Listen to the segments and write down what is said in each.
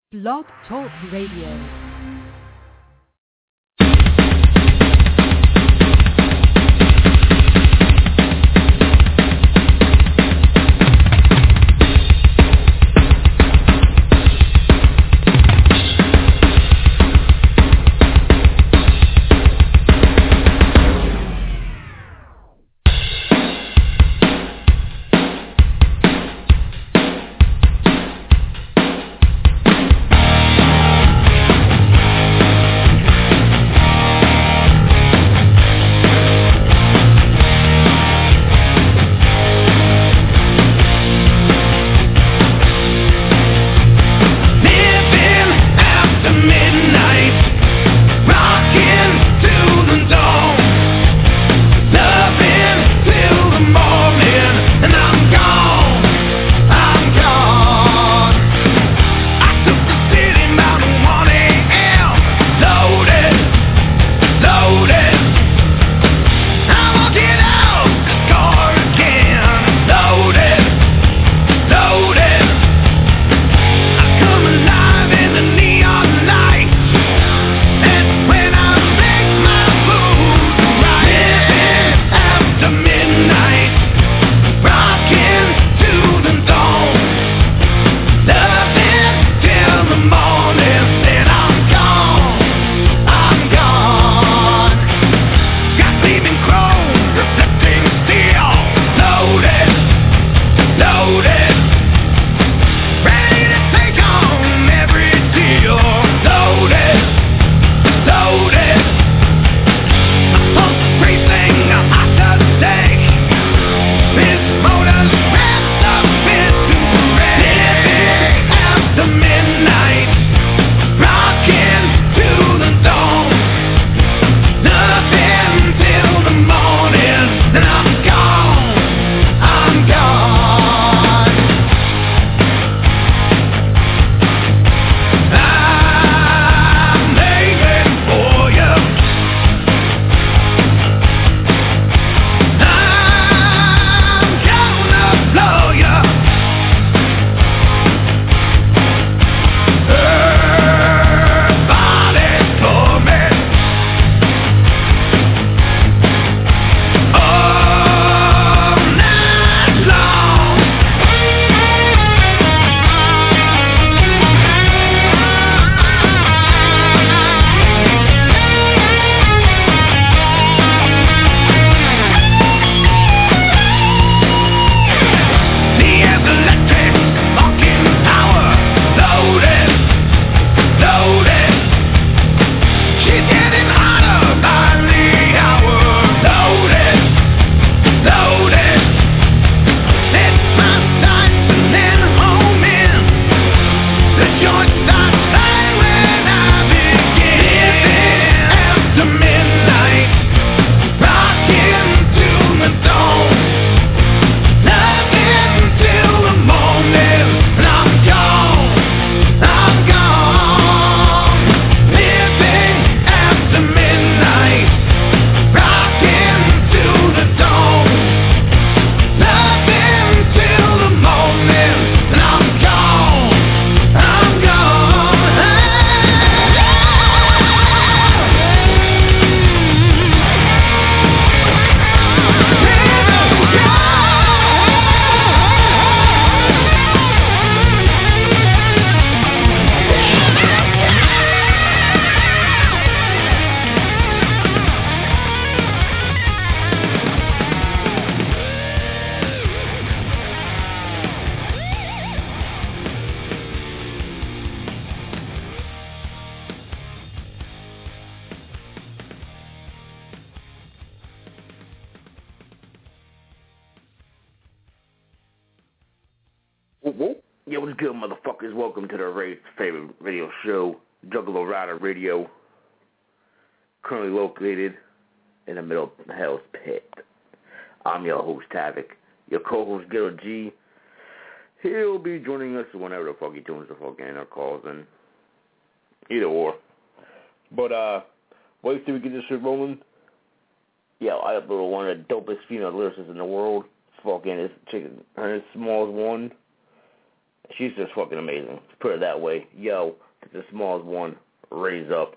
Blog Talk Radio. Yo, what's good, motherfuckers? Welcome to the favorite radio show, Juggalo Rider Radio, currently located in the middle of Hell's Pit. I'm your host, Havoc. Your co-host, Gil G. He'll be joining us whenever the fuck he tunes the fuck in or calls in. Either or. But, wait till we get this shit rolling. Yo, I uploaded one of the dopest female lyricists in the world. Fucking this chicken, her name is Smalls One. She's just fucking amazing. Let's put it that way. Yo, the smallest one, raise up.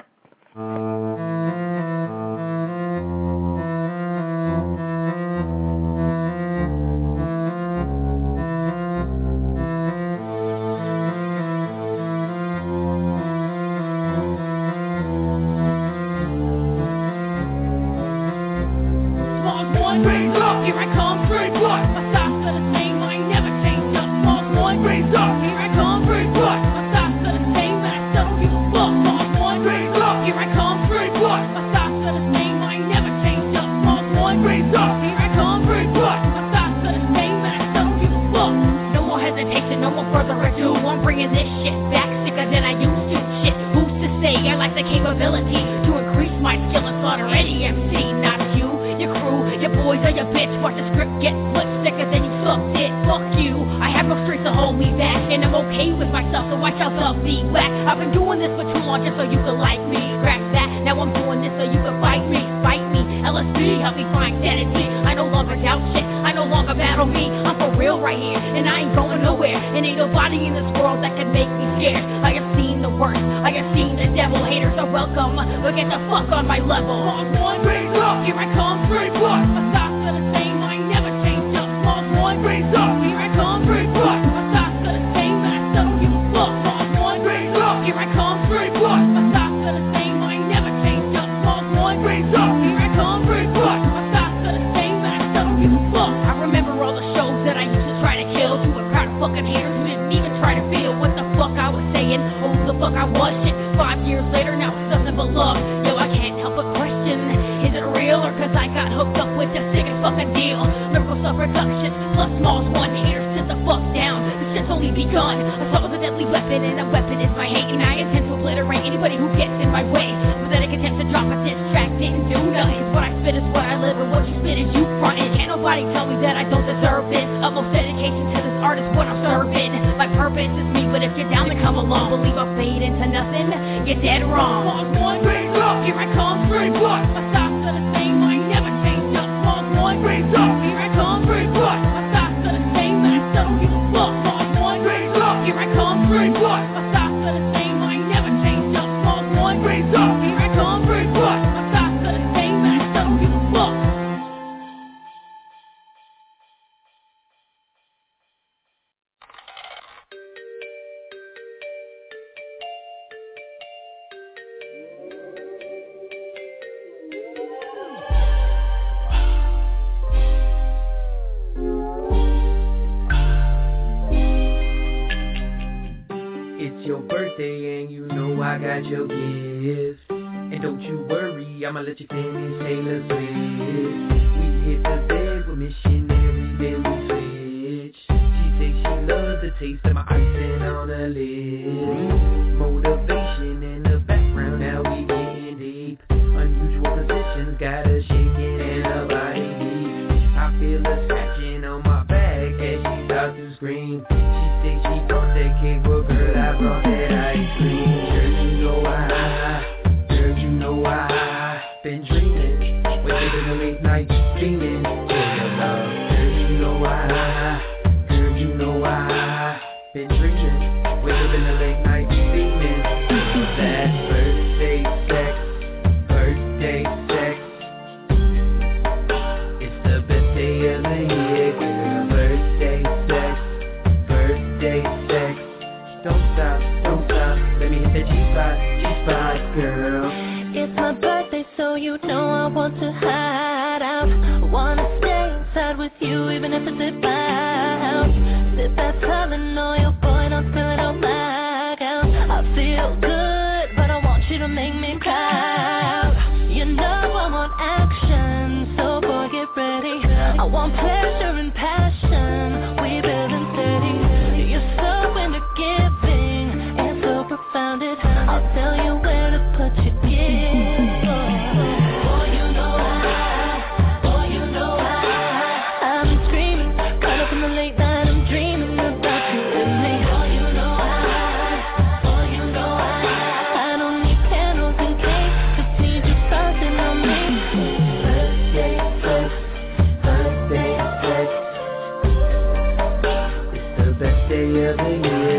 Day of the year.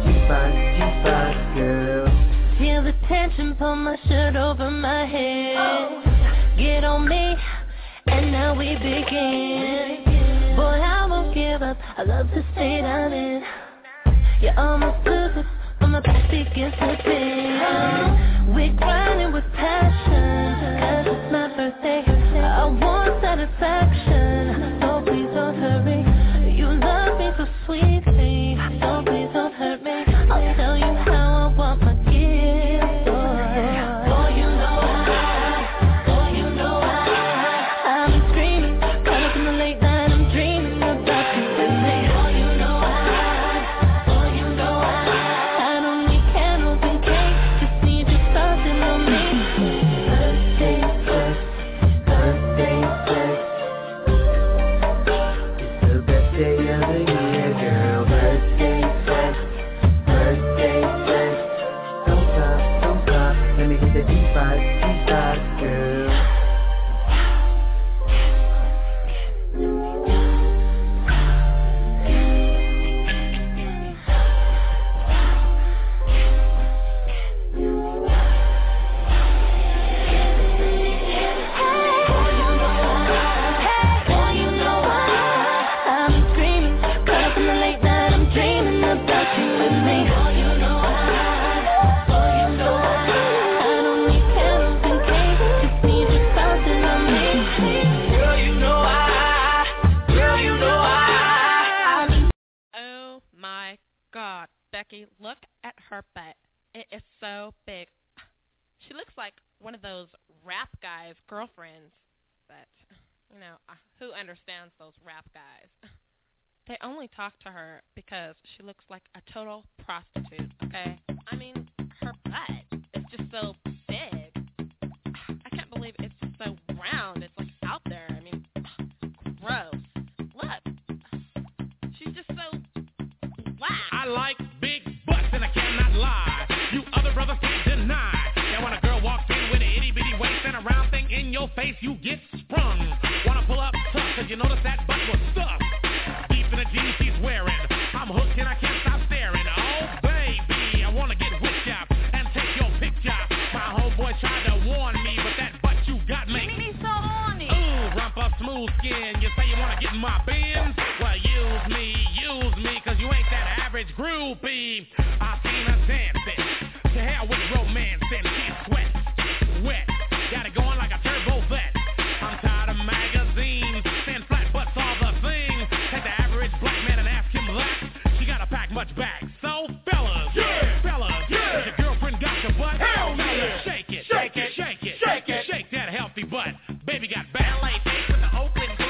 G5, girl. Feel the tension, pull my shirt over my head. Get on me, and now we begin. Boy, I won't give up, I love to stay down in. You're almost perfect, on the back begins to bend. We're grinding with passion, cause it's my birthday. I want satisfaction, so please don't hurry. You love me so sweetly, so please don't hurt me. I'll tell you how I want my gift, boy, you know how, boy, you know how. I'm screaming, caught up in the late night, I'm dreaming about you with me. Boy, you know how, boy, you know how. I don't need candles and cake, just need you starting on me. Birthday sex, birthday sex. It's the best day of the year, girl. Birthday sex, birthday sex. Don't stop, let me get the G5, girl. I'm screaming, caught up in the late night, I'm dreaming about you with me. You know I don't need candles and cake, just need you bouncing on me. Girl, you know I. Oh my God, Becky, look at her butt. It is so big. She looks like one of those rap guys' girlfriends, but, you know, who understands those rap guys? They only talk to her because she looks like a total prostitute, okay? I mean, her butt is just so big. I can't believe it's just so round. It's like out there. I mean, gross. Look. She's just so black. I like big butts and I cannot lie. You other brothers can't deny. And when a girl walks in with an itty bitty waist and a round thing in your face, you get sprung. Wanna pull up tough, cause you notice that butt was stuffed. Deep in the jeans she's wearing, I'm hooked and I can't stop staring. Oh baby, I wanna get with ya and take your picture. My homeboy tried to warn me, but that butt you got makes Me so horny. ooh, rump up smooth skin. You say you wanna get in my bins? Well, use me, cause you ain't that average groupie. I seen her dancing, to hell with romance, and she's wet. Got it going like a turbo vet. I'm tired of magazines, thin flat butts all the thing. Take the average black man and ask him that. She gotta pack much back. So fellas, if your girlfriend got your butt, hell yeah. Shake it, shake that healthy butt. Baby got ballet feet with the open booty.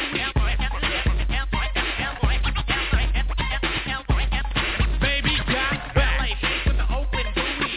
Baby got ballet feet with the open booty.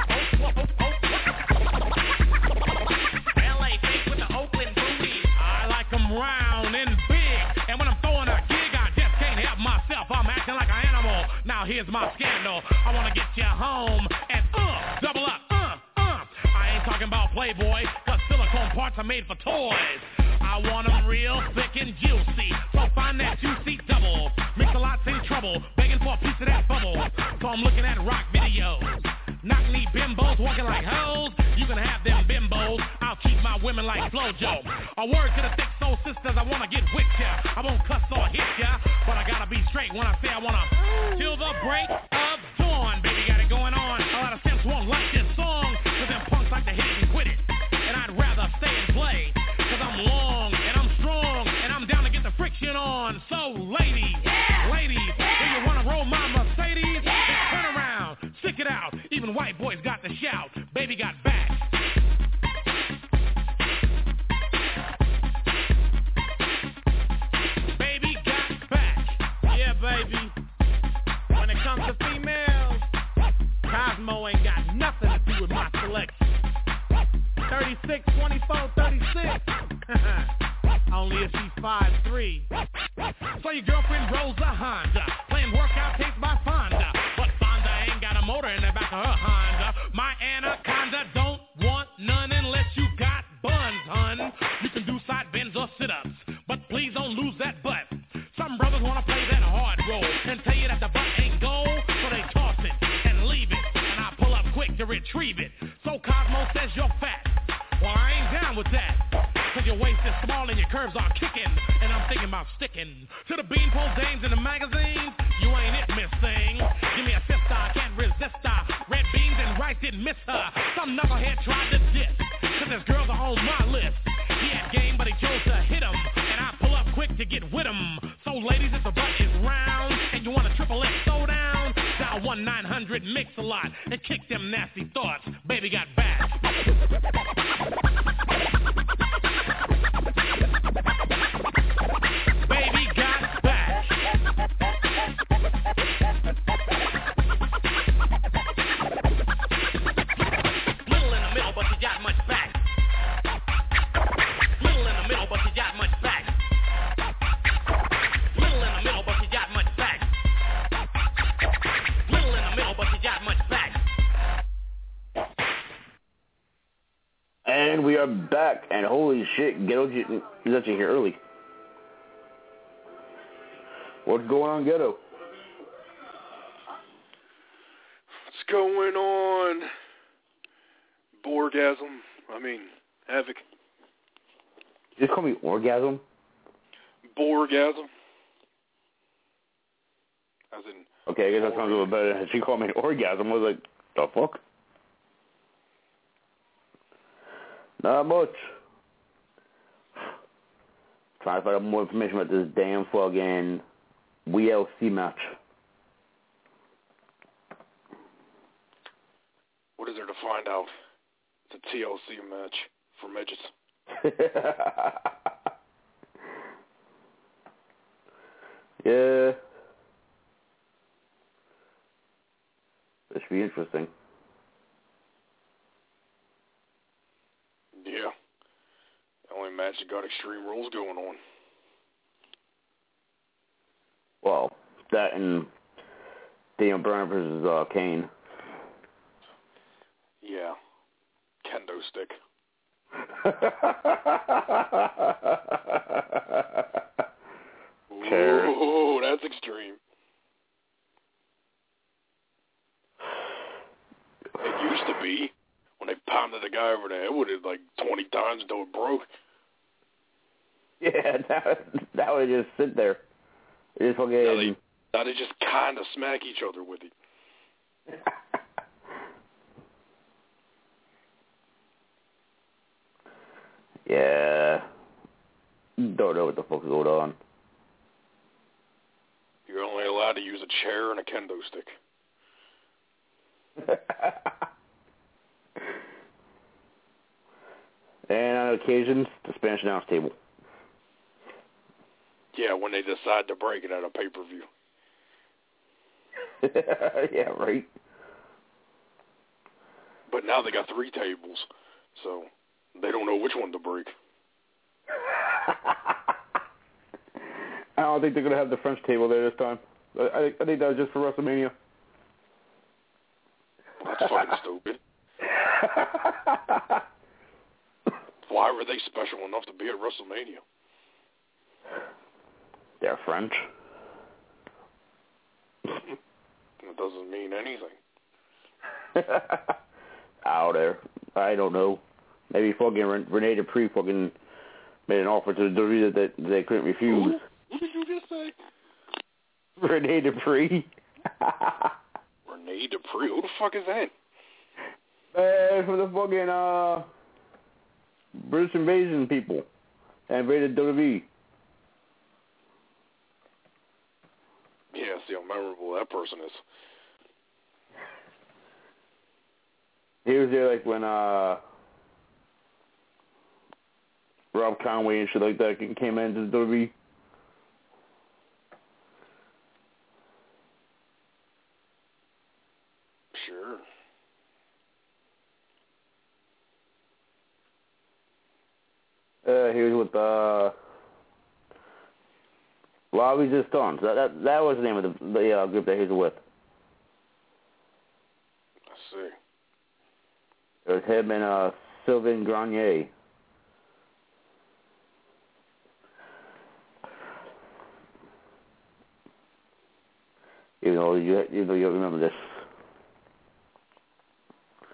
Ballet feet with the open booty. I like 'em round and big, and when I'm throwing a gig, I just can't help myself. I'm acting like an animal. Now here's my scandal. I wanna get you home and double up. I ain't talking about Playboy, cause silicone parts are made for toys. I want 'em real thick and juicy, so find that juicy double. Mix a lot's in trouble, begging for a piece of that bubble. So I'm looking at rock videos. Knock-knee bimbos walking like hoes. You can have them bimbos, I'll keep my women like Flojo. A word to the thick soul sisters, I wanna get with ya. I won't cuss or hit ya, but I gotta be straight when I say I wanna. Till the break of dawn, baby got it going on. A lot of simps won't like this song, cause them punks like to hit it and quit it. And I'd rather stay and play, cause I'm long and I'm strong, and I'm down to get the friction on. So ladies, do you wanna roll my Mercedes? Then turn around, stick it out. Even white boys got to shout. Baby got back. Baby got back. Yeah, baby. When it comes to females, Cosmo ain't got nothing to do with my selection. 36, 24, 36. Only if she's 5'3". So your girlfriend rolls a Honda, playing workout tapes by Fonda. But Fonda ain't got a motor in the back of her Honda. My Anaconda don't want none unless you got buns, hun. You can do side bends or sit-ups, but please don't lose that butt. Some brothers wanna play that hard role and tell you that the butt ain't gold, so they toss it. to retrieve it. So Cosmo says you're fat. Well, I ain't down with that. Cause your waist is small and your curves are kicking. And I'm thinking about sticking to the beanpole dames in the magazines. You ain't it, Miss Thing. Give me a sister, I can't resist her. Red beans and rice didn't miss her. Some knucklehead tried to diss. Cause his girls are on my list. He had game, but he chose to hit him. And I pull up quick to get with him. So ladies, if the butt is round and you want a triple X throw down, dial 1-900-MIX-A-LOT and kick them nasty thoughts. Baby got back. Baby got back. Little in the middle, but she got much back. Little in the middle, but she got much back. Little in the middle, but she got much back. Little in the middle, but she got much back. And we are back, and holy shit, Ghetto is actually here early. What's going on, Ghetto? What's going on? Borgasm. Havoc. Just call me Orgasm? Borgasm. As in... Okay, I guess that sounds a little better. She called me Orgasm. I was like, the fuck? Not much. Trying to find out more information about this damn fucking WLC match. What is there to find out? It's a TLC match for midgets. Yeah. This should be interesting. Yeah. The only match that got Extreme Rules going on. Well, that and Daniel Bryan versus Kane. Yeah. Kendo stick. Ooh, that's extreme. It used to be when they pounded the guy over the head with it like 20 times until it broke. Yeah, that would just sit there. It just fucking... Now they just kind of smack each other with it. Yeah. Don't know what the fuck's going on. You're only allowed to use a chair and a kendo stick. And on occasions, the Spanish announce table. Yeah, when they decide to break it at a pay-per-view. Yeah, right. But now they got 3 tables, so they don't know which one to break. I don't think they're going to have the French table there this time. I think that was just for WrestleMania. Well, that's fucking stupid. Why were they special enough to be at WrestleMania? They're French. That doesn't mean anything. Out there. I don't know. Maybe fucking Rene Dupree fucking made an offer to the WWE that they couldn't refuse. Who did you just say? Rene Dupree. Rene Dupree? Who the fuck is that? For the fucking British invasion people that invaded WWE. Yeah, see how memorable that person is. He was there like when Rob Conway and shit like that came into the WWE. Sure. He was with La Resistance. That was the name of the group that he was with. I see. It was him and Sylvain Grenier. You know you remember this.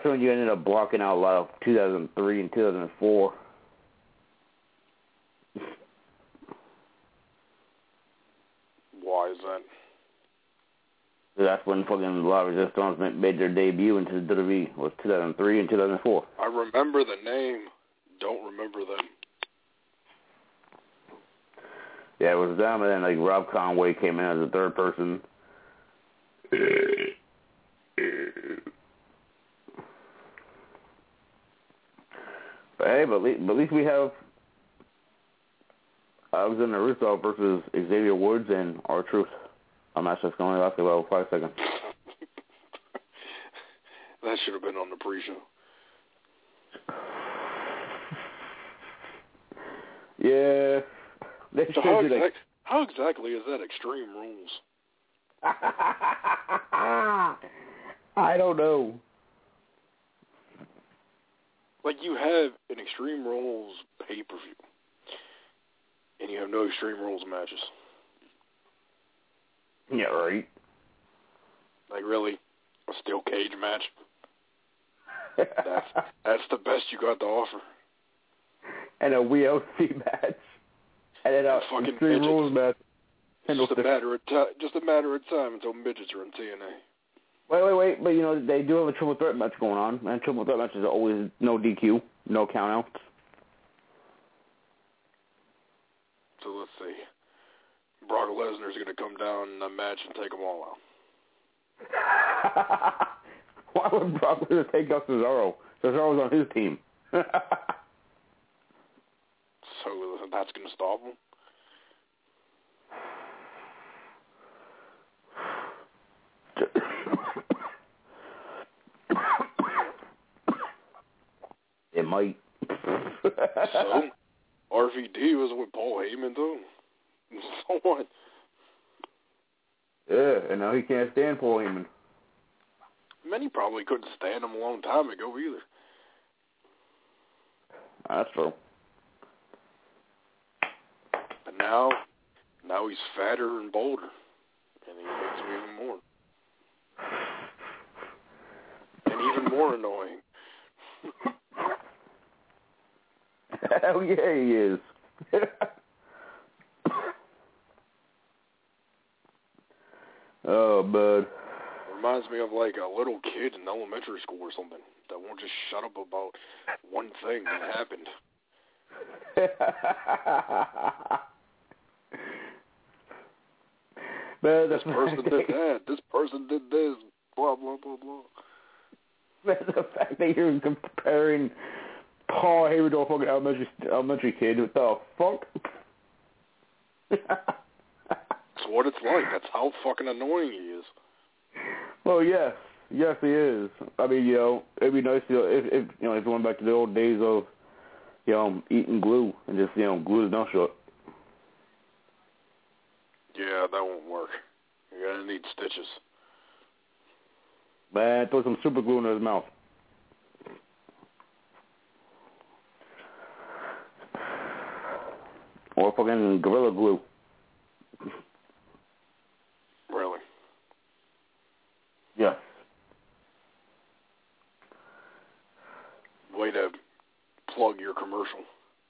when you ended up blocking out a lot of 2003 and 2004. Why is that? That's when fucking La Resistance made their debut into the WWE. Was 2003 and 2004. I remember the name. Don't remember them. Yeah, it was them, and then like Rob Conway came in as a third person. But hey, but at least we have Alexander Rusev versus Xavier Woods and R-Truth. A match that's going to last about 5 seconds. That should have been on the pre-show. Yeah. So how exactly is that Extreme Rules? I don't know. Like, you have an Extreme Rules pay-per-view, and you have no Extreme Rules matches. Yeah, right. Like, really? A steel cage match? That's the best you got to offer. And a WLC match. And then a fucking Extreme midgets. Rules match. Just a matter of time until midgets are in TNA. Wait. But, you know, they do have a triple threat match going on. And triple threat matches are always no DQ, no count-outs. So let's see. Brock Lesnar's going to come down in a match and take them all out. Why would Brock Lesnar take out Cesaro? Cesaro's on his team. So that's going to stop him? It might. So, RVD was with Paul Heyman, though. So what? Yeah, and now he can't stand Paul Heyman. Many probably couldn't stand him a long time ago either. That's true. But now he's fatter and bolder, and he makes me even more. And even more annoying. Hell yeah, he is. Oh, bud. Reminds me of like a little kid in elementary school or something that won't just shut up about one thing that happened. Man, this person did that. This person did this. Blah, blah, blah, blah. Man, the fact that you're comparing Paul Heyman to a fucking elementary kid, what the fuck? That's what it's like. That's how fucking annoying he is. Well, yes, he is. I mean, you know, it'd be nice, if you went back to the old days of, eating glue and just, glue his mouth shut. Yeah, that won't work. You're gonna need stitches. Man, throw some super glue in his mouth. Or fucking Gorilla Glue. Really? Yeah. Way to plug your commercial.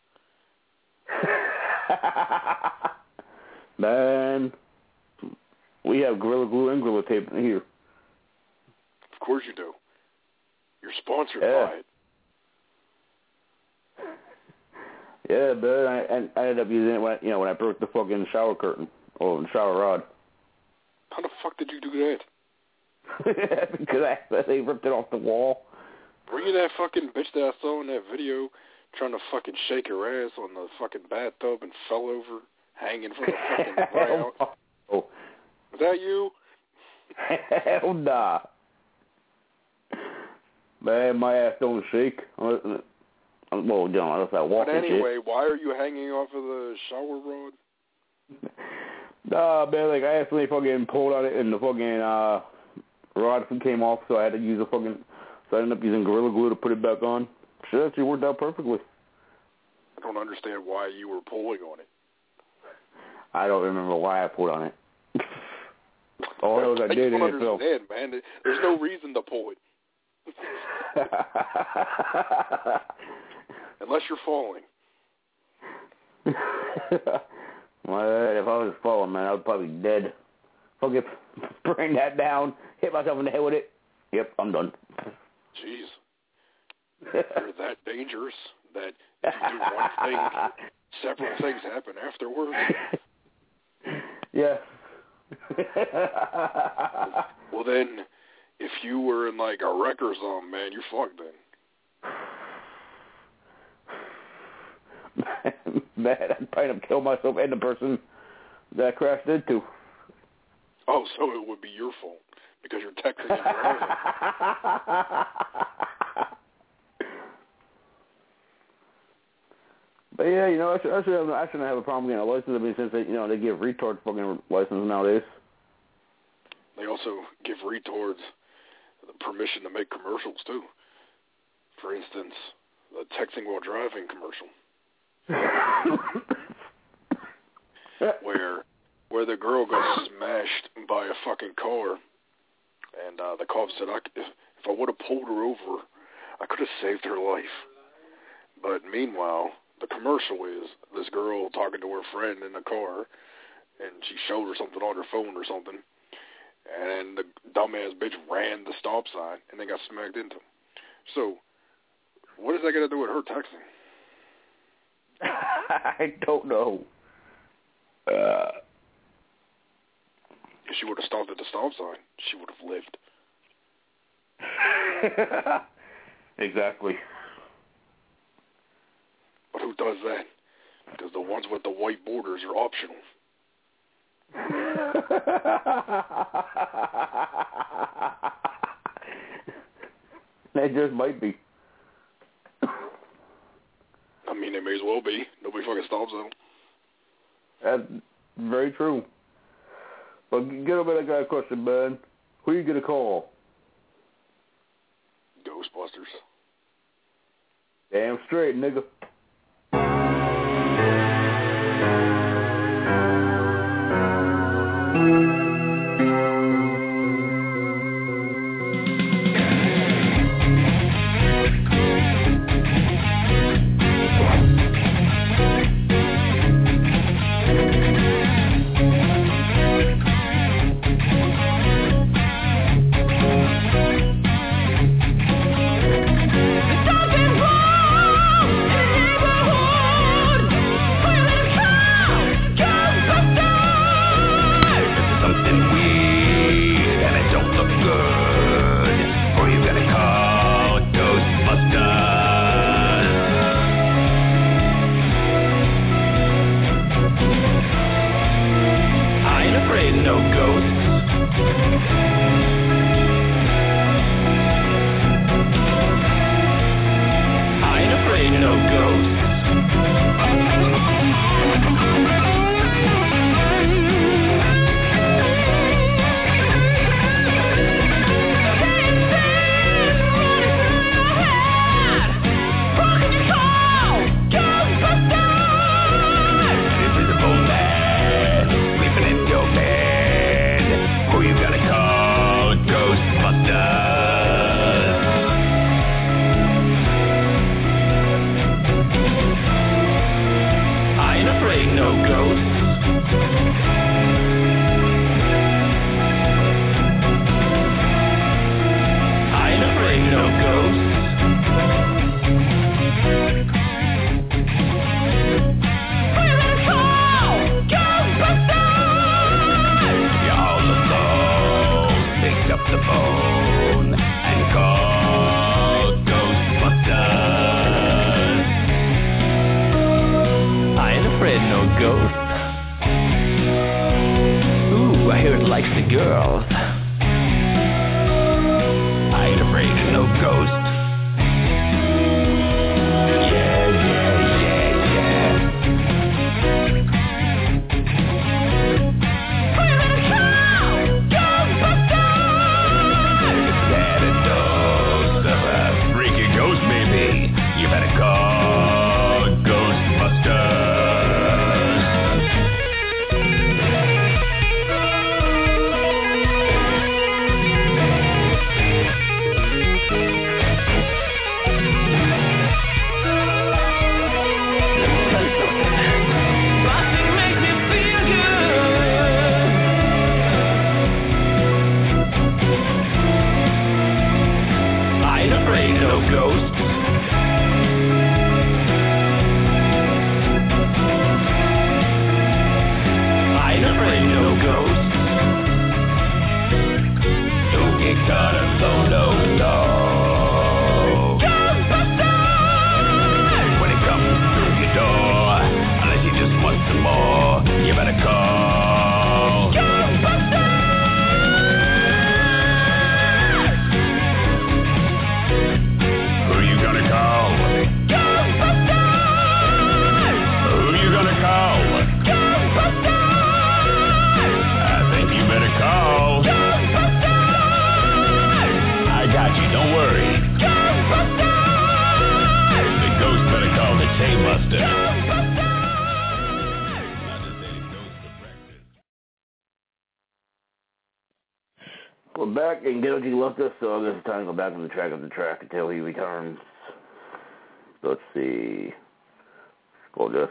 Man, we have Gorilla Glue and Gorilla Tape in here. Of course you do. You're sponsored by it. Yeah, but I ended up using it when I broke the fucking shower curtain or the shower rod. How the fuck did you do that? Because I accidentally ripped it off the wall. Were you that fucking bitch that I saw in that video trying to fucking shake her ass on the fucking bathtub and fell over, hanging from the fucking ground? Oh. Was that you? Hell nah. Man, my ass don't shake. Well, unless I walk. But anyway, why are you hanging off of the shower rod? Nah, man, like I accidentally fucking pulled on it and the fucking rod came off, so I had to use so I ended up using Gorilla Glue to put it back on. Shit actually worked out perfectly. I don't understand why you were pulling on it. I don't remember why I pulled on it. All I know is I did, and it fell. Man. There's no reason to pull it. Unless you're falling. Well, if I was falling, man, I would probably be dead. If I bring that down, hit myself in the head with it. Yep, I'm done. Jeez. You're that dangerous that if you do one thing, several things happen afterwards. Yeah. Well, then, if you were in like a wreck or something, man, you're fucked then. Man, I'd probably kill myself and the person that I crashed into. Oh, so it would be your fault because you're texting and driving. But yeah, you know, I shouldn't have a problem getting a license. I mean, since they, you know, they give retards fucking license nowadays. They also give retards the permission to make commercials too. For instance, the texting while driving commercial, where the girl got smashed by a fucking car, and the cop said, if I would have pulled her over, I could have saved her life. But meanwhile, the commercial is this girl talking to her friend in the car, and she showed her something on her phone or something, and the dumbass bitch ran the stop sign and then got smacked into him. So, what is that got to do with her texting? I don't know. If she would have stopped at the stop sign, she would have lived. Exactly. But who does that? Because the ones with the white borders are optional. They just might be. I mean, they may as well be. Nobody fucking stops them. That's very true. But get over that guy question, man. Who you gonna call? Ghostbusters. Damn straight, nigga. We're back, and Gilgy left us, so I guess it's time to go back on the track until he returns. Let's see. Go this.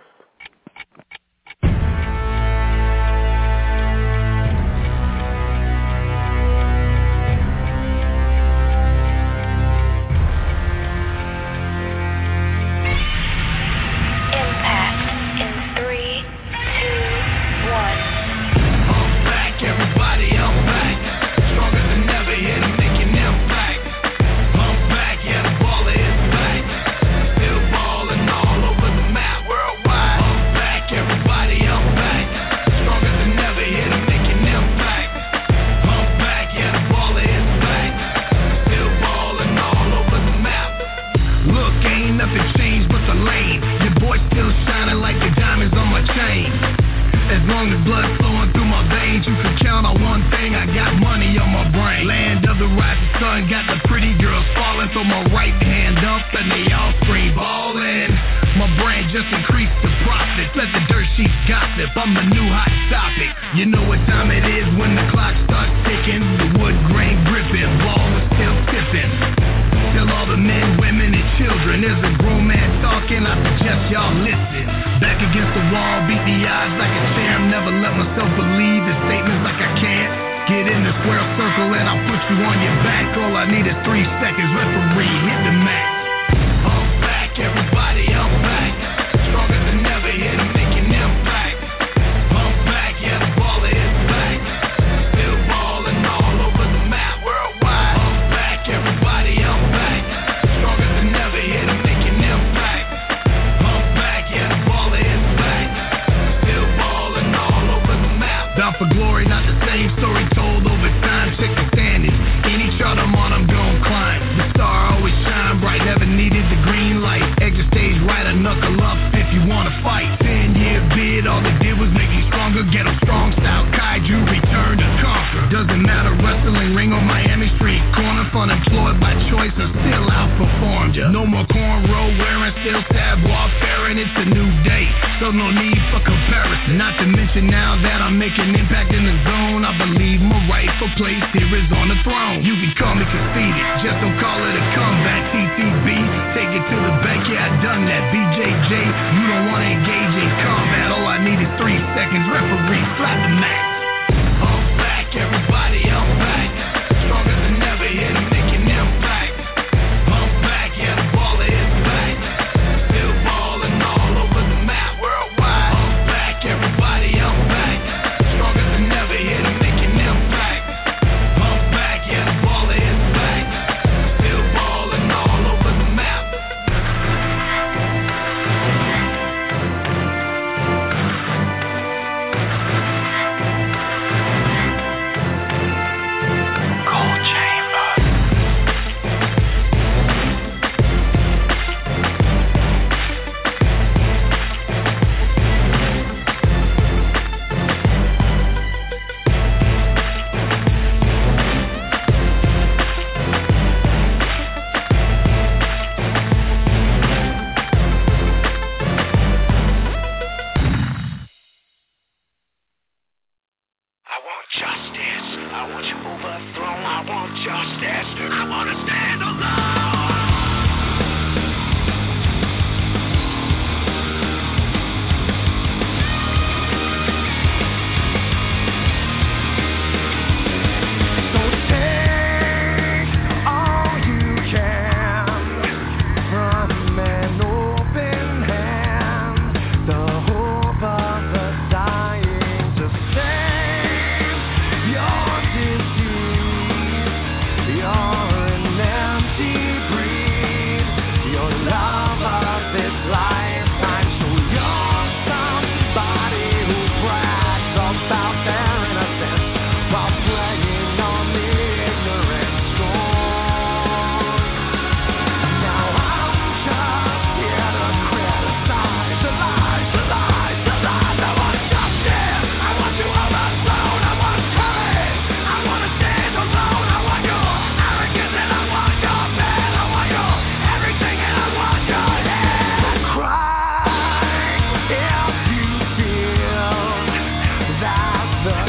The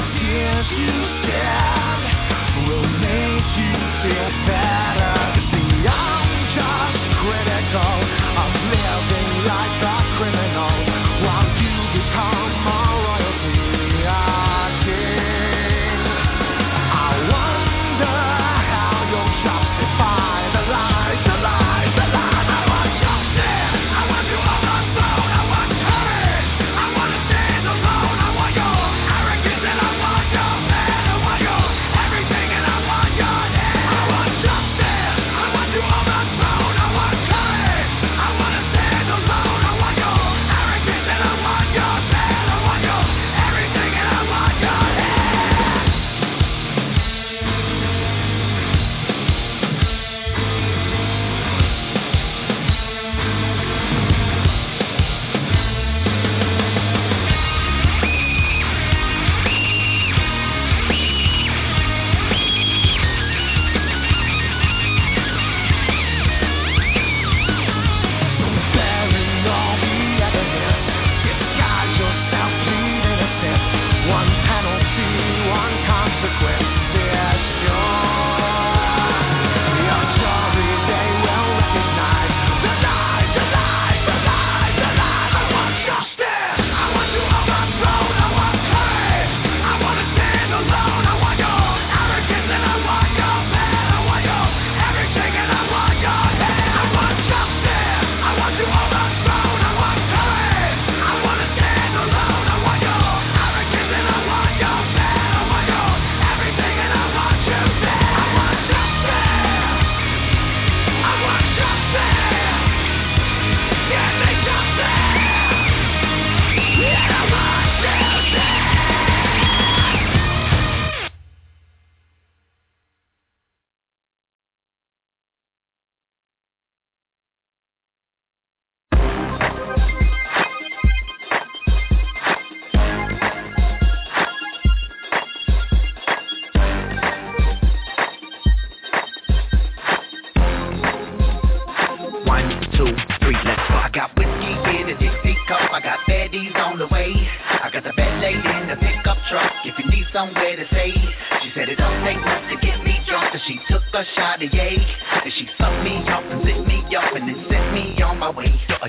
if you need somewhere to stay. She said it don't take much to get me drunk, so she took a shot of yay. Then she sucked me up and lit me up and then sent me on my way. So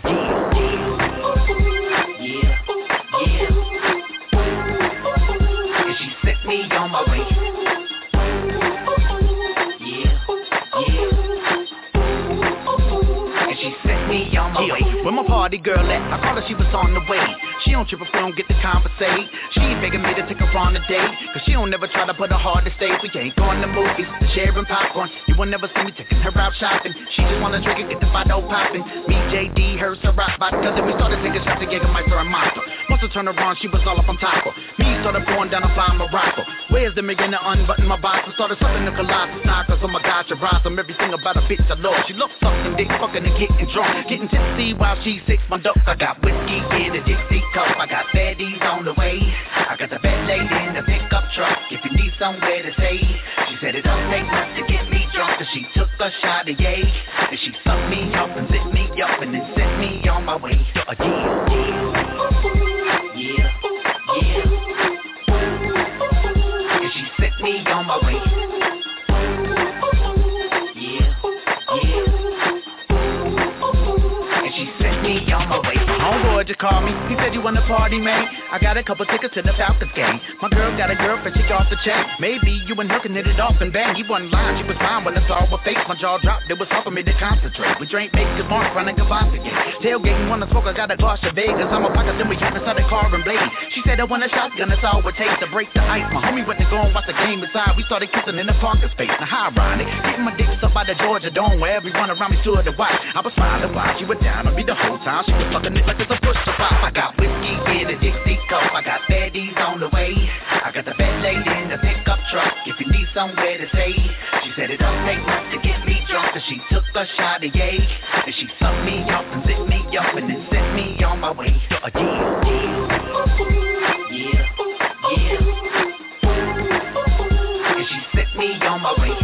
yeah. And she sent me on my way. Where my party girl at? I called her, she was on the way. She don't trip if we don't get to conversate. She ain't begging me to take her on a date, cause she don't never try to put her hard to stay. We ain't going to movies, sharing popcorn. You will never see me taking her out shopping. She just wanna drink and get the bottle popping. Me, JD, her, Ciroc vodka. Then we started taking shots of Jägermeister and Monster. Once I turned around, she was all up on top of me. Started pouring down a fly Morocco. Where's the begin to unbutton my box? I started sucking the Colossus knockers. Oh my God, she blossom. Everything about a bitch I love. She loves sucking dick, fucking and getting drunk. Getting tipsy while she six my ducks. I got whiskey in a Dixie cup. I got baddies on the way. I got the bad lady in the pickup truck. If you need somewhere to stay, she said it don't take much to get me drunk. So she took a shot of yay. And she sucked me up and lit me up and then sent me on my way. So yeah. And she sent me on my way. Homeboy just called me, he said you wanna party, man. I got a couple tickets to the Falcons game. My girl got a girlfriend, she off the chain. Maybe you and her can hit it off and bang. He wasn't lying, she was fine when I saw her face. My jaw dropped, it was hard for me to concentrate. We drank bacon, good morning, running Gavasta game. Tailgating, wanna smoke, I got a glass of Vegas. I'm a pocket, then we had inside a car and blade. She said I want a shotgun, that's all it takes to break the ice. My homie went to go and watch the game inside. We started kissing in the parking space. Now how ironic, getting my dicks up by the Georgia Dome where everyone around me stood to watch. I was smiling while she was down on me the whole time. She was fucking it like it's a push to pop. I got whiskey in a Dixie cup. I got baddies on the way. I got the bad lady in the pickup truck. If you need somewhere to stay, she said it don't take much to get me drunk. So she took a shot of yay. And she sucked me up and lit me up and then sent me on my way. So yeah. And she sent me on my way.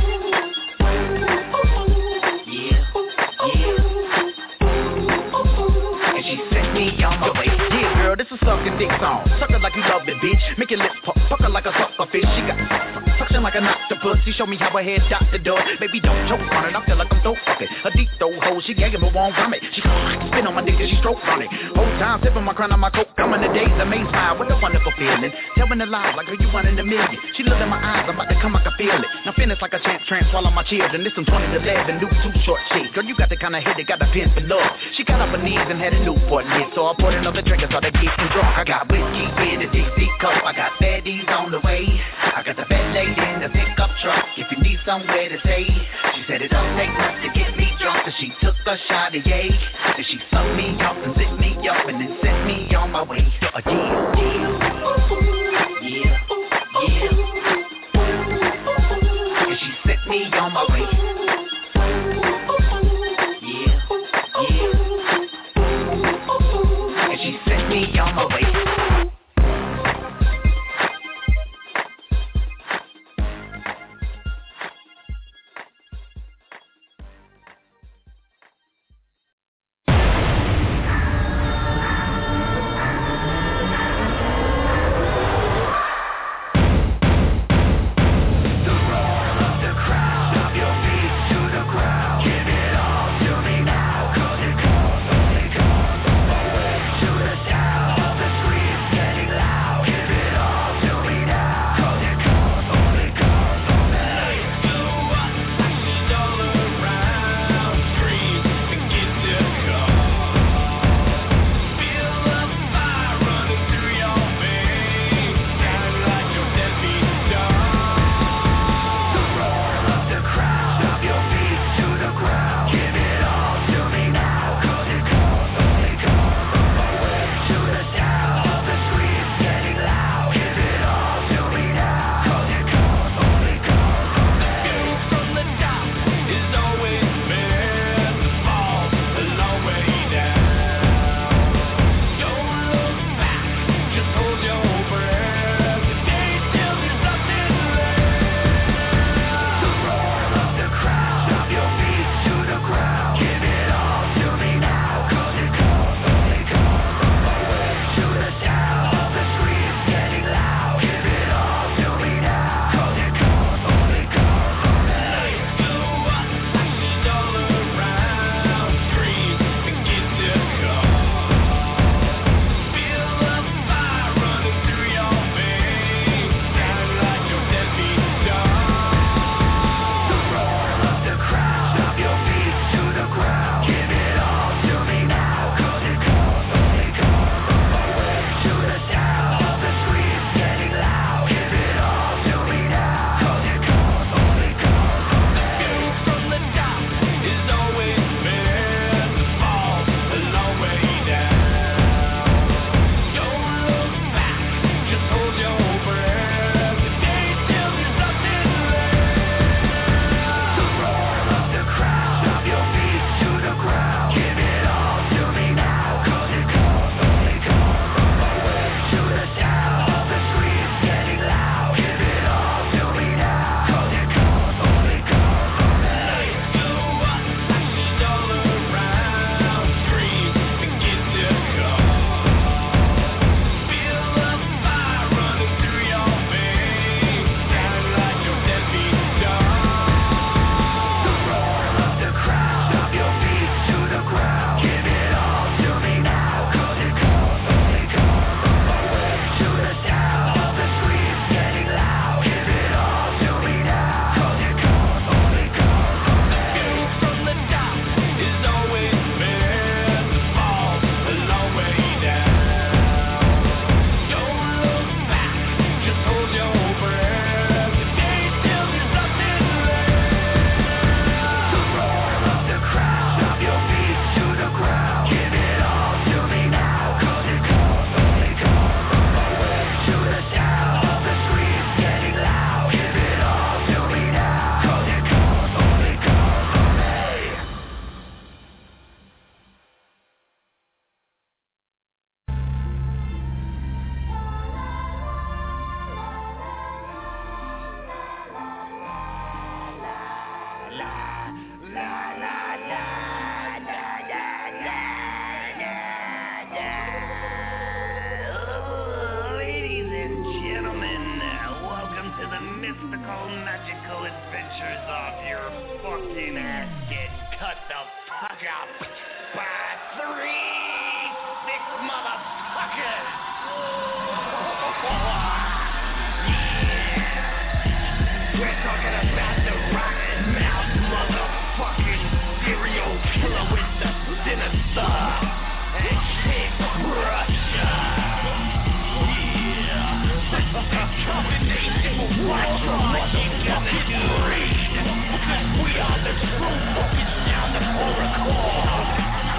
This a sucking dick song. Suck it like you love it, bitch. Make your lips pop, fuck her like a sucker fish. She got suction like an octopus. She show me how her head doctor does. Baby, don't choke on it. I feel like I'm throat fucking. A deep throat hole. She gagging but won't vomit. She spin on my dick and she stroke on it. Whole time sipping my crown on my coke. Coming the days amaze smile. What a wonderful feeling. Telling the lies like, are you one in a million? She looked in my eyes. I'm about to come, I can feel it. Now finish like a champ, swallow my children. This some 20 to 11, new too short shit. Girl, you got the kind of head that got the pins for love. She got up her knees and had a Newport lit. So I poured another drink and started getting drunk. I got whiskey in a Dixie cup. I got baddies on the way. I got the bad lady in the pickup truck. If you need somewhere to stay, she said it don't take much to get me drunk. So she took a shot of yay. Then she sucked me up and lit me up and then sent me on my way. So yeah. And she sent me on my way. And she sent me on my way. Ladies and gentlemen, welcome to the mystical, magical adventures of your fucking ass getting cut the fuck up by 3 sick motherfuckers. We're talking about the rotten mouth motherfucking serial killer with the sinister and shit Russia. Yeah, that's the combination of what you gonna do. Because we are the true fucking sound of Oracle.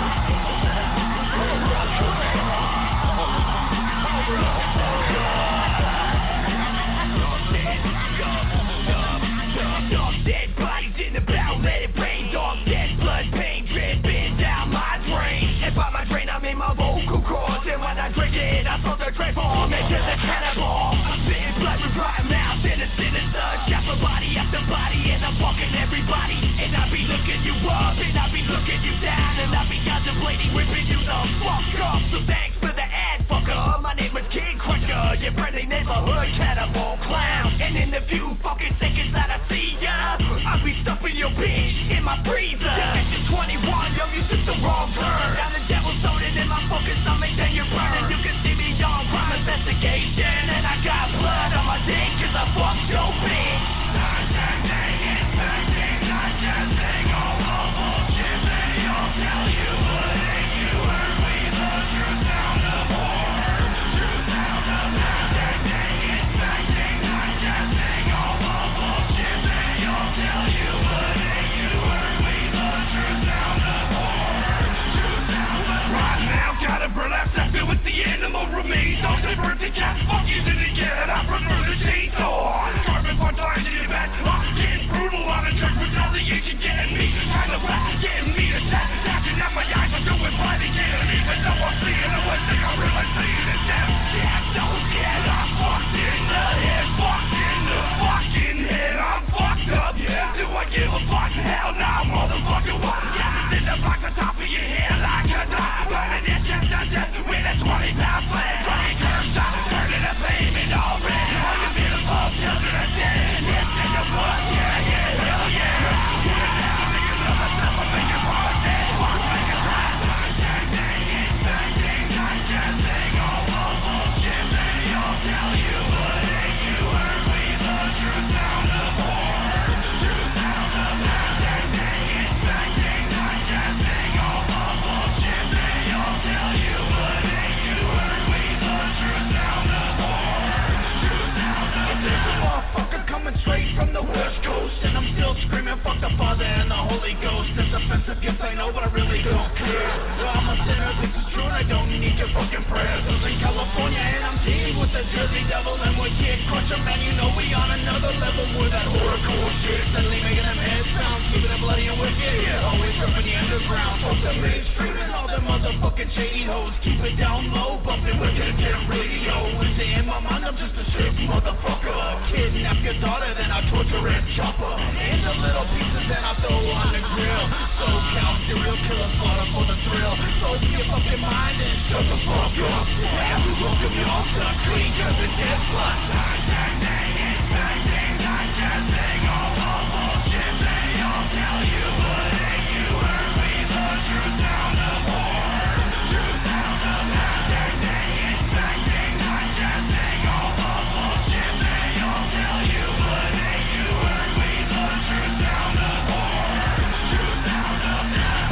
Dead bodies in the barrel, let it rain. Dog dead blood pain dripping down my drain. And by my drain I mean my vocal cords. And when I drink it I start to transform into the cannibal. I'm spitting blood with rotten mouth and a sinister. Chopping body after body and I'm fucking everybody. And I be looking you up and I be looking you down. And I be contemplating ripping you the fuck up. So thanks for the ad fucker. My name is King Crusher, your friendly neighborhood cannibal clown. And in the few fucking seconds that I see ya, I'll be stuffing your bitch in my freezer. Division 21, yo, you took the wrong turn. Down the devil's loaded in my fucking stomach, then you're burning. You can see me on crime investigation. And I got blood on my dick cause I fucked your bitch. Not just saying it, not just saying all the bullshit they all tell you. But ain't you heard we the true sound of horror. True sound of not just saying it, not just saying all the bullshit they all tell you. But ain't you heard we the true sound of horror. True sound of right now, got a burlap sack filled with the animal remains. Dogs and birds and cats, monkeys in the cat. I prefer the chainsaw. Carbon part times in your back. I'm getting brutal on a truck with all the ancient getting me. Kind of black, getting me attacked. Attacking at my eyes, I'm doing fine and getting me. But now I'm seeing the one thing I'm really seeing is them. Yeah, don't get I'm fucked in the head. Fucked in the fucking head. I'm fucked up. Yeah, do I give a fuck? Hell nah, motherfucker. What? Yeah, in the box on top of your head like a dog. Burning it just with a 20-pound flag. Running curves out, turning the pavement all red. All you beautiful children are dead. It's in the blood, yeah, hell yeah. Put it down, make it love myself, I make it more dead. Walk like a rat. Not just saying all the bullshit they all tell you. But ain't you heard we the true sound of horror. True sound of not just saying all the bullshit they all tell you. But ain't you heard we the true sound of horror. True sound of there's a motherfucker coming straight from the West Coast. And I'm still screaming fuck the Father and the Holy Ghost. This offensive gifts I know but I really don't care. Well, I'm a sinner, this is true and I don't need your fucking prayers. I was in California and I'm teamed with the Jersey Devil. And we can't crush them, man, you know we on another level. With that horrorcore shit, suddenly making them heads sound, keeping it bloody and wicked. Yeah, always ripping the underground, fuck the mainstream and all them motherfucking shady hoes. Keep it down low, bumping wicked and radio. And in my mind I'm just a sick motherfucker. Kidnap your daughter, then I torture and chop her into little pieces, then I throw on the grill. So count serial killer slaughter for the thrill. So open your fucking mind and shut the fuck up. And we welcome you all to clean cause it's dead blood. Not just saying all the bullshit they all tell you. But ain't you heard we the true sound of horror. True sound of not just saying all the bullshit they all tell you. But ain't you heard we the true sound of horror. True sound of not.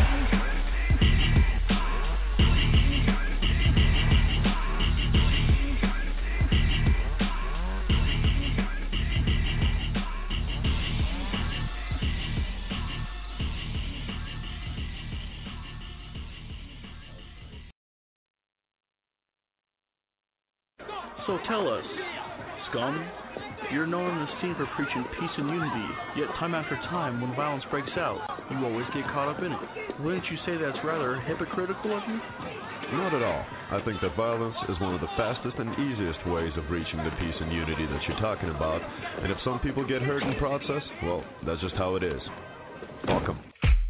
So tell us, scum, you're known in the scene for preaching peace and unity, yet time after time, when violence breaks out, you always get caught up in it. Wouldn't you say that's rather hypocritical of you? Not at all. I think that violence is one of the fastest and easiest ways of reaching the peace and unity that you're talking about, and if some people get hurt in the process, well, that's just how it is. Fuck 'em.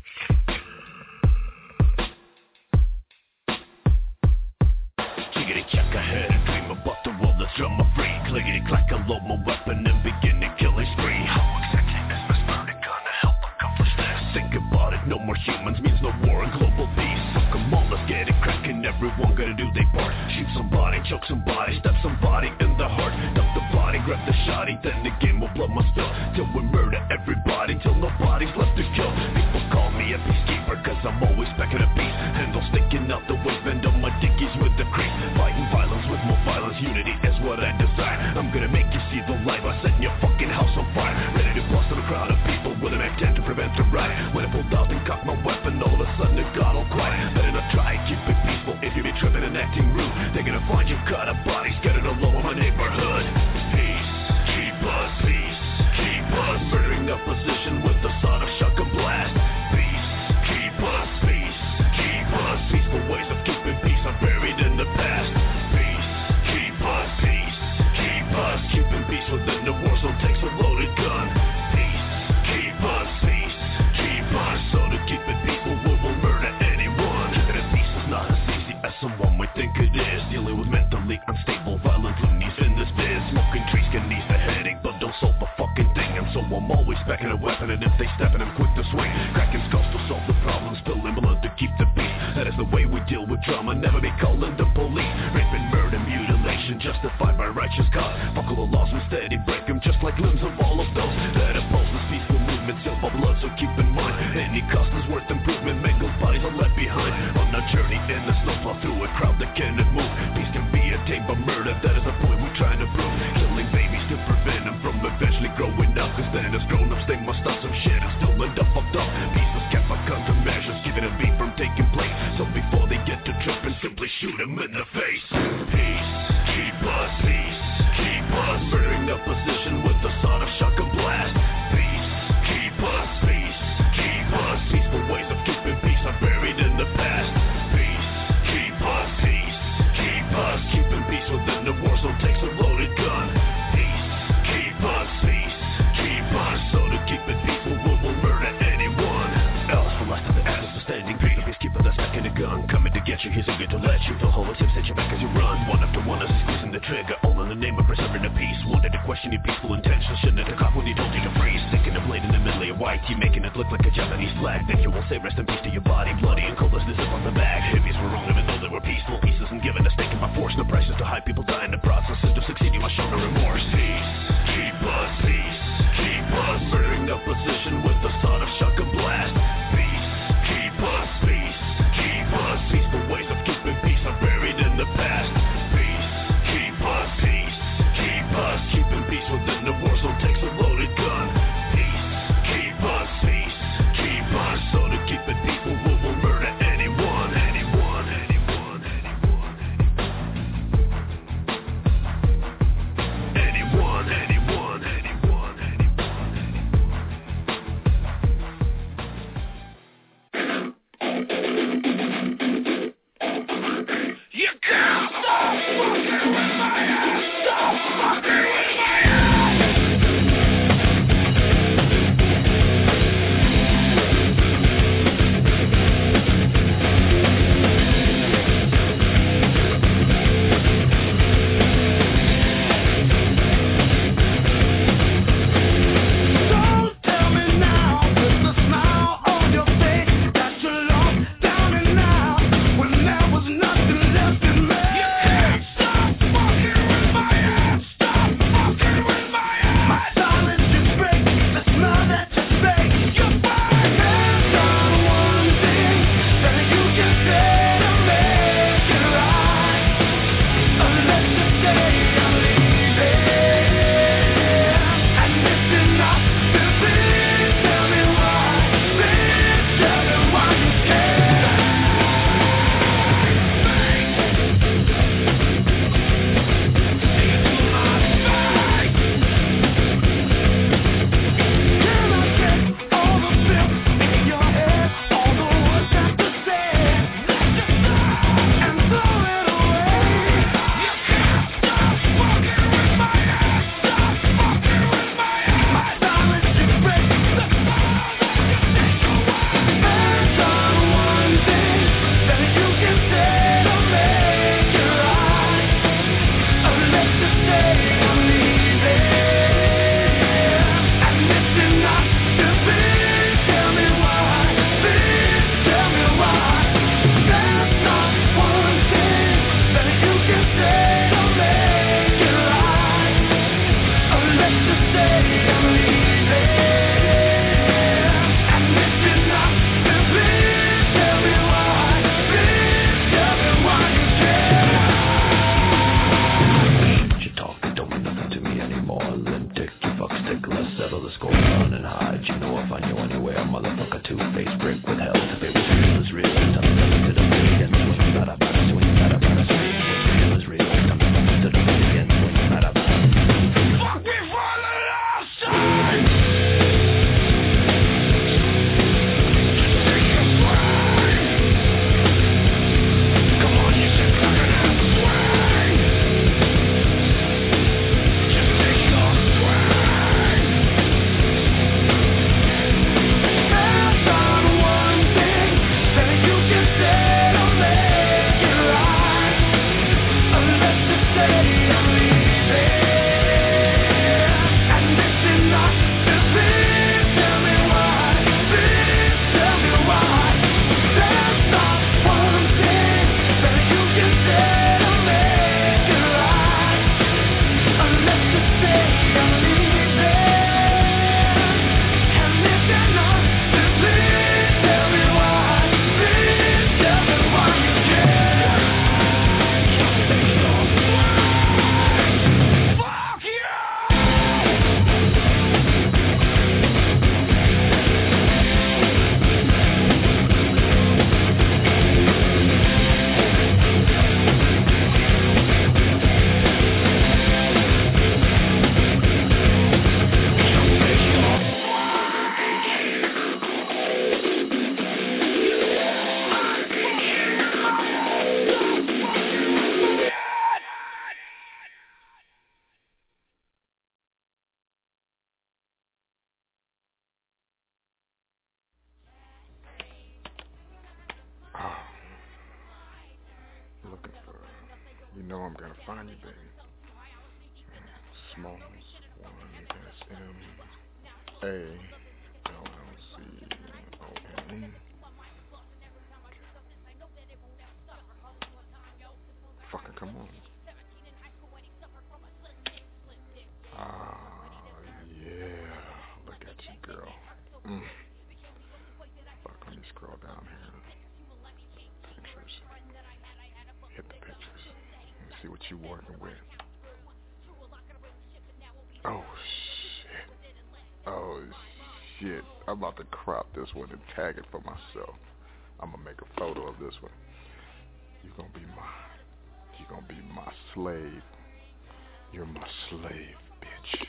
Chickity check ahead and dream about the world that's drama free. Clickety clack, I load my weapon and begin a killing spree. How exactly is Miss Murder gonna help accomplish this? Think about it, no more humans means no war and global peace. So come on, let's get it cracking, everyone gotta do their part. Shoot somebody, choke somebody, stab somebody in the heart. Dump the body, grab the shotty, then the game will blood must spill. Till we murder everybody, till nobody's left to kill. People call me a peacekeeper, cause I'm always back in a peace. Handle sticking out the waistband on my dickies with the crease. Fighting violence with more violence, unity is what I desire. I'm gonna make you see the light by setting your fucking house on fire. Ready to bust on a crowd of people with an Mac-10 to prevent the riot. When I pulled out and cocked my weapon, all of a sudden it got all quiet. Better not try, keep it peaceful. If you be tripping and acting rude, they're gonna find you cut up bodies, getting alone in my neighborhood. Peace, keep us, peace, keep us. Murdering opposition with the sort of shotgun blast. Peace, keep us, peace, keep us. Peaceful ways of keeping peace are buried in the past. Peace, keep us, peace, keep us. Keeping peace within the war zone takes a loaded gun. Peace, keep us, peace, keep us. So to keep it peaceful, we will murder anyone. Keeping it peace is not as easy as someone might think it is. Dealing with mentally unstable, violent loonies in this biz. Smoking trees can ease the headache, but don't solve a fucking thing. And so I'm always packing a weapon, and if they step in, I'm quick to swing. Cracking skulls to solve the problem, spilling blood to keep the peace. That is the way we deal with drama, never be calling the police. Rape and murder, mutilation, justified by righteous cause. Fuck all the laws, instead break them just like limbs of all of those that oppose this peaceful movement. Still for blood, so keep in mind, any cost is worth improvement. Mangled bodies are left behind on a journey in the snowplow through a crowd that cannot move. Peace can be attained by murder, that is the point we're trying to prove. Killing babies to prevent them from eventually growing up, cause then as grown-ups they must stop some shit and still end up fucked up. Peace is kept by countermeasures, keeping a beat from taking place. So before they get to tripping, simply shoot them in the face. Peace, keep us, peace, keep us. Murdering opposition with the sort of shotgun blast. Peace, keep us, peace, keep us. Peaceful ways of keeping peace are buried in the past. Peace, keep us, peace, keep us. Keeping peace within the war zone takes a loaded gun. Peace, keep us, peace, keep us. So to keep it peaceful, we will murder anyone else. For last of the ass is standing greed. Peacekeeper that's back in the gun, coming to get you. Here's a good to let you feel whole. Tips hit you back as you run. One after one as he's squeezing the trigger, all in the name of preserving the peace. Wanted to question your peaceful intentions. Shouldn't have caught when you told you to freeze. Sticking a blade in the middle of your white tee, making it look like a Japanese flag. Then you will say rest in peace to your body. Bloody and cold as the zip on the bag. Hippies were wrong even though they were peaceful. Peace isn't given, it's taken by force. The price is too high, people die in the process. To succeed you must show no remorse. Peace, keep us, peace, keep us. Murdering opposition with the sort of shotgun blast. Peace, keep us, peace, keep us. Peaceful ways of keeping peace are buried in the past. Peace, keep us, peace, keep us. Keeping peace within the war zone takes a loaded gun. Peace, keep us, peace, keep us. So to keep it peaceful, we will murder anyone, anyone, anyone, anyone, anyone, anyone, anyone. tick, you fuck stick, let's settle the score, run and hide. You know I'll find you anywhere, motherfucker, two-faced brick with hell. If it was real, it's real. Time to step into the pit again. Swing that about it, swing that about it, swing. What's real is real. Time to step into the pit again. Swing that about it. Fuck, we falling outside! You working with? Oh shit! I'm about to crop this one and tag it for myself. I'm gonna make a photo of this one. You're gonna be my slave. You're my slave, bitch.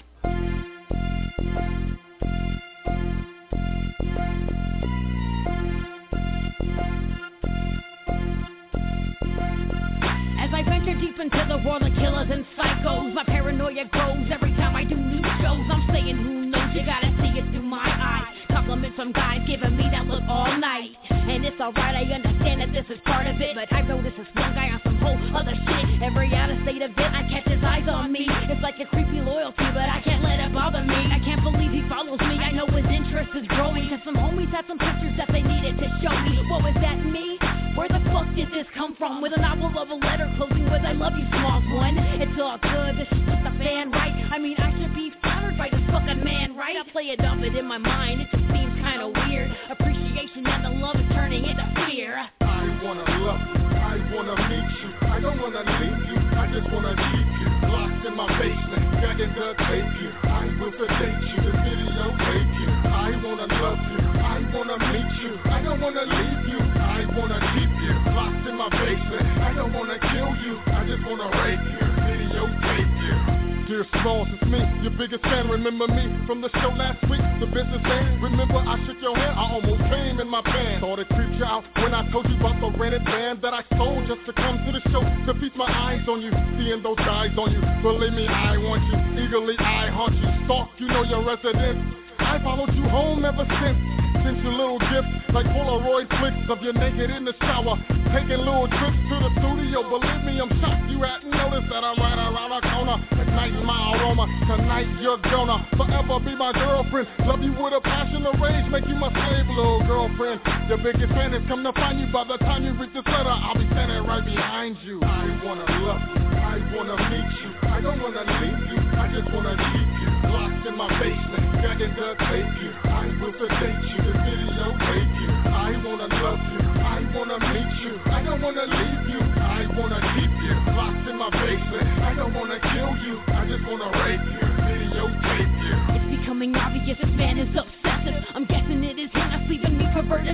I venture deep into the world of killers and psychos. My paranoia grows every time I do new shows. I'm saying who knows, you gotta see it through my eyes. Compliments from guys giving me that look all night. And it's alright, I understand that this is part of it, but I notice this one guy on some whole other shit. Every out-of-state event, I catch his eyes on me. It's like a creepy loyalty, but I can't let it bother me. I can't believe he follows me, I know his interest is growing. Cause some homies had some pictures that they needed to show me. What was that, me? Where the fuck did this come from? With a novel of a letter closing with I love you, small one. It's all good, this is just a fan, right? I mean, I should be flattered by this fucking man, right? I play it up, but in my mind, it just seems kinda weird. Appreciation and the love is turning into fear. I wanna love you, I wanna meet you. I don't wanna leave you, I just wanna keep you. Locked in my basement, gagging the tape you. I will sedate you, the video rape you. I wanna love you, I wanna meet you. I don't wanna leave you, I wanna keep you. Locked in my basement, I don't wanna kill you. I just wanna rape you, videotape you. Dear Smalls, it's me, your biggest fan. Remember me from the show last week, the business man. Remember I shook your hand, I almost came in my pants. Thought it creeped you out when I told you about the rented van that I sold just to come to the show to feast my eyes on you. Seeing those guys on you, believe me, I want you. Eagerly I haunt you, stalk, you know your residence. I followed you home ever since. Sent you little gifts like Polaroid flicks of you naked in the shower, taking little trips to the studio. Believe me, I'm shocked you hadn't noticed that I'm right around the corner, igniting my aroma. Tonight you're gonna forever be my girlfriend. Love you with a passion of rage, make you my slave, little girlfriend. Your biggest fan has come to find you. By the time you read this letter, I'll be standing right behind you. I wanna love you, I wanna meet you. I don't wanna leave you, I just wanna keep you. Locked in my basement, gagging the tape you. I will sedate you, the video rape you. I wanna love you, I wanna meet you. I don't wanna leave you, I wanna keep you. Locked in my basement, I don't wanna kill you. I just wanna rape you, videotape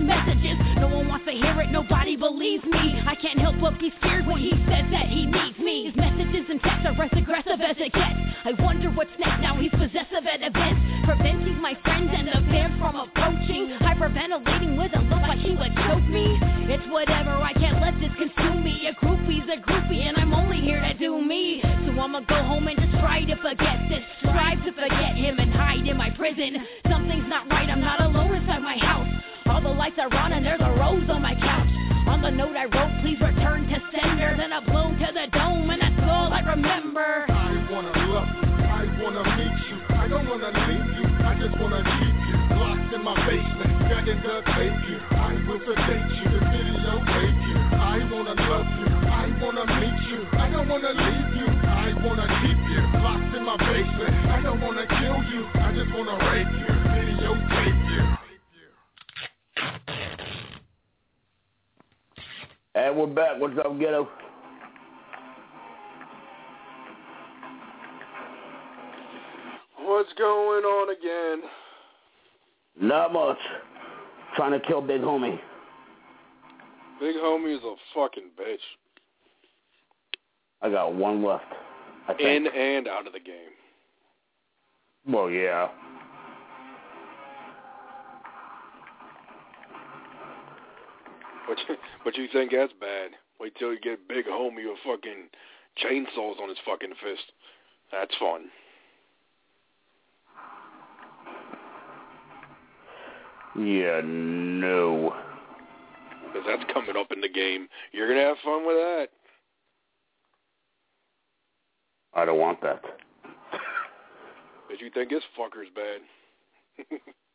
send messages. No one wants to hear it, nobody believes me. I can't help but be scared when he says that he needs me. His messages and texts are as aggressive as it gets. I wonder what's next now, he's possessive at events, preventing my friends and the fans from approaching, hyperventilating with a look like he would choke me. It's whatever, I can't let this consume me. A groupie's a groupie and I'm only here to do me. So I'ma go home and just try to forget this, strive to forget him and hide in my prison. Something's not right, I'm not alone inside my house. All the lights are on and there's a rose on my couch. On the note I wrote, please return to sender. Then I blow to the dome and that's all I remember. I wanna love you, I wanna meet you, I don't wanna leave you, I just wanna keep you locked in my basement, begging to take you. I will sedate you, the video rape you. I wanna love you, I wanna meet you, I don't wanna leave you, I wanna keep you locked in my basement. I don't wanna kill you, I just wanna rape you, videotape you. And we're back. What's up, Ghetto? What's going on again? Not much. Trying to kill Big Homie. Big Homie is a fucking bitch. I got one left, I think. In and out of the game. Well, yeah. But you think that's bad? Wait till you get Big Homie with fucking chainsaws on his fucking fist. That's fun. Yeah, no. Because that's coming up in the game. You're going to have fun with that. I don't want that. But you think this fucker's bad.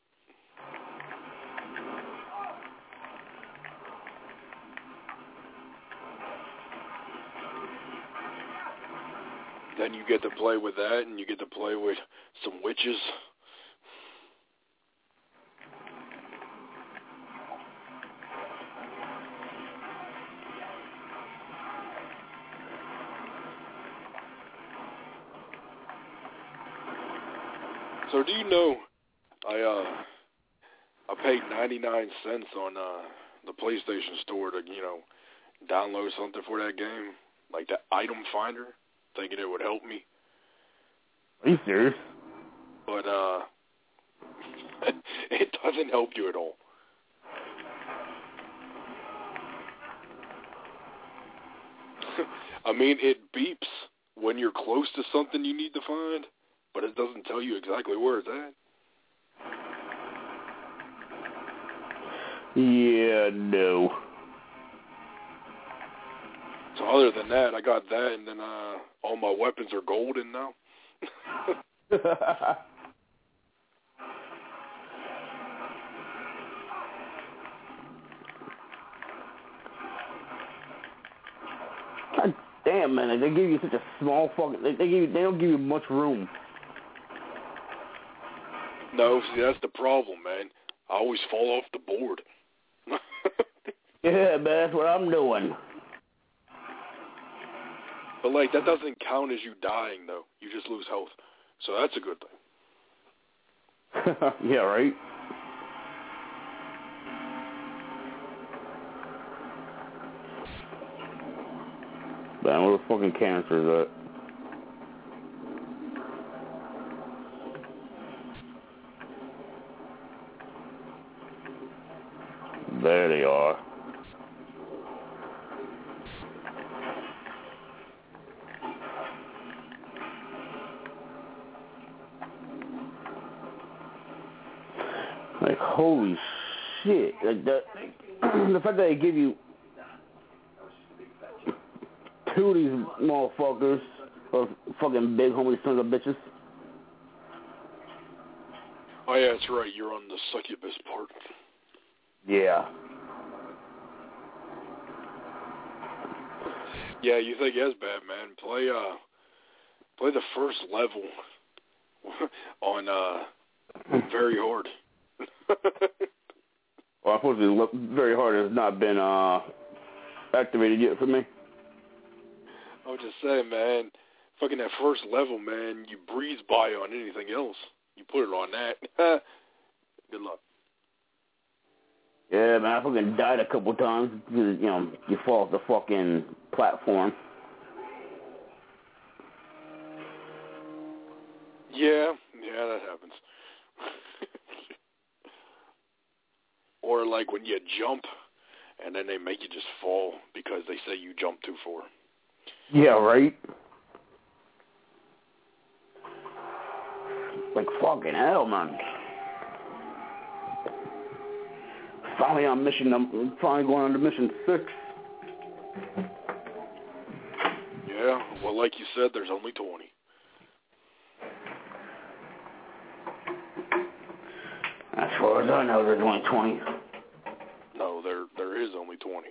Then you get to play with that, and you get to play with some witches. So do you know, I paid 99 cents on the PlayStation Store to, download something for that game, like the item finder, thinking it would help me. Are you serious? But it doesn't help you at all. I mean, it beeps when you're close to something you need to find, but it doesn't tell you exactly where it's at. Yeah, no. So other than that, I got that, and then all my weapons are golden now. God damn, man! They give you such a small fucking. They don't give you much room. No, see, that's the problem, man. I always fall off the board. Yeah, man, that's what I'm doing. But, like, that doesn't count as you dying, though. You just lose health. So that's a good thing. Yeah, right? Man, where the fucking cancer's at? There they are. Like, holy shit. Like the fact that they give you two of these motherfuckers, or fucking Big Homie sons of bitches. Oh, yeah, that's right. You're on the succubus part. Yeah. Yeah, you think that's bad, man. Play the first level on very hard. Well, unfortunately, very hard has not been activated yet for me. I was just saying, man, fucking that first level, man, you breeze by on anything else. You put it on that. Good luck. Yeah, man, I fucking died a couple times because, you know, you fall off the fucking platform. Yeah, that happens. Or like when you jump and then they make you just fall because they say you jumped too far. Yeah, right? Like fucking hell, man. Finally on finally going on to mission 6. Yeah, well, like you said, there's only 20. As far as I know, there's only 20. No, there is only 20.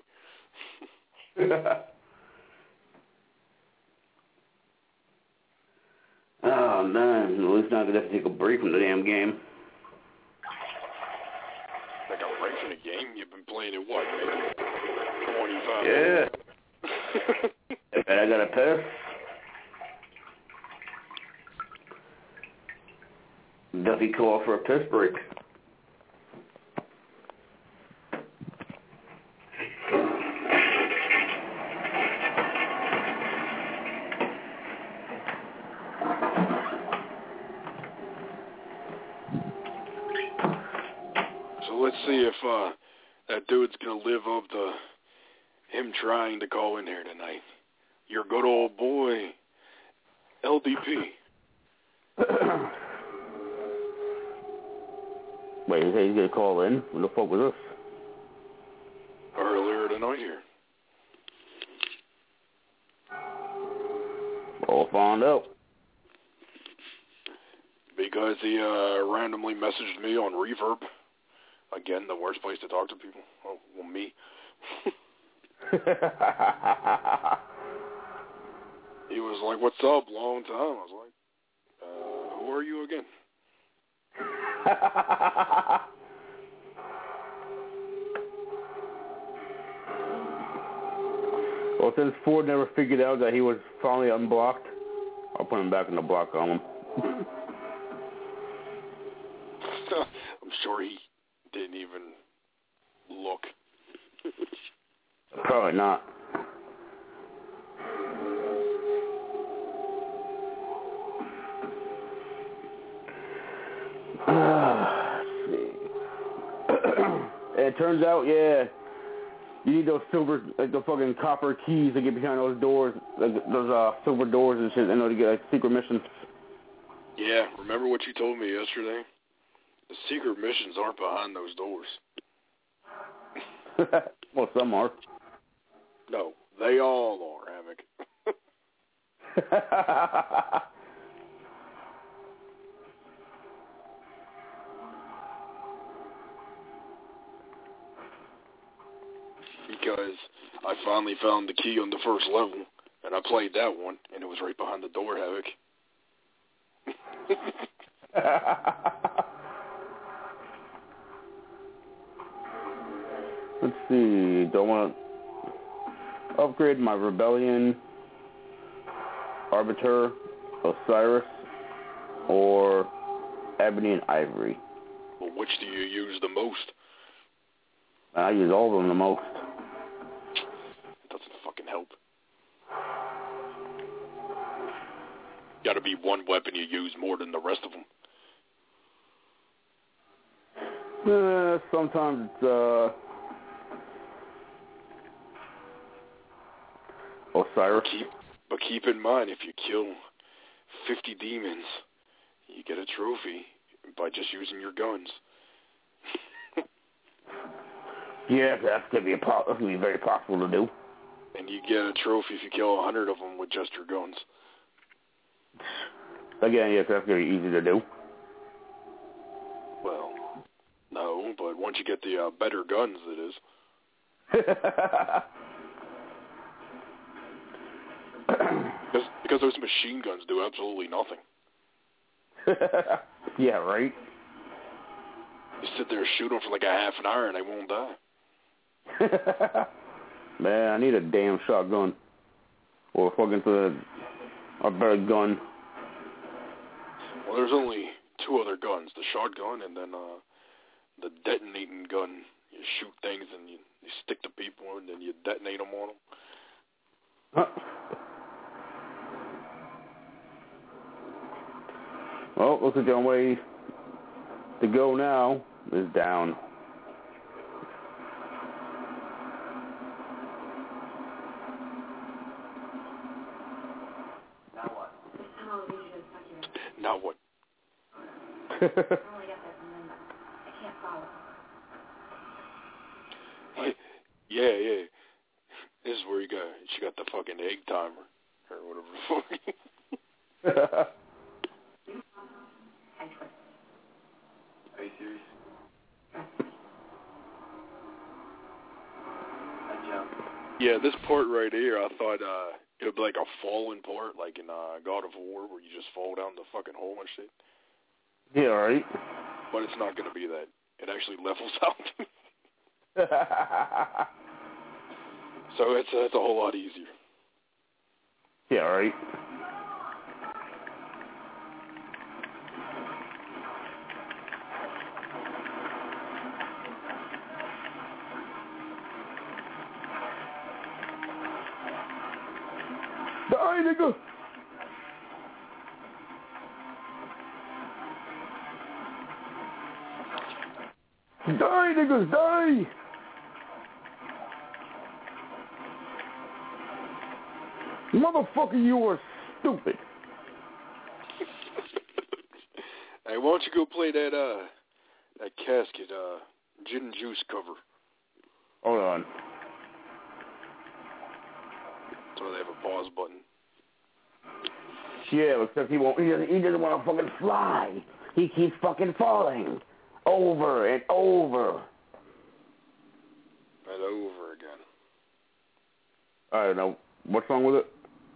Oh, man. At least now I could have to take a break from the damn game. Like a break from the game? You've been playing it, what, maybe 25 Yeah. And I got a piss. Duffy call for a piss break. Let's see if that dude's going to live up to him trying to call in here tonight. Your good old boy, LDP. Wait, you say he's going to call in? What the fuck was this? Earlier tonight here. We'll find out. Because he randomly messaged me on Reverb. Again, the worst place to talk to people. Oh, well, me. He was like, "What's up? Long time." I was like, "Who are you again?" Well, since Ford never figured out that he was finally unblocked, I'll put him back in the block on him. I'm sure he didn't even look. Probably not. Let's see. It turns out, yeah, you need those silver, like the fucking copper keys to get behind those doors, like those silver doors and shit, in order to get like secret missions. Yeah, remember what you told me yesterday? The secret missions aren't behind those doors. Well, some are. No, they all are, Havoc. Because I finally found the key on the first level, and I played that one, and it was right behind the door, Havoc. Let's see. Do I want to upgrade my Rebellion, Arbiter, Osiris, or Ebony and Ivory? Well, which do you use the most? I use all of them the most. It doesn't fucking help. Gotta be one weapon you use more than the rest of them. Sometimes it's, Osiris. But keep in mind, if you kill 50 demons, you get a trophy by just using your guns. Yeah, that's gonna be very possible to do. And you get a trophy if you kill 100 of them with just your guns. Again, yes, that's gonna be easy to do. Well, no, but once you get the better guns, it is. Because those machine guns do absolutely nothing. Yeah, right? You sit there and shoot them for like a half an hour and they won't die. Man, I need a damn shotgun. Or fucking a better gun. Well, there's only two other guns. The shotgun and then the detonating gun You shoot things and you stick to people and then you detonate them on them. Well, looks like the only way to go now is down. Now what? Now what? Yeah. This is where she got the fucking egg timer or whatever the fuck. Are you serious? Yeah, this part right here, I thought it would be like a falling part, like in God of War, where you just fall down the fucking hole and shit. Yeah, right. But it's not going to be that. It actually levels out. So it's a whole lot easier. Yeah, right. Die, nigga! Die, niggas, die! Motherfucker, you are stupid. Hey, why don't you go play that Casket Gin and Juice cover? Hold on. So they have a pause button. Yeah, except he doesn't want to fucking fly. He keeps fucking falling. Over and over. And over again. I don't know. What's wrong with it?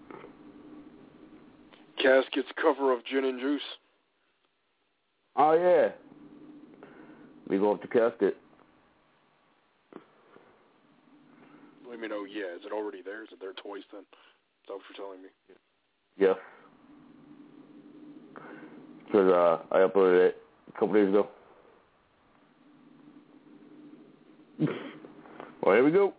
Casket's cover of Gin and Juice. Oh, yeah. We go up to Casket. Let me know, yeah. Is it already there? Is it there twice then? Is that what you're telling me? Yes. Because I uploaded it a couple days ago. Well, here we go.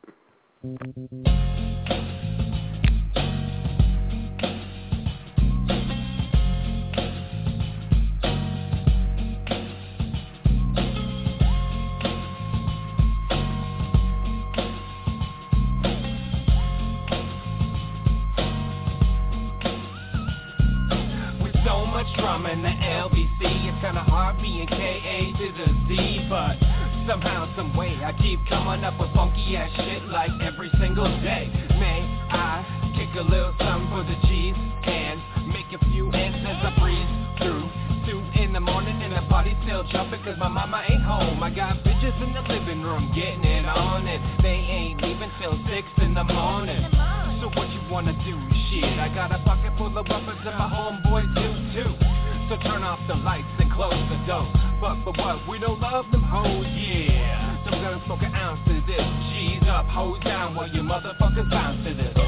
Drama in the LBC, it's kinda hard being K-A to the Z, but somehow, some way, I keep coming up with funky ass shit like every single day. May I kick a little something for the cheese and make a few ends as I breeze through 2 in the morning and the party still jumping cause my mama ain't home. I got bitches in the living room getting it on and they ain't leaving till 6 in the morning. So what you wanna do? Shit, I got a pocket full of weapons and my homeboys do too. So turn off the lights and close the door. But for what? We don't love them hoes, yeah. So I'm gonna smoke an ounce to this. G's up, hoes down while you motherfuckers bounce to this.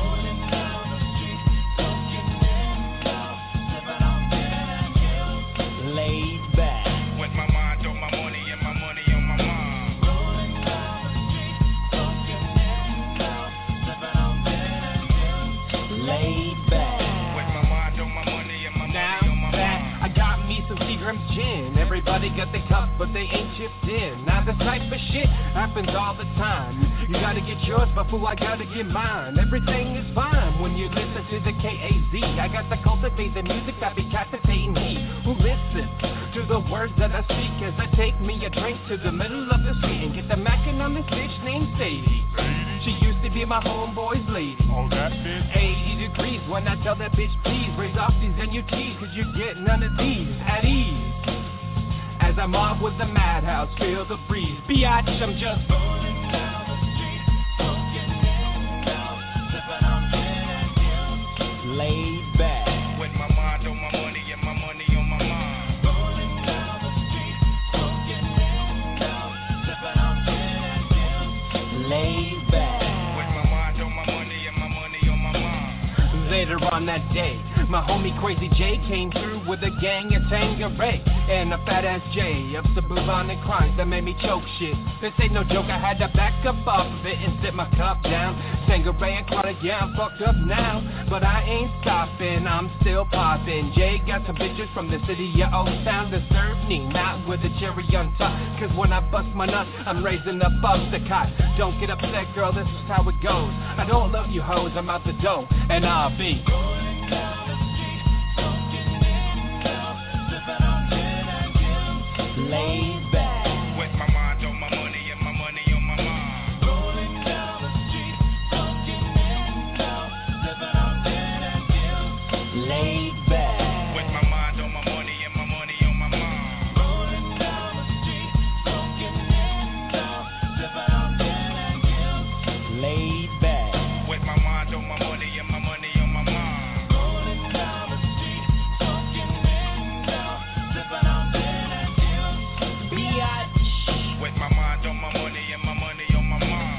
Laid back. With my mind on my money and my money on my mind. Rolling down the street, smoking in out, living on better hills. Laid back. With my mind on my money and my money on my mind. I got me some Seagram's gin. Everybody got the cup, but they ain't chipped in. Now this type of shit happens all the time. You gotta get yours, but fool, I gotta get mine. Everything is fine when you listen to the KAZ. I got to cultivate the music that be captivating he who listens to the words that I speak as I take me a drink to the middle of the street and get the mackin' on this bitch named Sadie. She used to be my homeboy's lady. Oh, that bitch. 80 degrees when I tell that bitch, please raise off these NUTs, cause you get none of these at ease. As I mob with the madhouse, feel the breeze. Biatch, I'm just rolling down the street, smoking in out, sipping on gin and juice. Laid back. With my mind on my money and my money on my mind. Rolling down the street, smoking in out, sipping on gin and juice. Laid back. With my mind on my money and my money on my mind. Later on that day, my My homie Crazy J came through with a gang of Tangeray and a fat ass J of some bubonic crimes that made me choke shit. This ain't no joke, I had to back up off of it and sit my cup down. Tangeray and chronic, yeah, I'm fucked up now, but I ain't stopping, I'm still popping. Jay got some bitches from the city of Old Town that serve me, not with a cherry on top. Cause when I bust my nut, I'm raising above the cot. Don't get upset, girl, this is how it goes. I don't love you hoes, I'm out the door, and I'll be going down the street, smoking in club, sipping on gin and juice, laid back. With my mind on my money and my money on my mind. Rolling down the street, smoking in club, sipping on gin and juice, laid back. With my mind on my money and my money on my mind. Rolling down the street, smoking in club, sipping on gin and juice, laid back. With my mind on my money and my money on my mind. Rolling down the street, smoking in club, sipping on gin and juice, biatch. With my mind on my money and my money on my mind.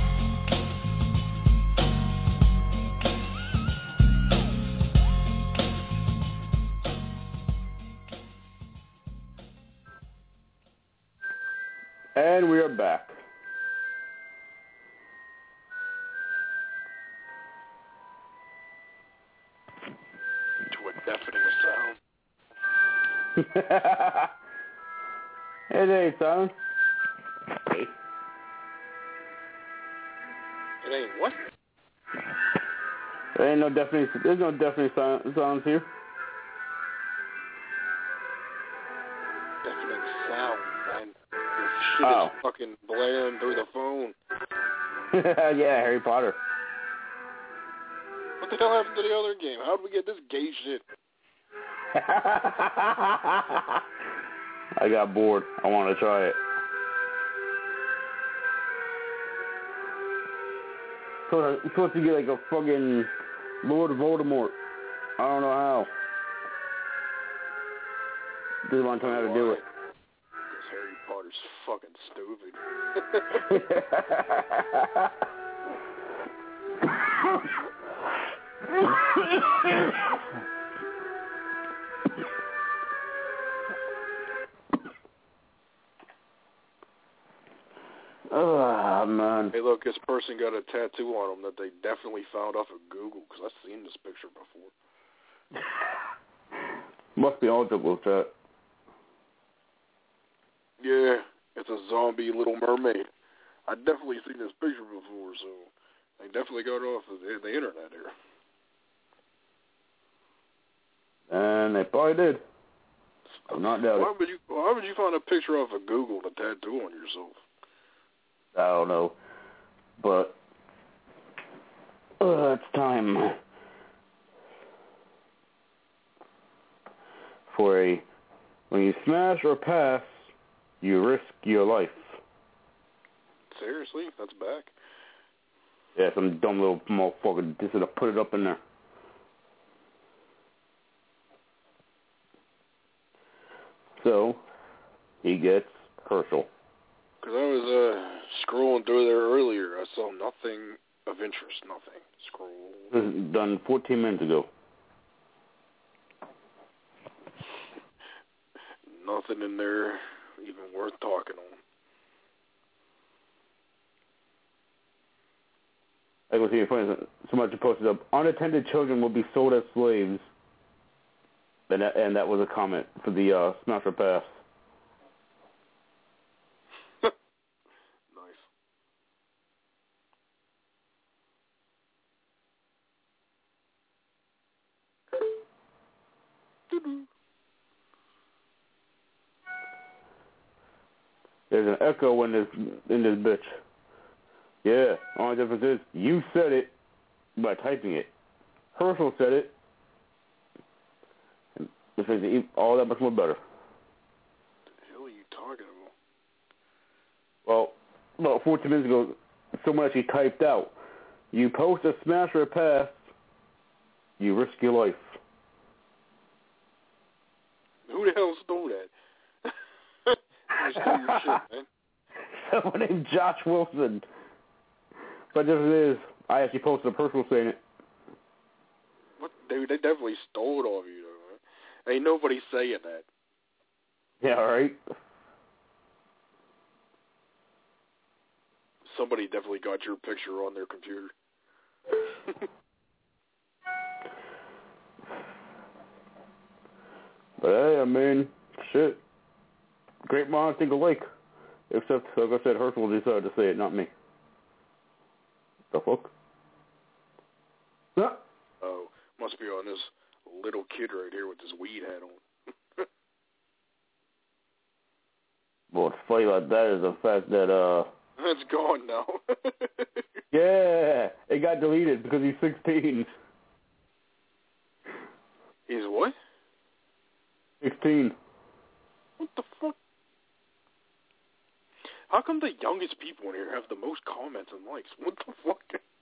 And we are back. To a deafening sound. It ain't sound. Hey. It ain't what? There ain't no deafening. There's no deafening sounds here. Deafening sound, man. Your shit is fucking blaring through the phone. Yeah, Harry Potter. What the hell happened to the other game? How did we get this gay shit? I got bored. I want to try it. So I'm supposed to get like a fucking Lord Voldemort. I don't know how. Just want to tell me how to do it. Because Harry Potter's fucking stupid. Oh, man. Hey, look, this person got a tattoo on them that they definitely found off of Google, because I've seen this picture before. Must be all double chat. Yeah, it's a zombie Little Mermaid. I've definitely seen this picture before, so they definitely got it off of the internet here. And they probably did. I'm not doubting. Why would you find a picture off of Google and a tattoo on yourself? I don't know. But it's time for when you smash or pass, you risk your life. Seriously? That's back? Yeah, some dumb little motherfucker just to put it up in there. So, he gets Herschel. Because I was scrolling through there earlier. I saw nothing of interest. Nothing. Scroll. This is done 14 minutes ago. Nothing in there even worth talking on. I go see your friends. Somebody posted up, unattended children will be sold as slaves. And that was a comment for the Smash or Pass. Nice. There's an echo in this bitch. Yeah, only difference is you said it by typing it. Herschel said it. And this makes it all that much more better. What the hell are you talking about? Well, about 14 minutes ago, someone actually typed out, you post a smash or a pass, you risk your life. Who the hell stole that? You stole your shit, man. Someone named Josh Wilson. But the difference is, I actually posted a personal saying it. What the Dude, they definitely stole it off you, though, man. Ain't nobody saying that. Yeah, right? Somebody definitely got your picture on their computer. But hey, I mean, shit. Great minds think alike. Except, like I said, Herschel decided to say it, not me. The fuck? Yeah. Oh, must be on this little kid right here with this weed hat on. What's funny about that is the fact that, It's gone now. yeah, it got deleted because he's 16. He's what? 16. What the fuck? How come the youngest people in here have the most comments and likes? What the fuck?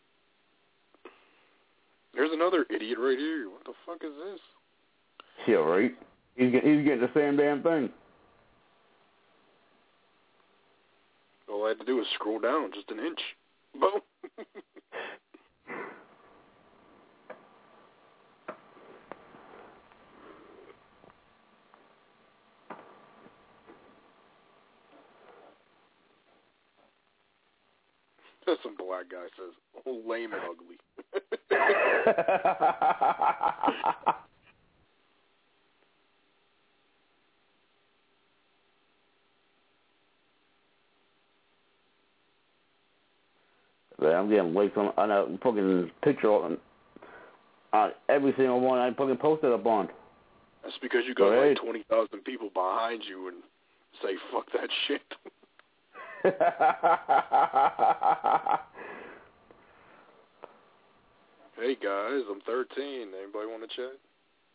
There's another idiot right here. What the fuck is this? Yeah, right? He's getting the same damn thing. All I had to do was scroll down just an inch. Boom. Some black guy says, "Oh, lame and ugly." I'm getting likes on a fucking picture on every single one I fucking posted up on. That's because you got like 20,000 people behind you and say, "Fuck that shit." Hey guys, I'm 13. Anybody want to chat?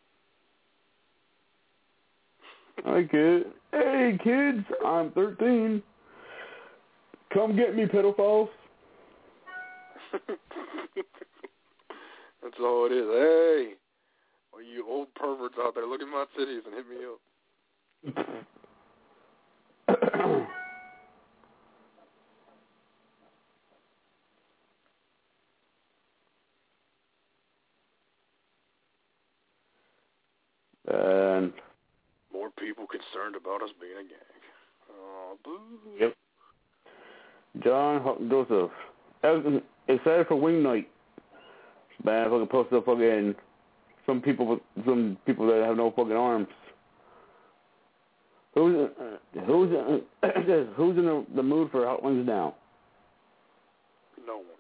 Hi kid. Hey kids, I'm 13. Come get me, pedophiles. That's all it is. Hey, all you old perverts out there, look at my titties and hit me up. And more people concerned about us being a gang. Oh, boo. Yep. John Joseph. Excited for wing night. Man, I fucking posted up fucking some people that have no fucking arms. Who's in the mood for hot wings now? No one.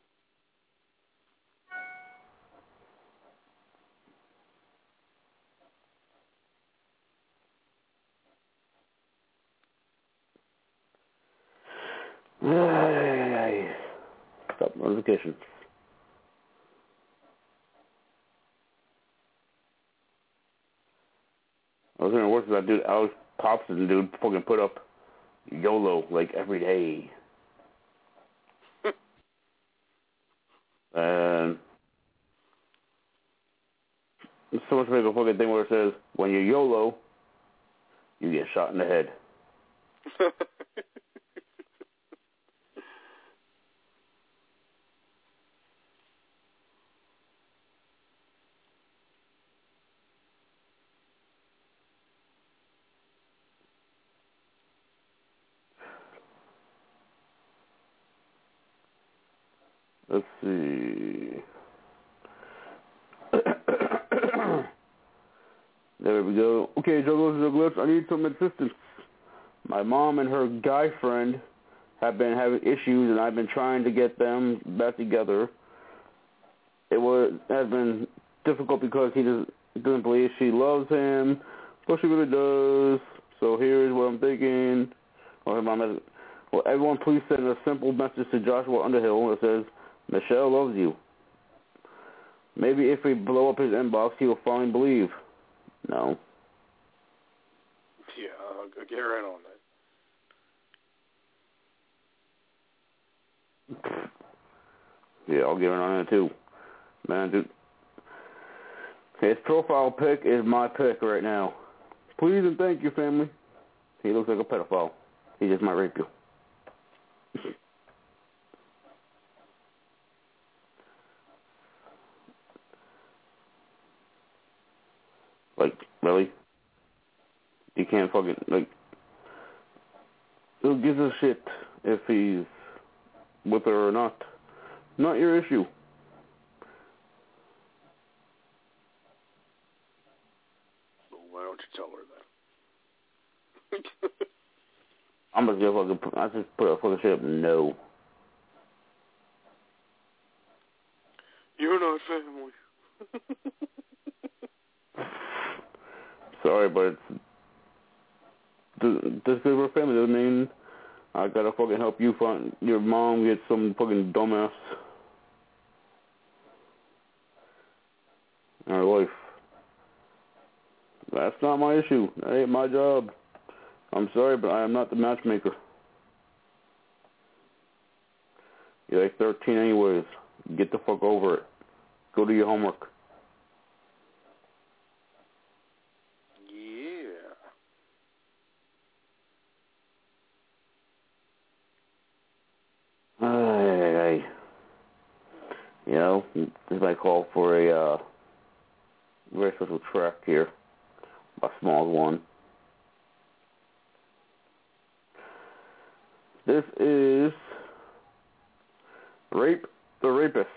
Stop notifications. I was gonna work with that dude, Alex Thompson, dude, fucking put up YOLO like every day. And there's so much big a fucking thing where it says, when you YOLO, you get shot in the head. Let's see. There we go. Okay, Jugglers, I need some assistance. My mom and her guy friend have been having issues, and I've been trying to get them back together. Has been difficult because he doesn't believe she loves him, but she really does. So here's what I'm thinking. Well, everyone please send a simple message to Joshua Underhill that says, Michelle loves you. Maybe if we blow up his inbox, he will finally believe. No. Yeah, I'll get right on that. Yeah, I'll get right on it too. Man, dude. His profile pic is my pic right now. Please and thank you, family. He looks like a pedophile. He just might rape you. Really? You can't fucking, like, who gives a shit if he's with her or not? Not your issue. Well, why don't you tell her that? I'm just gonna fucking, I just put a fucking shit up, no. You're not family. Sorry, but just because we're family doesn't mean I gotta fucking help you find your mom get some fucking dumbass in her life. That's not my issue. That ain't my job. I'm sorry, but I am not the matchmaker. You're like 13 anyways. Get the fuck over it. Go do your homework. Yeah. You know, this might call for a very special track here. A small one. This is Rape the Rapist.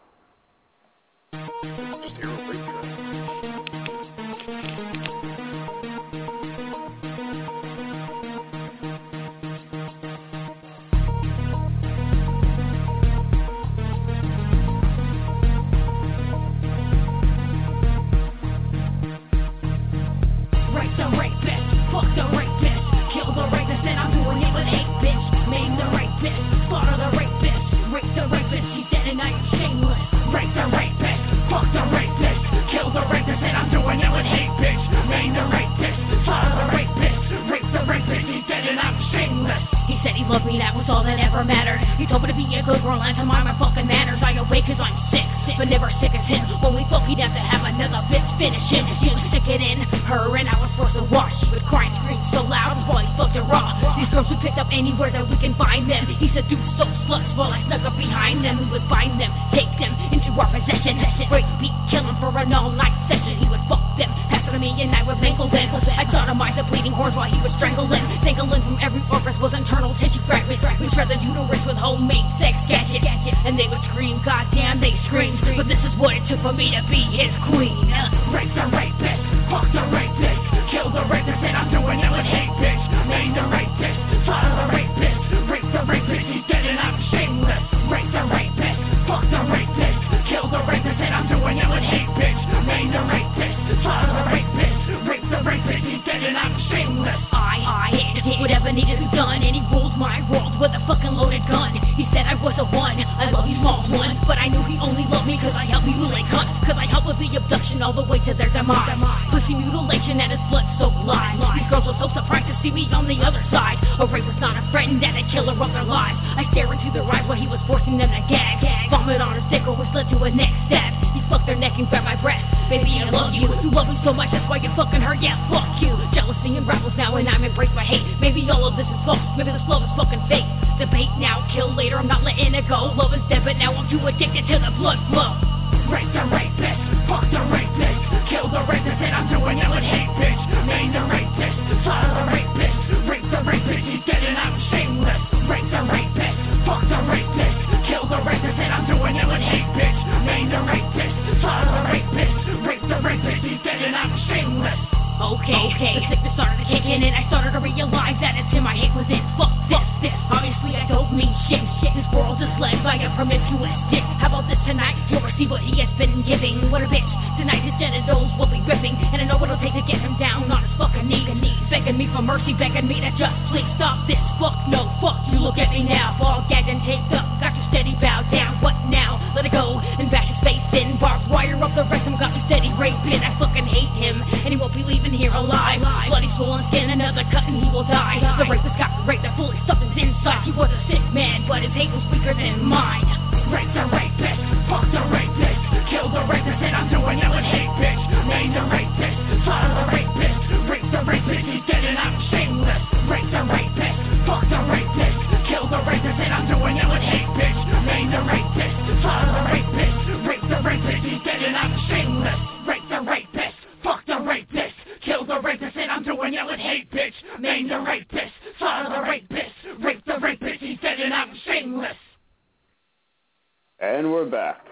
Anywhere that we can find them, he seduced those sluts while I snuck up behind them. We would find them, take them into our possession, break, beat, kill them for an all-night session. He would fuck them, pass it to me, and I would mangle them. I sodomized the bleeding horns while he would strangle them. Dangling from every orifice was internal tissue fragments. We shred the uterus with homemade sex gadgets, and they would scream, goddamn, they screamed. But this is what it took for me to be his queen. Rape the rapist, fuck the rapist, kill the rapist, and I'm doing it with hate, bitch. Made the rapist, slaughter the rapist, rape the rapist, he's dead and I'm shameless. Rape the rapist, fuck the rapist, kill the rapist, and I'm doing it with hate, bitch. Made the rapist, slaughter the rapist, rape the rapist, he's dead and I'm shameless. I did whatever needed to be done, and he ruled my world with a fucking loaded gun. He said I was a one, I love you small one, but I knew he only loved me cause I helped mutilate cunts, cause I helped with the abduction all the way to their demise. Pussy mutilation and his blood so live. These girls were so surprised to see me on the other side. A rapist not a friend and a killer of their lives. I stare into their eyes while he was forcing them to gag. Vomit on his dick or was led to a next step. He fucked their neck and grabbed my breast. Baby, I love you. You love me so much, that's why you're fucking her. Yeah, fuck you. Jealousy unravels now and I'm embraced by hate. Maybe all of this is false. Maybe this love is fucking fake. Debate now, kill later. I'm not letting it go. Love is dead, but now I'm too addicted to the blood flow. Rape the rapist, fuck the rapist, kill the rapist, and I'm doing it with hate, bitch. Made the rapist, slaughter the rapist, rape the rapist, he's dead and I'm shameless. Rape the rapist, fuck the rapist, kill the rapist, and I'm doing it with hate, bitch. Made the rapist, slaughter the rapist, rape the rapist, he's dead and I'm shameless. Okay, the sickness started to kick in and I started to realize that it's him I hate was it. Fuck this, obviously I don't mean shit. This world is led by a promiscuous dick. How about this tonight? You'll receive what he has been giving. What a bitch, tonight his genitals will be ripping. And I know what it'll take to get him down on his fucking knees. Begging me for mercy, begging me to just please stop this. Fuck no, fuck you, look at me now. All gagged and taped up, got you steady, bow down. What now? Let it go and bash his face in. Barbed wire up the rectum, got you steady raping. I fucking hate him and he won't be leaving here alive. Bloody swollen skin, another cut and he will die. The rapist got raped, that fully stuffed his inside. He was a sick man, but his hate was weaker than mine. Rape the rapist, fuck the rapist, kill the rapist, and I'm doing it with hate, bitch. Made the rapist, slaughter the rapist, rape the rapist, he's dead and I'm shameless. Rape the rapist, fuck the rapist, kill the rapist, and I'm doing it with hate, bitch. Made the rapist, slaughter the rapist, rape the rapist, he's dead and I'm shameless. Rape the rapist, fuck the rapist, rapist. Slaughter the rapist. Rape the rapist. He said and I'm shameless. And we're back.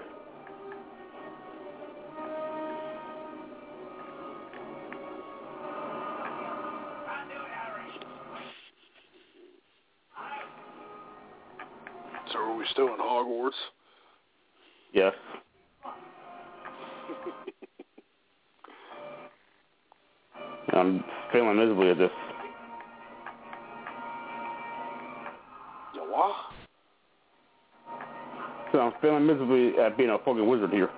So are we still in Hogwarts? Yes. I'm failing miserably at this. You what? So I'm failing miserably at being a fucking wizard here.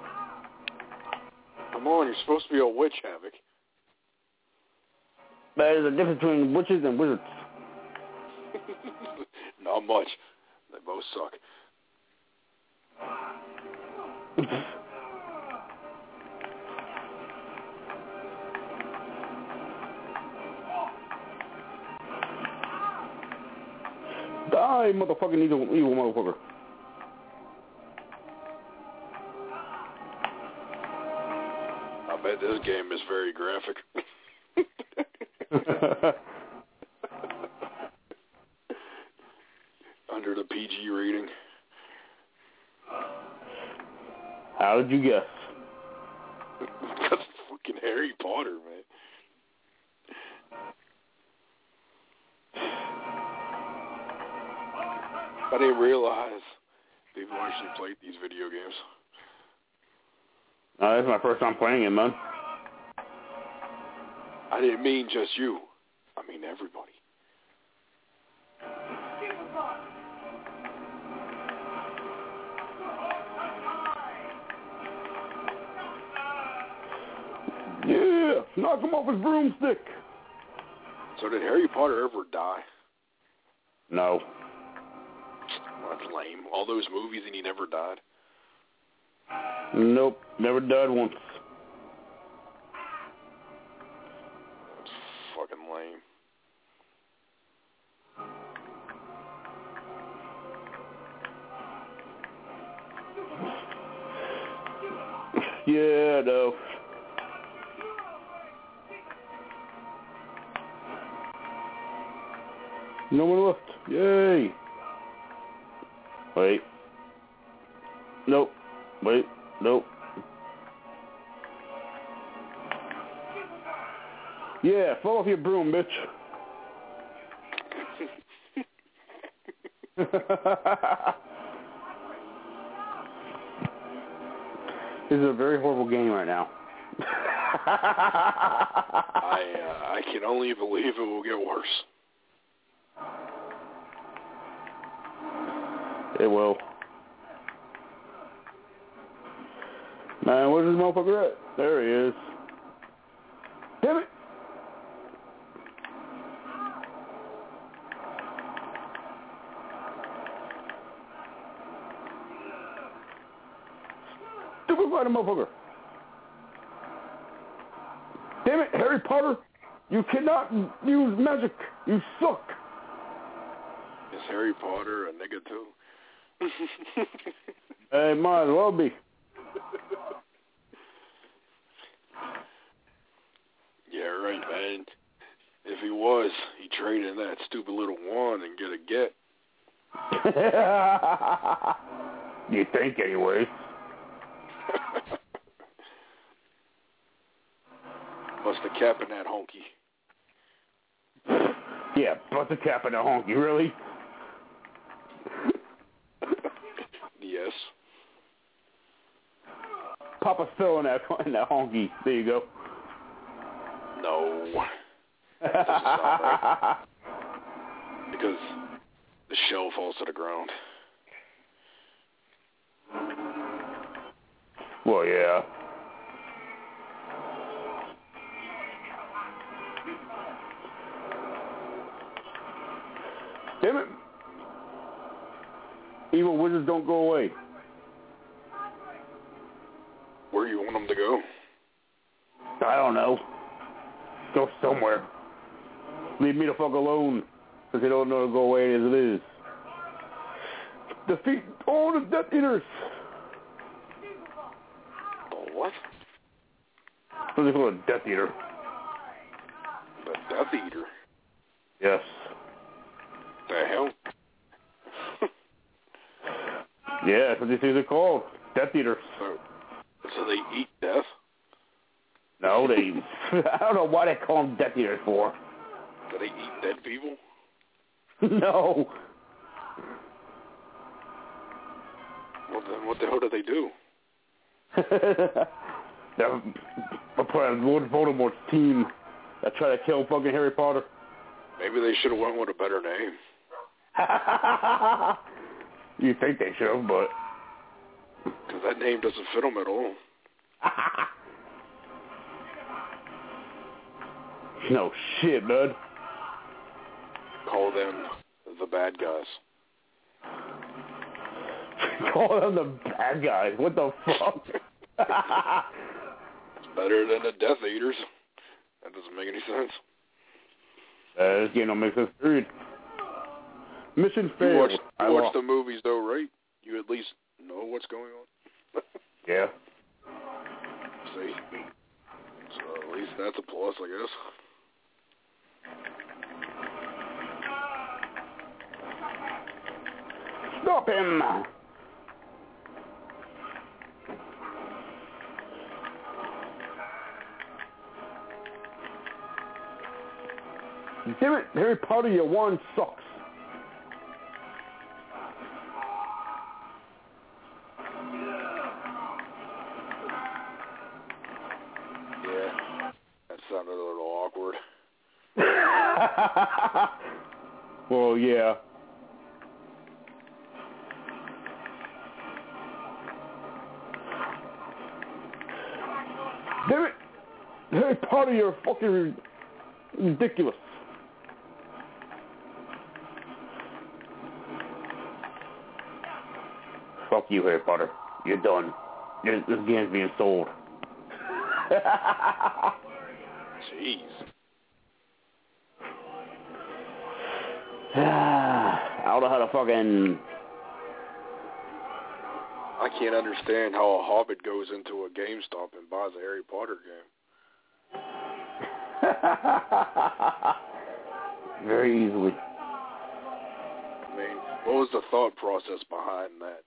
Come on, you're supposed to be a witch, Havoc. There's a difference between witches and wizards. Not much. They both suck. Die, motherfucking evil motherfucker. I bet this game is very graphic. Under the PG rating. How did you guess? That's fucking Harry Potter, man. I didn't realize people actually played these video games. This is my first time playing it, man. I didn't mean just you. I mean everybody. Yeah, knock him off his broomstick. So did Harry Potter ever die? No. Well, that's lame. All those movies and he never died? Nope, never died once. That's fucking lame. Yeah, no. No one left. Yay. Wait. Nope. Wait. Nope. Yeah, fall off your broom, bitch. This is a very horrible game right now. I can only believe it will get worse. It will. Man, where's this motherfucker at? There he is. Damn it! Stupid fighting motherfucker. Damn it, Harry Potter! You cannot use magic! You suck! Is Harry Potter a nigga too? Hey, might as well be. Yeah, right, man. If he was, he'd trade in that stupid little wand and get a get. You think, anyway. Bust a cap in that honky. Yeah, bust a cap in a honky, really? Yes. Pop a fill in that honky. There you go. No. That doesn't sound right. Because the shell falls to the ground. Well, yeah. Damn it. Evil wizards don't go away. Where you want them to go? I don't know. Go somewhere. Leave me the fuck alone. Because they don't know to go away as it is. Defeat all the Death Eaters. The what? What do they call a Death Eater? The Death Eater? Yes. The hell? Yeah, that's what these things are called. Death Eaters. So they eat death? No, they... I don't know why they call them Death Eaters for. Do they eat dead people? No. Well, then what the hell do they do? They're part of Lord Voldemort's team that try to kill fucking Harry Potter. Maybe they should have went with a better name. You think they should have, but... Because that name doesn't fit them at all. No shit, bud. Call them the bad guys. Call them the bad guys. What the fuck? It's better than the Death Eaters. That doesn't make any sense. This game don't make sense, period. Mission failed. You watch the movies, though, right? You at least know what's going on? Yeah. See? So at least that's a plus, I guess. Stop him! Damn it, Harry Potter, your wand sucks. Yeah, that sounded a little awkward. Well, yeah. Damn it! Harry Potter, you're fucking ridiculous. Fuck you, Harry Potter. You're done. This game's being sold. Jeez. I don't know how to fucking... I can't understand how a hobbit goes into a GameStop and buys a Harry Potter game. Very easily. I mean, what was the thought process behind that?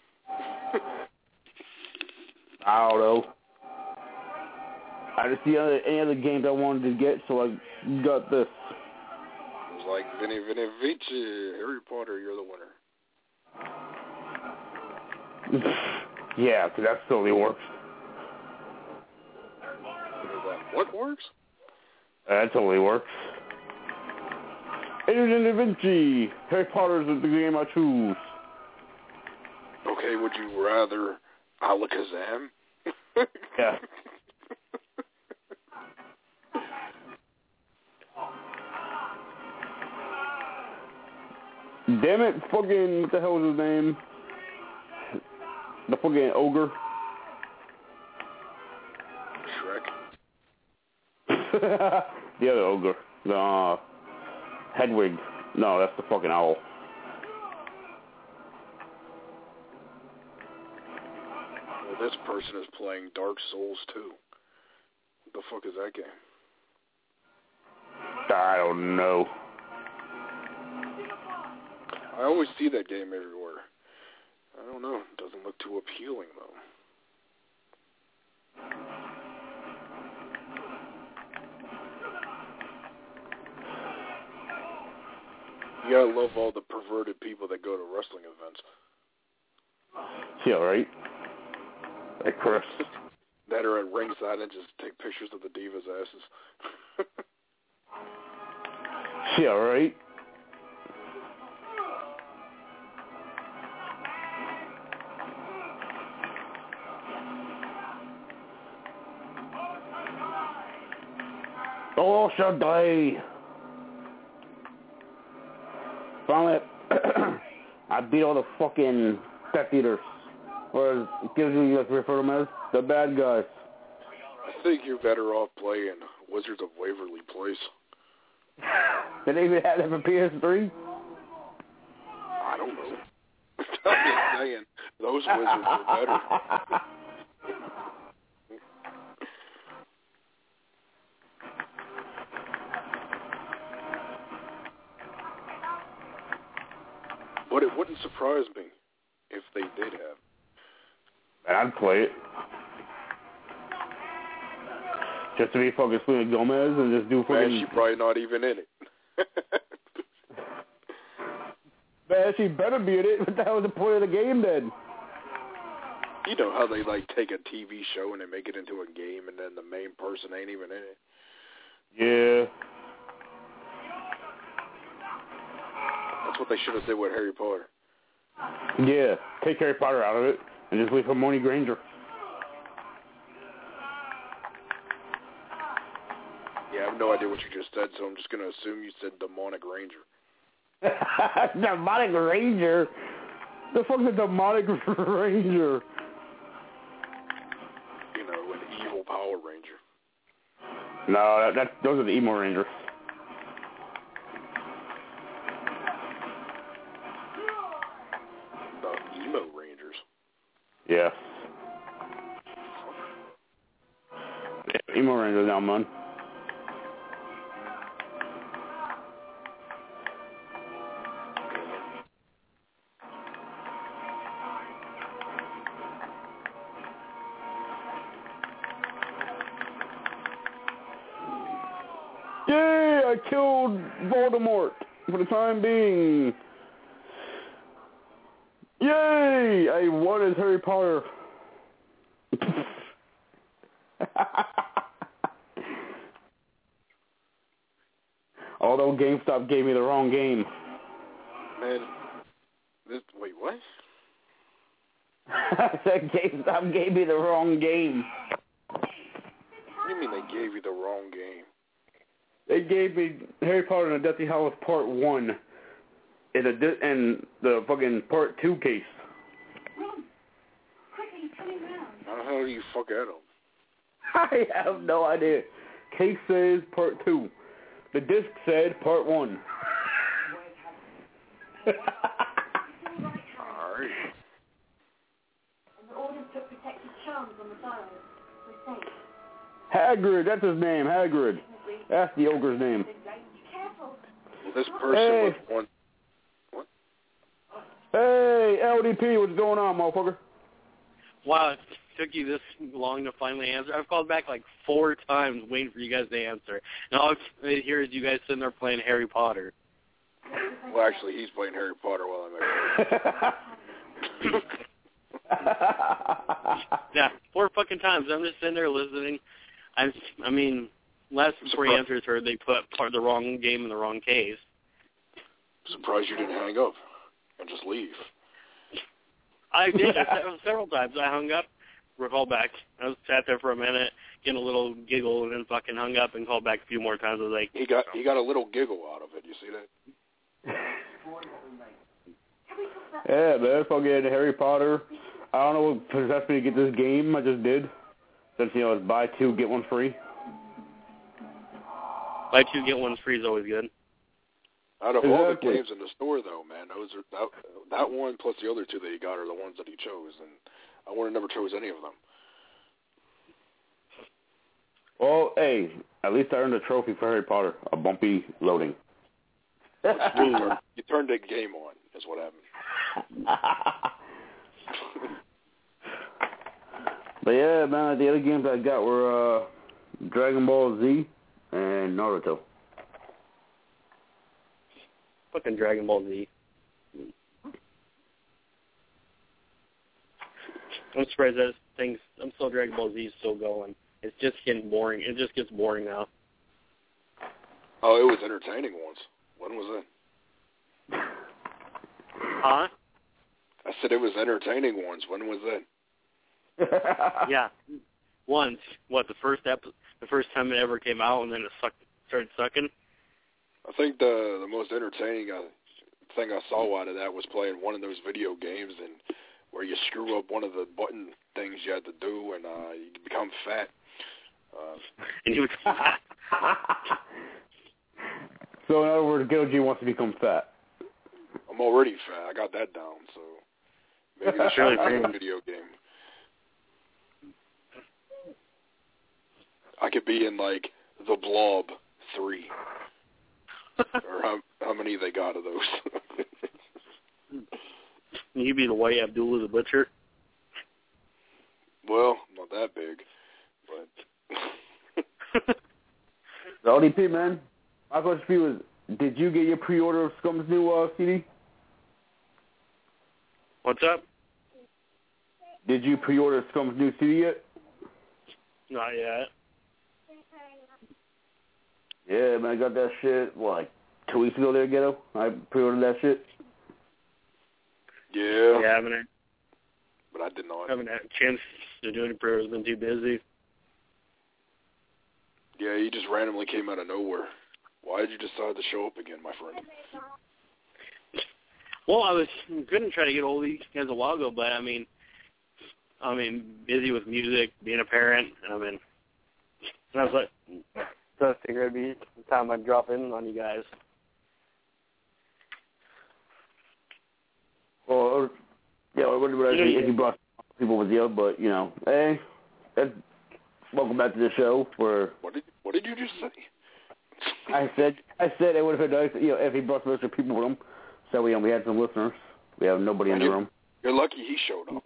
I don't know. I didn't see any other games I wanted to get, so I got this. It was like, Vini Vici, Harry Potter, you're the winner. Yeah, because that totally works. What works? That totally works. Vini Vici, Harry Potter is the game I choose. Okay, would you rather Alakazam? Yeah. Damn it, fucking, what the hell is his name? The fucking ogre. Shrek? The other ogre. The Hedwig. No, that's the fucking owl. Well, this person is playing Dark Souls 2. What the fuck is that game? I don't know. I always see that game everywhere. I don't know. It doesn't look too appealing, though. You gotta love all the perverted people that go to wrestling events. Yeah, right? Like Chris. That are at ringside and just take pictures of the divas' asses. Yeah, right? Oh, Shaddai! Finally, I beat all the fucking Death Eaters. Or as occasionally you like to refer to them as, the bad guys. I think you're better off playing Wizards of Waverly Place. Did they even have that for PS3? I don't know. I'm just saying, those wizards are better. But it wouldn't surprise me if they did have. I'd play it. Just to be fucking Selena Gomez and just do fucking... Man, she's probably not even in it. Man, she better be in it. What the hell was the point of the game then? You know how they, like, take a TV show and they make it into a game and then the main person ain't even in it? Yeah. That's what they should have did with Harry Potter. Yeah. Take Harry Potter out of it and just leave Hermione Granger. Yeah, I have no idea what you just said, so I'm just going to assume you said Demonic Ranger. Demonic Ranger? The fuck is a Demonic Ranger? You know, an evil Power Ranger. No, those are the emo Rangers. The emo Rangers? Yeah. Emo Rangers now, man. Yay! I killed Voldemort for the time being. Yay! I won as Harry Potter. Although GameStop gave me the wrong game. Man, wait, what? I said GameStop gave me the wrong game. What do you mean they gave you the wrong game? They gave me Harry Potter and the Deathly Hallows Part 1 and the fucking Part 2 case. How the hell do you fuck at them? I have no idea. Case says Part 2. The disc said Part 1. Alright. And the orders put protective charms on the dial. We're safe. Hagrid, that's his name, Hagrid. That's the ogre's name. Careful. Well, this person was one... What? Hey, LDP, what's going on, motherfucker? Wow, it took you this long to finally answer. I've called back like 4 times waiting for you guys to answer. And all I hear is you guys sitting there playing Harry Potter. Well, actually, he's playing Harry Potter while I'm Yeah, 4 fucking times. I'm just sitting there listening. I mean, last 4 answers heard they put the wrong game in the wrong case. Surprised you didn't hang up and just leave. I did. Several times. I hung up, called back. I was sat there for a minute, getting a little giggle, and then fucking hung up and called back a few more times. I was like, he got a little giggle out of it. You see that? Yeah, man, fucking Harry Potter. I don't know what possessed me to get this game. I just did. Since, you know, it's buy 2, get 1 free. Buy 2, get 1 free is always good. Out of all the games in the store, though, man, those are that one plus the other 2 that he got are the ones that he chose, and I would have never chose any of them. Well, hey, at least I earned a trophy for Harry Potter, a bumpy loading. You turned the game on, is what happened. But yeah, man, the other games I got were Dragon Ball Z and Naruto. Fucking Dragon Ball Z. I'm surprised that I'm still Dragon Ball Z is still going. It's just getting boring. It just gets boring now. Oh, it was entertaining once. When was that? Huh? I said it was entertaining once. When was that? Yeah. Once. What, the first time it ever came out and then it started sucking? I think the most entertaining thing I saw out of that was playing one of those video games and where you screw up one of the button things you had to do and you become fat. And you So in other words, Gil G wants to become fat. I'm already fat. I got that down, so maybe this should be a video game. I could be in, like, The Blob 3. Or how many they got of those. Can you be the white Abdullah the Butcher? Well, not that big, but... The ODP, man. My question for you is, did you get your pre-order of Scum's new CD? What's up? Did you pre-order Scum's new CD yet? Not yet. Yeah, man, I got that shit, 2 weeks ago there, Ghetto? I pre-ordered that shit. Yeah. Yeah, I haven't but I did not. Haven't had a chance to do any prayers. Been too busy. Yeah, you just randomly came out of nowhere. Why did you decide to show up again, my friend? Well, I was going to try to get hold of these guys a while ago, but I mean, busy with music, being a parent, and I was like, so I figured it'd be the time I'd drop in on you guys. Well, yeah, I wouldn't if you brought people with you, but, hey, welcome back to the show. What did you just say? I said it would have been nice, if he brought some extra people with him. So we had some listeners. We have nobody in the room. You're lucky he showed up.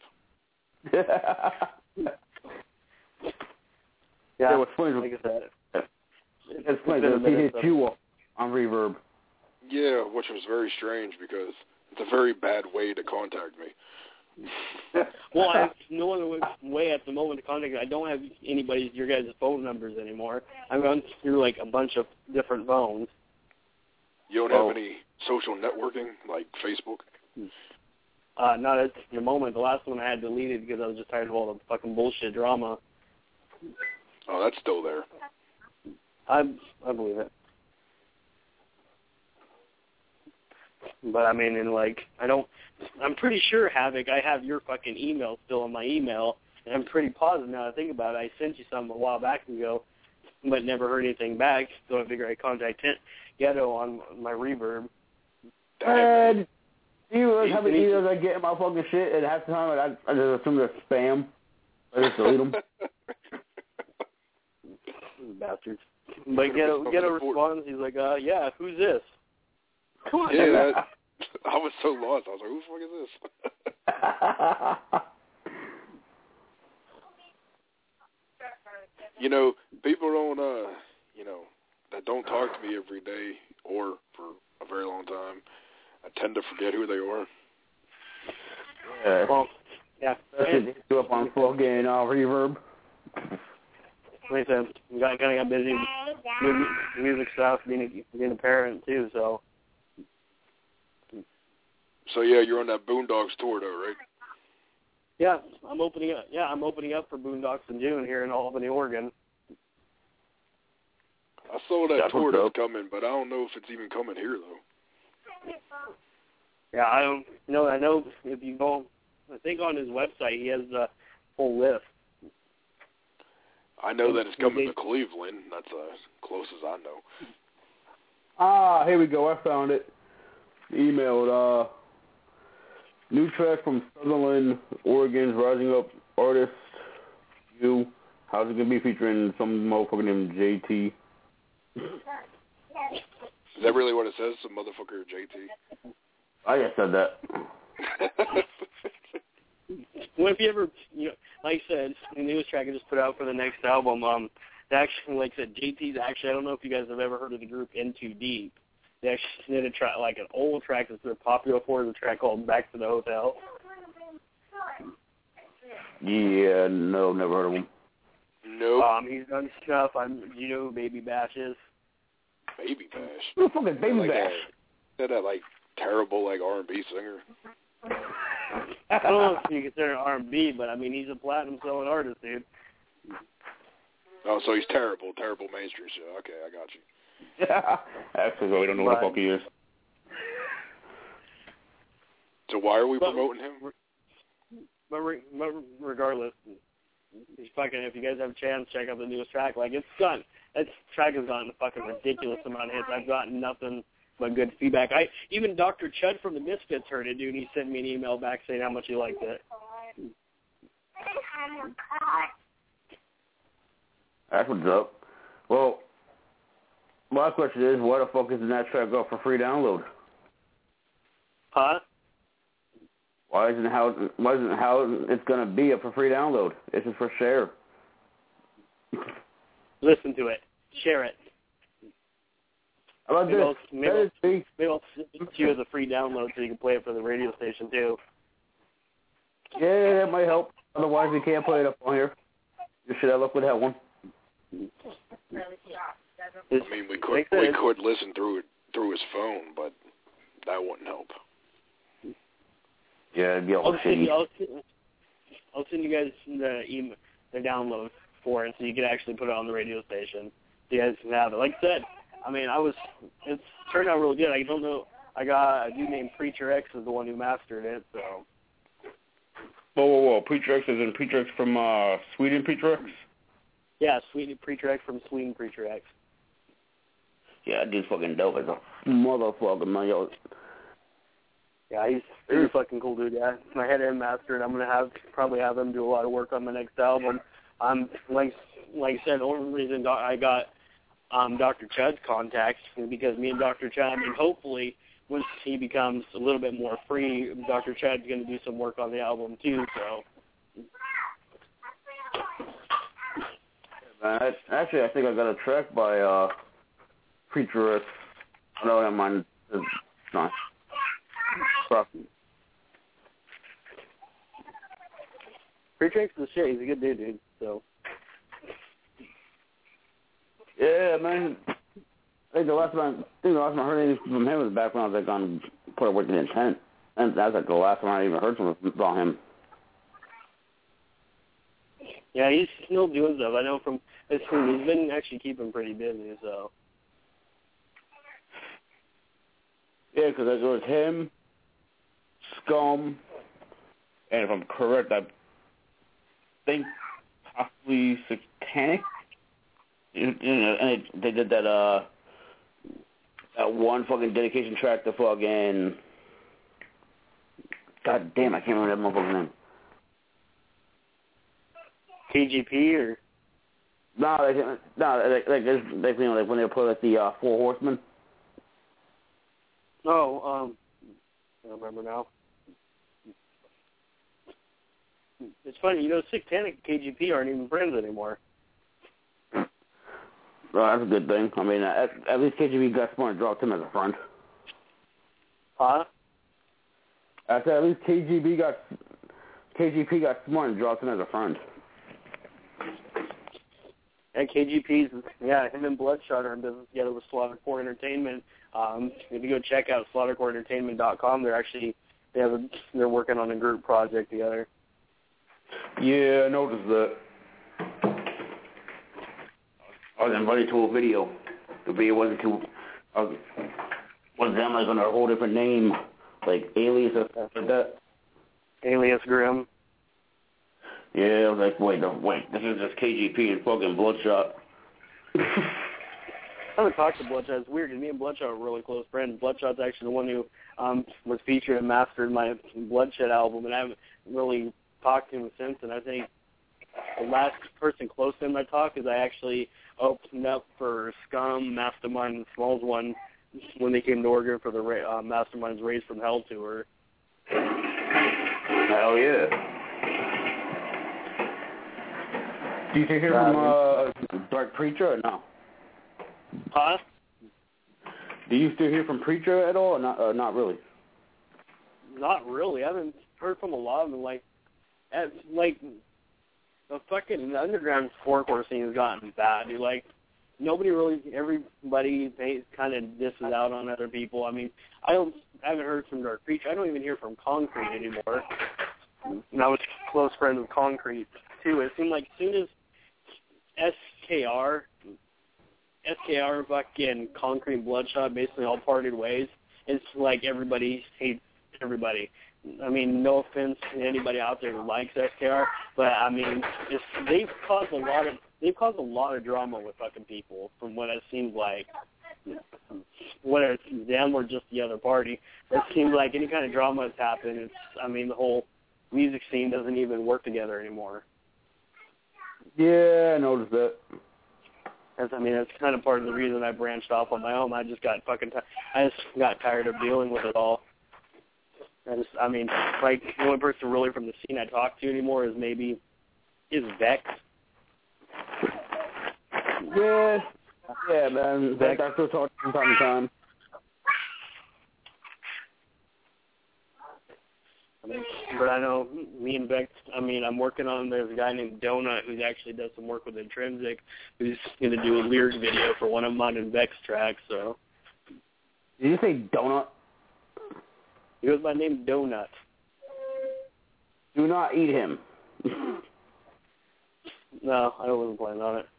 Yeah, what's funny like I said. It's funny because he hit you up on Reverb. Yeah, which was very strange because it's a very bad way to contact me. Well, I have no other way at the moment to contact you. I don't have your guys' phone numbers anymore. I'm going through a bunch of different phones. You don't have any social networking like Facebook? Not at the moment. The last one I had deleted because I was just tired of all the fucking bullshit drama. Oh, that's still there. I believe it. But I'm pretty sure, Havoc, I have your fucking email still in my email, and I'm pretty positive now that I think about it. I sent you some a while back ago, but never heard anything back, so I figured I'd contact Ghetto on my Reverb. And you realize how many emails I get in my fucking shit, and half the time I just assume they're spam. I just delete them. Bastards. But Ghetto responds, he's like, yeah, who's this? Come on. Yeah, I was so lost. I was like, who the fuck is this? People don't, that don't talk to me every day or for a very long time, I tend to forget who they are. Well, yeah. Do up on fucking Reverb. Like I said, I kind of got busy with music stuff, being a parent too, so. So yeah, you're on that Boondocks tour though, right? Yeah, I'm opening up for Boondocks in June here in Albany, Oregon. I saw that tour that's coming, but I don't know if it's even coming here though. Yeah, I don't know. I know if you go, I think on his website he has the full list. I know that it's coming to Cleveland. That's as close as I know. Here we go. I found it. Emailed. New track from Sutherland, Oregon's rising up artist. You. How's it gonna be featuring some motherfucker named JT? Is that really what it says? Some motherfucker JT? I just said that. Well, if you ever, like I said, the newest track I just put out for the next album, actually, like I said, JT's actually, I don't know if you guys have ever heard of the group In Too Deep. They actually did a track, like an old track that's they're popular for, is a track called Back to the Hotel. Yeah, no, never heard of him. Nope. He's done stuff. You know who Baby Bash is? Baby Bash? Who the fuck is Baby Bash? That terrible R&B singer. I don't know if you consider it R&B, but he's a platinum selling artist, dude. Oh, so he's terrible mainstream shit. Okay, I got you. Actually, we don't know what the fuck he is. So why are we promoting him? But regardless, if you guys have a chance, check out the newest track. That track has gotten a fucking ridiculous amount of hits. I've gotten nothing but good feedback. Even Dr. Chud from the Misfits heard it, dude, and he sent me an email back saying how much he liked it. That's what's up. Well, my question is, why the fuck isn't that track up for free download? Huh? Why isn't how it's gonna be a for free download? This is for share. Listen to it. Share it. How about this? Maybe I'll send it to you as a free download so you can play it for the radio station too. Yeah, that might help. Otherwise, we can't play it up on here. Should I look with that one? I mean, we could listen through his phone, but that wouldn't help. Yeah, it'd be all shitty. I'll send you guys the download for it so you can actually put it on the radio station. So you guys can have it. Like I said, I mean, it's turned out really good. I don't know. I got a dude named Preacher X is the one who mastered it, so. Whoa. Preacher X is in Preacher X from Sweden, Preacher X? Yeah, Preacher X from Sweden, Preacher X. Yeah, that dude's fucking dope as a motherfucker, man. Yo. Yeah, he's a fucking cool dude, yeah. I had him mastered. I'm going to probably have him do a lot of work on my next album. Like I said, the only reason I got Dr. Chud's contact is because me and Dr. Chud, and hopefully once he becomes a little bit more free, Dr. Chud's going to do some work on the album too, so. Actually, I think I got a track by Preacher X. I don't have mine. It's not. Preacher X is a shit. He's a good dude, so. Yeah, man. I think the last time I heard anything from him was back when I was like on Put Work in Intent. And that's like the last time I even heard from him. Yeah, he's still doing stuff. I know from his team. He's been actually keeping pretty busy, so. Yeah, because it was him, Scum, and if I'm correct, I think possibly Satanic. And they did that one fucking dedication track to fucking. God damn, I can't remember that motherfucker's name. KGP or? No, like when they put like the Four Horsemen. Oh, I don't remember now. It's funny, Satanic and KGP aren't even friends anymore. Well, that's a good thing. I mean, at least KGP got smart and dropped him as a friend. Huh? I said at least KGP got smart and dropped him as a friend. And KGP's, him and Bloodshot are in business together with Slaughtercore Entertainment. If you go check out slaughtercoreentertainment.com, they're working on a group project together. Yeah, I noticed that. I was invited to a video. The video wasn't was them like under a whole different name, like Alias or stuff like that. Alias Grim. Yeah, I was like, wait, this is just KGP and fucking Bloodshot. I haven't talked to Bloodshot. It's weird because me and Bloodshot are really close friends. Bloodshot's actually the one who was featured and mastered my Bloodshed album, and I haven't really talked to him since. And I think the last person close to him I talked is I actually opened up for Scum, Mastermind, and Smalls One when they came to Oregon for the Mastermind's Raised from Hell tour. Hell yeah. Do you hear from Dark Preacher or no? Huh? Do you still hear from Preacher at all or not really? Not really. I haven't heard from a lot of them. The fucking underground forecore scene has gotten bad. Everybody kind of disses out on other people. I mean, I haven't heard from Dark Preacher. I don't even hear from Concrete anymore. And I was close friends with Concrete too. It seemed like as soon as SKR, fucking Concrete and Bloodshot basically all parted ways, it's like everybody hates everybody. I mean, no offense to anybody out there who likes SKR, but I mean, they've caused a lot of drama with fucking people, from what it seems like. Whether it's them or just the other party, it seems like any kind of drama that's happened, the whole music scene doesn't even work together anymore. Yeah, I noticed that. That's kind of part of the reason I branched off on my own. I just got got tired of dealing with it all. I mean, like, the only person really from the scene I talk to anymore is Vex. Yeah, man. Vex, I still talk from time to time. But I know me and Vex, I mean, I'm working on, there's a guy named Donut who actually does some work with Intrinsic, who's going to do a lyric video for one of mine and Vex tracks, so. Did you say Donut? He goes by name Donut. Do not eat him. No, I wasn't planning on it.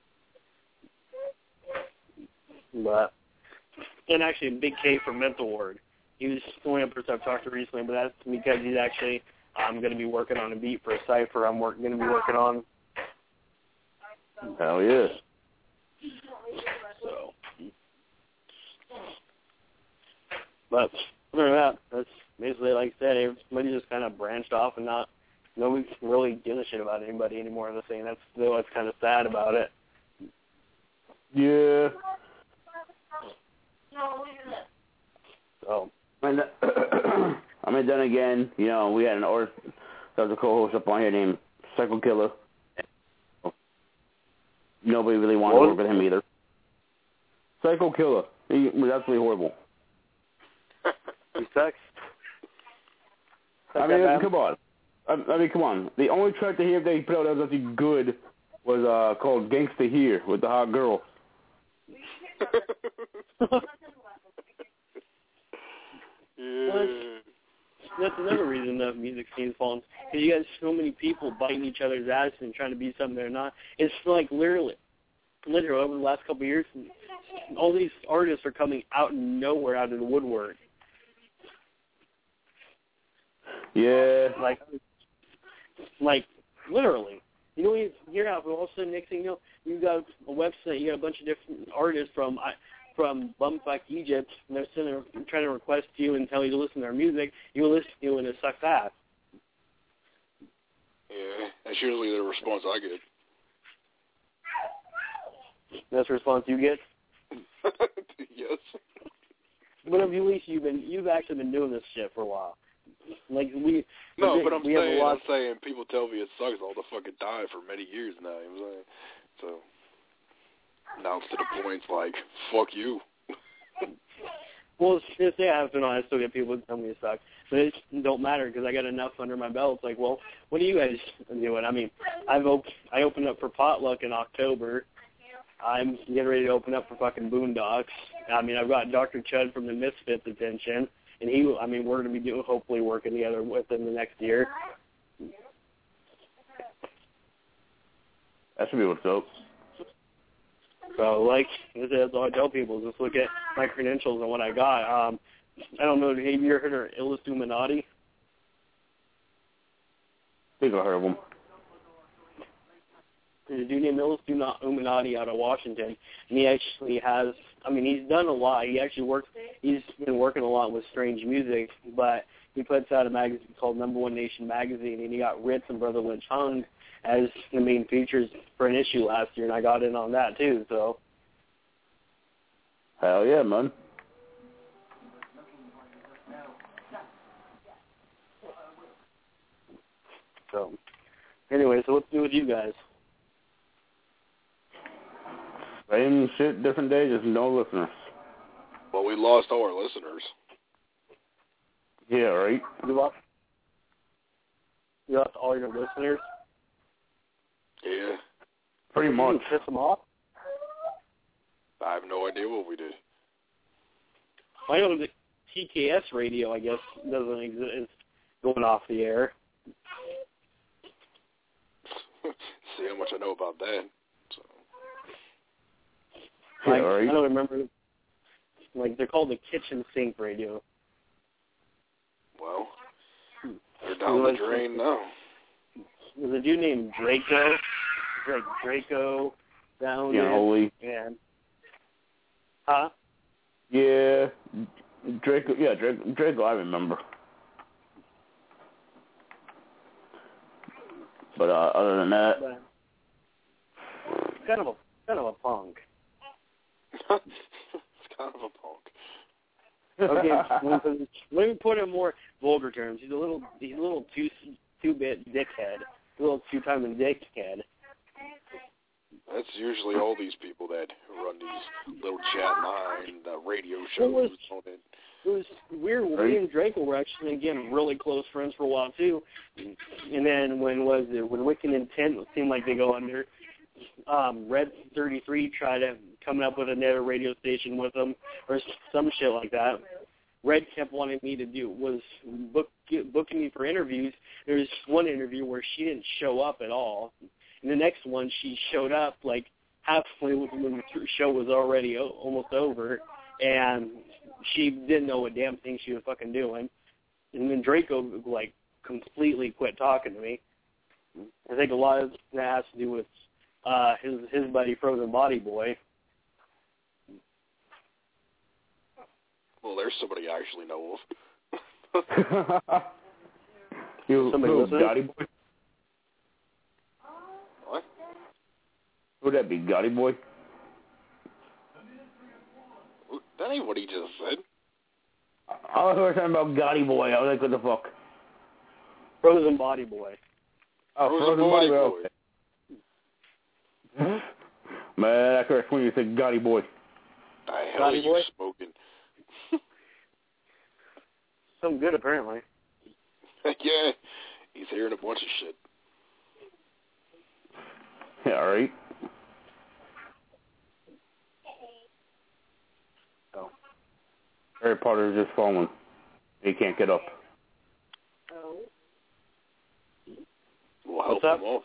But, and actually, Big K from Mental Ward. He was the only person I've talked to recently, but that's because he's actually going to be working on a beat for a cipher I'm going to be working on. Hell yeah. So, but other than that, that's basically, like I said, everybody just kind of branched off and nobody really gives a shit about anybody anymore. I'm saying that's what's kind of sad about it. Yeah. So. I mean, then again, you know, we had an artist that was a co-host up on here named Psycho Killer. Nobody really wanted to work with him either. Psycho Killer. He was absolutely horrible. He sucks. I mean, come on. Come on. The only track that he put out that was actually good was called Gangsta Here with the hot girl. Well, that's another reason the music scene's falling. Because you got so many people biting each other's ass and trying to be something they're not. It's like literally over the last couple of years, all these artists are coming out of nowhere, out of the woodwork. Yeah. Like literally. You know, you hear how all of a sudden next thing you know, you got a website, you got a bunch of different artists from Bumfuck Egypt, and they're sitting there trying to request you and tell you to listen to their music. You listen to it and it sucks ass. Yeah, that's usually the response I get. That's the response you get? Yes. But at least you've actually been doing this shit for a while. Like I'm saying people tell me it sucks all the fucking time for many years now. You know what I'm saying? So now it's to the point it's like, fuck you. Well, I still get people that tell me it sucks. But it don't matter because I got enough under my belt. It's like, well, what are you guys doing? I mean, I opened up for Potluck in October. I'm getting ready to open up for fucking Boondocks. I mean, I've got Dr. Chud from the Misfits attention. And we're going to be hopefully working together within the next year. That should be what's up. So, like, that's all I tell people, just look at my credentials and what I got. I don't know, have you ever heard of Illuminati? I think I heard of them. There's a dude named Illuminati out of Washington, and he actually has, he's done a lot. He's been working a lot with strange music, but he puts out a magazine called Number One Nation Magazine, and he got Ritz and Brother Lynch Hung as the main features for an issue last year, and I got in on that too, so. Hell yeah, man. So, anyway, so what's new with you guys? Same shit, different day, just no listeners. Well, we lost all our listeners. Yeah, right? You lost all your listeners? Yeah. Pretty much. Did you piss them off? I have no idea what we did. I know the TKS radio, I guess, doesn't exist. It's going off the air. See how much I know about that. So. Like, yeah, right. I don't remember. Like, they're called the kitchen sink radio. Well, they're down the drain now. There's a dude named Draco. Draco down there. Holy. And, huh? Yeah, Draco. Yeah, Draco. I remember. But other than that, it's kind of a punk. It's kind of a punk. Okay, let me put it in more vulgar terms. He's a little two-bit dickhead, a little two-timing dickhead. That's usually all these people that run these little chat line, radio shows. It was weird. Right? Me and Draco were actually, again, really close friends for a while, too. And then when Wicked Intent seemed like they go under, Red 33 tried to come up with another radio station with them or some shit like that. Red kept wanting me to booking me for interviews. There was one interview where she didn't show up at all. And the next one, she showed up like halfway when the show was already almost over, and she didn't know what damn thing she was fucking doing. And then Draco, like, completely quit talking to me. I think a lot of that has to do with his buddy Frozen Body Boy. Well, there's somebody I actually know of. Somebody Gotti Boy? What? Who would that be, Gotti Boy? That ain't what he just said. I was talking about Gotti Boy. I was like, what the fuck? Frozen Body Boy. Oh, Frozen Body Boy. Okay. Man, I could have sworn you said Gotti Boy. The hell are you smoking? Some good, apparently. Yeah, he's hearing a bunch of shit. Yeah, all right. Oh. Harry Potter's just fallen. He can't get up. Oh. We'll help What's up? him off.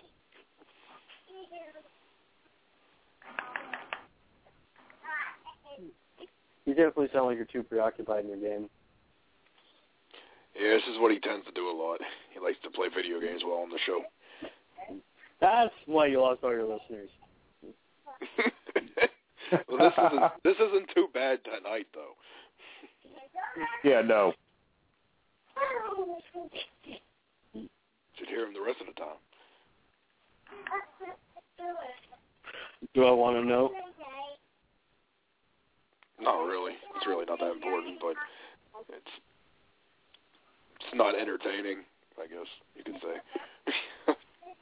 You definitely sound like you're too preoccupied in your game. Yeah, this is what he tends to do a lot. He likes to play video games while on the show. That's why you lost all your listeners. Well, this isn't too bad tonight, though. Yeah, no. Should hear him the rest of the time. Do I want to know? Not really. It's really not that important, but it's not entertaining, I guess you could say.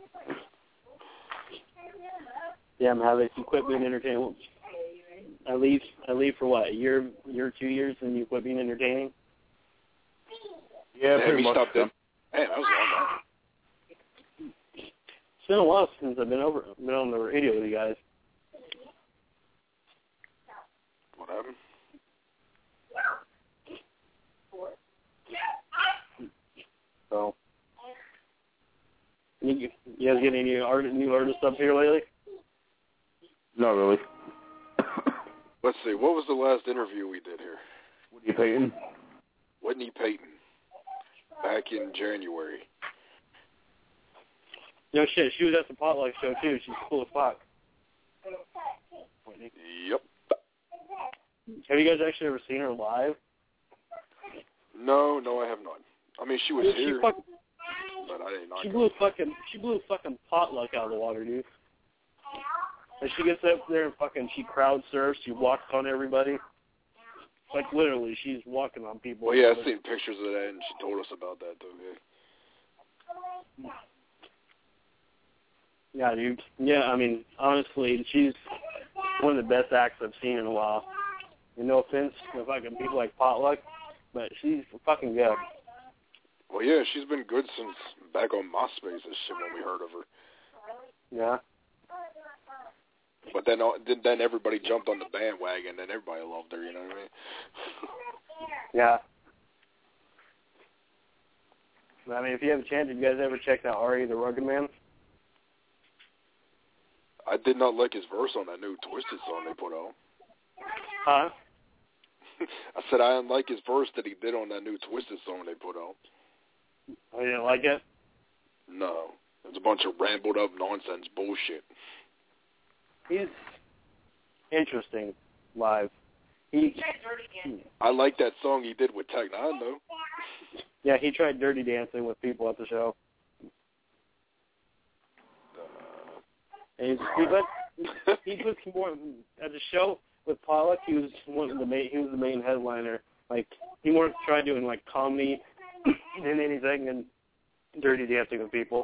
Yeah, I'm having you quit being entertaining. I leave for what, a year, 2 years, and you quit being entertaining? Yeah, pretty much. Stopped it. Man, that was long time. It's been a while since I've been on the radio with you guys. What happened? So, you guys get any new artists up here lately? Not really. Let's see. What was the last interview we did here? Whitney Payton. Whitney Payton. Back in January. No shit. She was at the Potluck show too. She's cool as fuck. Whitney. Yep. Have you guys actually ever seen her live? No, I have not. I mean, she was here, but I didn't know. She blew fucking Potluck out of the water, dude. And she gets up there and she crowd surfs. She walks on everybody. Like, literally, she's walking on people. Well, yeah, I've seen pictures of that, and she told us about that, though, yeah. Yeah, dude. Yeah, I mean, honestly, she's one of the best acts I've seen in a while. And no offense to fucking people like Potluck, but she's fucking good. Well, yeah, she's been good since back on MySpace and shit when we heard of her. Yeah. But then everybody jumped on the bandwagon, and everybody loved her, you know what I mean? Yeah. I mean, if you have a chance, have you guys ever checked out Ari the Rugged Man? I did not like his verse on that new Twisted song they put out. Huh? I said I didn't like his verse that he did on that new Twisted song they put out. Oh, you didn't like it? No. It's a bunch of rambled up nonsense bullshit. He's interesting live. I like that song he did with Tech Nine, though. Yeah, he tried dirty dancing with people at the show. And he put some more at the show with Pollock. He was the main headliner. Like, he more tried doing, like, comedy than anything and dirty dancing with people.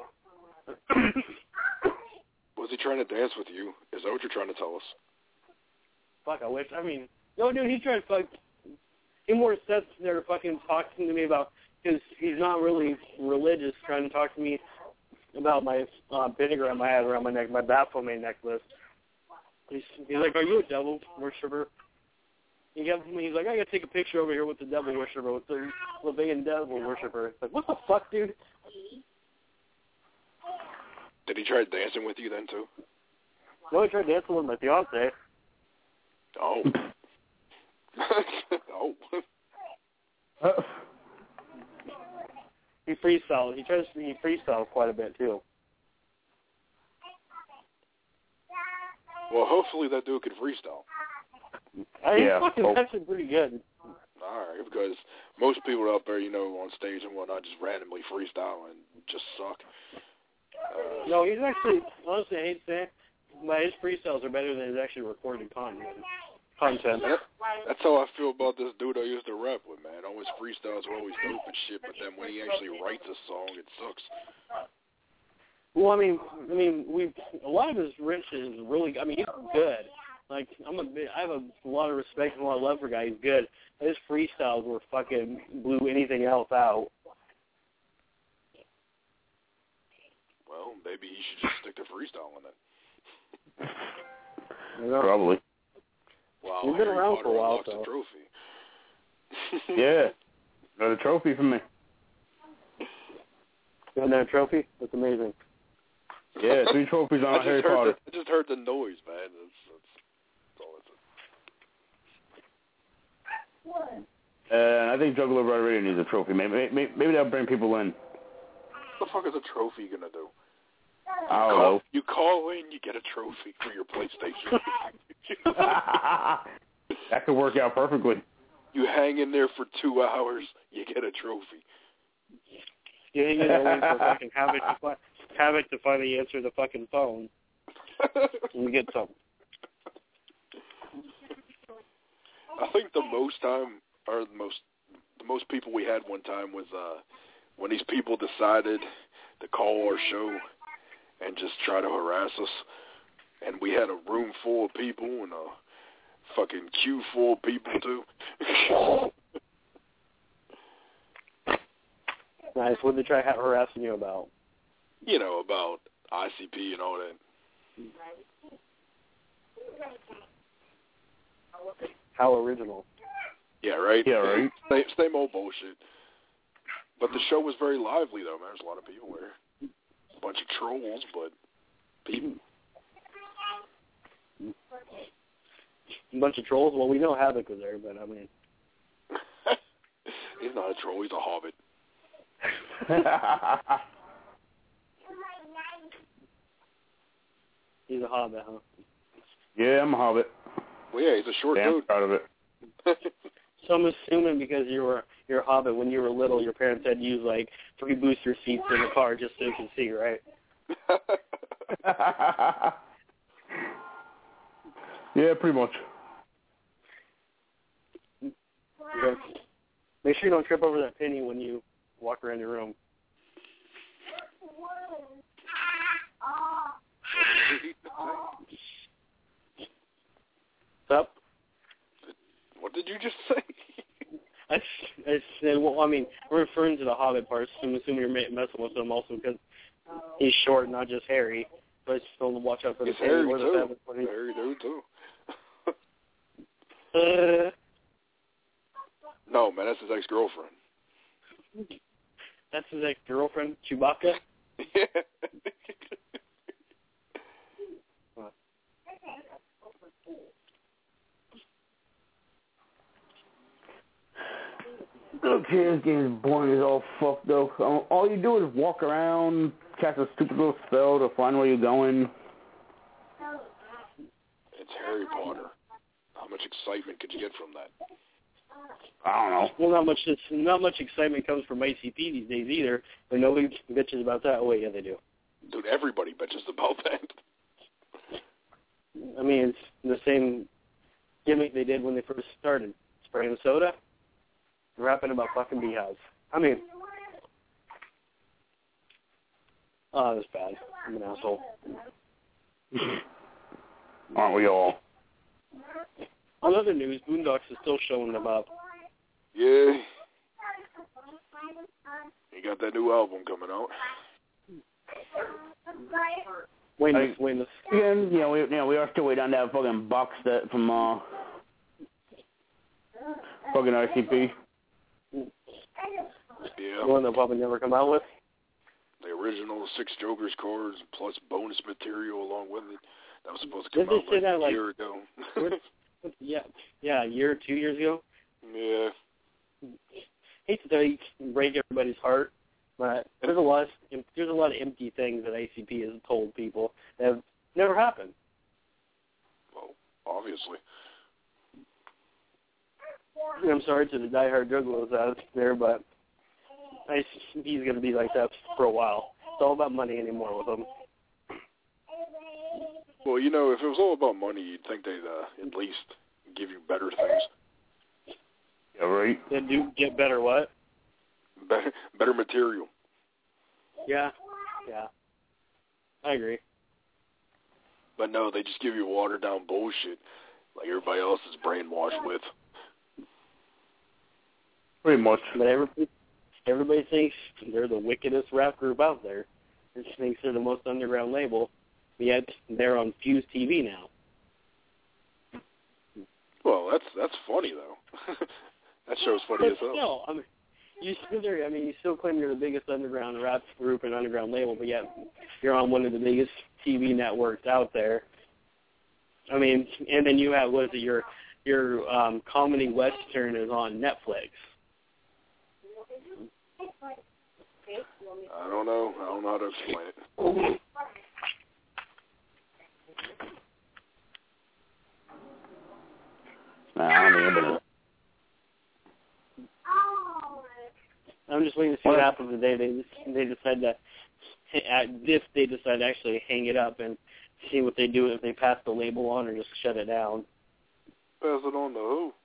Was he trying to dance with you? Is that what you're trying to tell us? Fuck, I wish. I mean, no, dude, he's trying to fuck. He more sits there fucking talking to me about, because he's not really religious, trying to talk to me about my pentagram I have around my neck, my Baphomet necklace. He's like, are you a devil worshiper? He's like, I gotta take a picture over here with the devil worshiper, with the Levian devil worshiper. It's like, what the fuck, dude? Did he try dancing with you then, too? No, he tried dancing with my fiance. Oh. Oh. He freestyled. He freestyled quite a bit, too. Well, hopefully that dude could freestyle. He's fucking actually pretty good. All right, because most people out there, on stage and whatnot, just randomly freestyle and just suck. No, he's actually, honestly, I hate saying, but his freestyles are better than his actually recorded content. That's how I feel about this dude I used to rap with, man. All his freestyles are always dope and shit, but then when he actually writes a song, it sucks. Well, I mean, a lot of his riff is really, he's good. Like, I have a lot of respect and a lot of love for a guy. He's good. His freestyles were fucking blew anything else out. Well, maybe he should just stick to freestyling then. Probably. Wow, he's been around for a while, so. A trophy. Yeah, got a trophy for me. Got that trophy? That's amazing. Yeah, 3 trophies on Harry Potter. I just heard the noise, man. That's all it's. I think Juggalo Rider Radio needs a trophy. Maybe that'll bring people in. What the fuck is a trophy gonna do? I don't know. You call in, you get a trophy for your PlayStation. That could work out perfectly. You hang in there for 2 hours, you get a trophy. You hang in there waiting for fucking Havoc to finally answer the fucking phone. And we get something. I think the most time, or the most people we had one time was when these people decided to call our show and just try to harass us. And we had a room full of people and a fucking queue full of people, too. Nice. What did they try harassing you about? About ICP and all that. How original. Yeah, right? Yeah, right. Same old bullshit. But the show was very lively, though, man. There's a lot of people there. A bunch of trolls, but people. A bunch of trolls? Well, we know Havoc was there, but I mean... He's not a troll. He's a hobbit. He's a hobbit, huh? Yeah, I'm a hobbit. Well, yeah, he's a short dude. I'm proud of it. So I'm assuming because you're a hobbit, when you were little, your parents had to use, like, 3 booster seats in the car just so you can see, right? Yeah, pretty much. Okay. Make sure you don't trip over that penny when you walk around your room. What's up? What did you just say? I said, well, I mean, we're referring to the Hobbit part, so I'm assuming you're messing with him also because he's short, not just hairy. But still watch out for the hairy, or too. The Hairy dude, too. Uh, no, man, that's his ex-girlfriend. That's his ex-girlfriend, Chewbacca? Yeah. Okay, this game is boring as all fuck, though. All you do is walk around, cast a stupid little spell to find where you're going. It's Harry Potter. How much excitement could you get from that? I don't know. Well, not much excitement comes from ICP these days either, but nobody bitches about that. Oh, wait, yeah, they do. Dude, everybody bitches about that. I mean, it's the same gimmick they did when they first started. Spraying soda? rapping about fucking beehives. I mean, oh, that's bad. I'm an asshole. Aren't we all? On other news, Boondocks is still showing them up. Yeah. He got that new album coming out. Wait. Yeah, we are still waiting on that fucking box set from fucking ICP. Yeah. The one that probably never come out with. The original 6 Jokers cards plus bonus material along with it. That was supposed to come out like a year ago. Yeah, a year, 2 years ago. Yeah. Hate to tell you, break everybody's heart, but there's a lot of empty things that ACP has told people that have never happened. Well, obviously. I'm sorry to the diehard juggalos out there, but he's going to be like that for a while. It's all about money anymore with him. Well, you know, if it was all about money, you'd think they'd at least give you better things. Yeah, right. They do get better what? Better material. Yeah. I agree. But no, they just give you watered-down bullshit like everybody else is brainwashed with. Pretty much. But everybody thinks they're the wickedest rap group out there. They thinks they're the most underground label. Yet they're on Fuse TV now. Well, that's funny though. That show's funny as hell. Still, I mean, you still claim you're the biggest underground rap group and underground label, but yet you're on one of the biggest TV networks out there. I mean, and then you have your comedy western is on Netflix. I don't know how to explain it. I'm just waiting to see what happens today. They decide to, if they decide to actually hang it up and see what they do, if they pass the label on or just shut it down. Pass it on to who?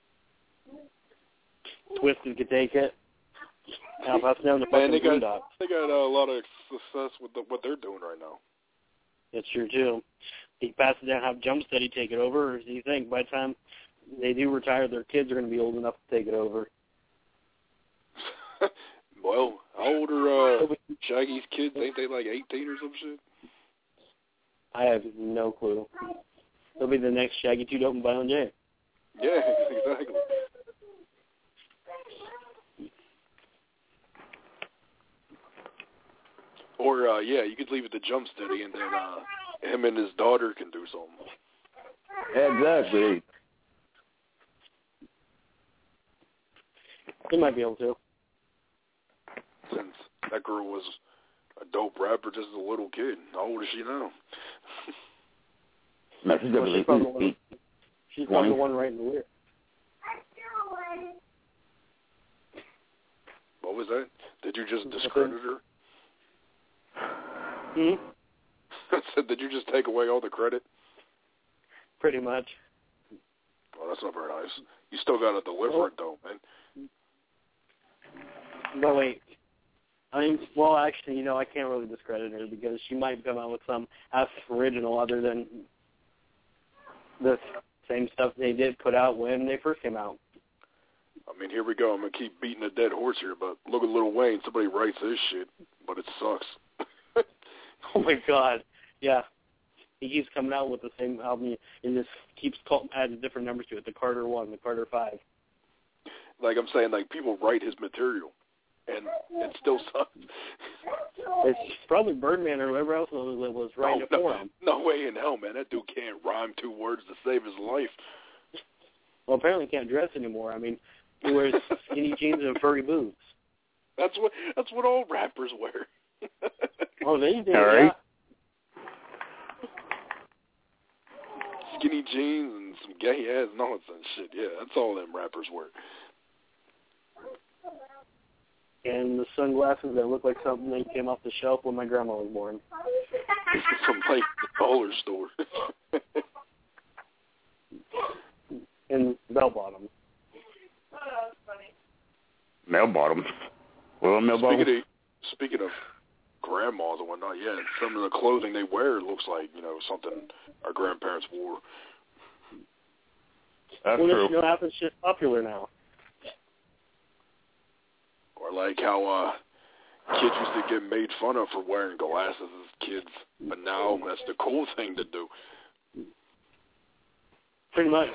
Twisted could take it. I'll pass it down to fucking Boondocks. They got a lot of success with what they're doing right now. It's true too. He pass it down, have Jumpsteady take it over, or do you think by the time they do retire, their kids are going to be old enough to take it over? Well, how old are Shaggy's kids? Ain't they like 18 or some shit? I have no clue. They'll be the next Shaggy 2 Dope and Violent J. Yeah, exactly. Or, you could leave it to Jumpsteady and then him and his daughter can do something. Exactly. They might be able to. Since that girl was a dope rapper just as a little kid. How old is she now? No, she's probably the one right in the rear. What was that? Did you just discredit her? I said, did you just take away all the credit? Pretty much. Well, that's not very nice. You still got to deliver it, though, man. But wait. Actually, I can't really discredit her because she might come out with some original other than the same stuff they did put out when they first came out. I mean, here we go. I'm going to keep beating a dead horse here, but look at Lil Wayne. Somebody writes his shit, but it sucks. Oh, my God. Yeah. He keeps coming out with the same album and just keeps adding different numbers to it, the Carter 1, the Carter 5. Like I'm saying, people write his material, and it still sucks. It's probably Birdman or whoever else was writing it for him. No way in hell, man. That dude can't rhyme 2 words to save his life. Well, apparently he can't dress anymore. I mean, he wears skinny jeans and furry boots. That's what all rappers wear. Oh, they do, all right. Yeah. Skinny jeans and some gay-ass nonsense shit. Yeah, that's all them rappers wear. And the sunglasses that look like something that came off the shelf when my grandma was born. From like the dollar store. And bell bottoms. Male bottoms. Well, male bottoms. Speaking of grandmas and whatnot, yeah, some of the clothing they wear looks like, something our grandparents wore. That's well, true. You know, happens just popular now. Or like how kids used to get made fun of for wearing glasses as kids, but now that's the cool thing to do. Pretty much.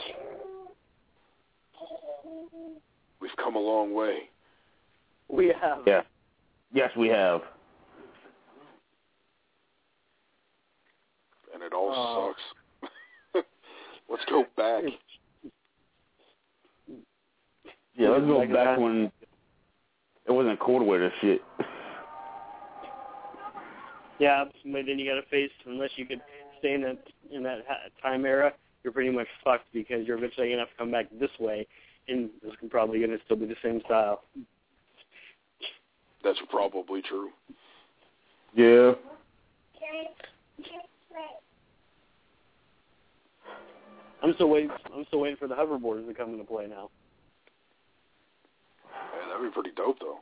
We've come a long way. We have. Yeah. Yes, we have. And it all sucks. Let's go back. Yeah, let's go back when it wasn't cool to wear this shit. Yeah, but then you got to face, unless you could stay in that time era, you're pretty much fucked because you're eventually going to have to come back this way, and it's probably going to still be the same style. That's probably true. Yeah. I'm still waiting for the hoverboards to come into play now. Yeah, that'd be pretty dope, though.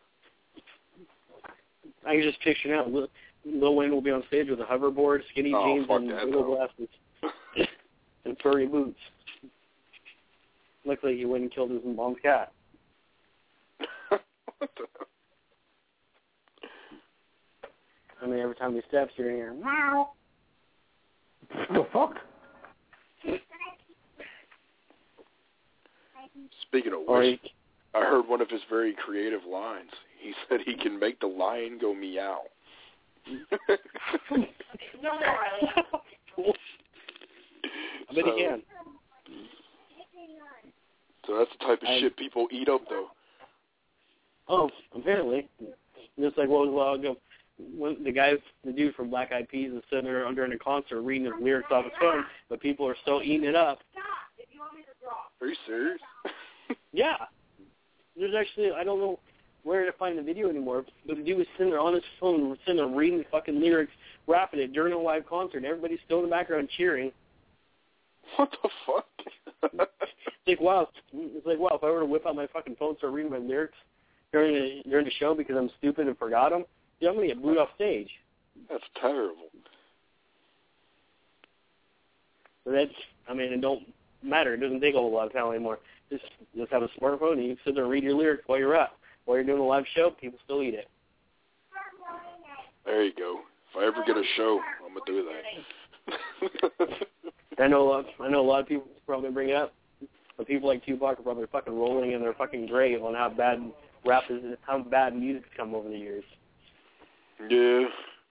I can just picture now. Lil Wayne will be on stage with a hoverboard, skinny jeans, and little glasses, and furry boots. Looks like he went and killed his mom's cat. I mean, every time he steps, you're in here. Meow. The fuck? Speaking of which, I heard one of his very creative lines. He said he can make the lion go meow. I bet he can. So that's the type of shit people eat up, though. Oh, apparently. Just like what was a while ago, when the dude from Black Eyed Peas is sitting there during a concert reading his lyrics off his phone, but people are still eating it up. Are you serious? Yeah. There's actually, I don't know where to find the video anymore, but the dude was sitting there on his phone, sitting there reading the fucking lyrics, rapping it during a live concert, and everybody's still in the background cheering. What the fuck? It's like, wow, if I were to whip out my fucking phone and start reading my lyrics during the show because I'm stupid and forgot them, dude, I'm going to get booed off stage. That's terrible. But it don't matter. It doesn't take a whole lot of talent anymore. Just have a smartphone and you can sit there and read your lyrics while you're up. While you're doing a live show, people still eat it. There you go. If I ever get a show, I'm going to do that. I know a lot of people probably bring it up, but people like Tupac are probably fucking rolling in their fucking grave on how bad rap is, how bad music's come over the years. Yeah.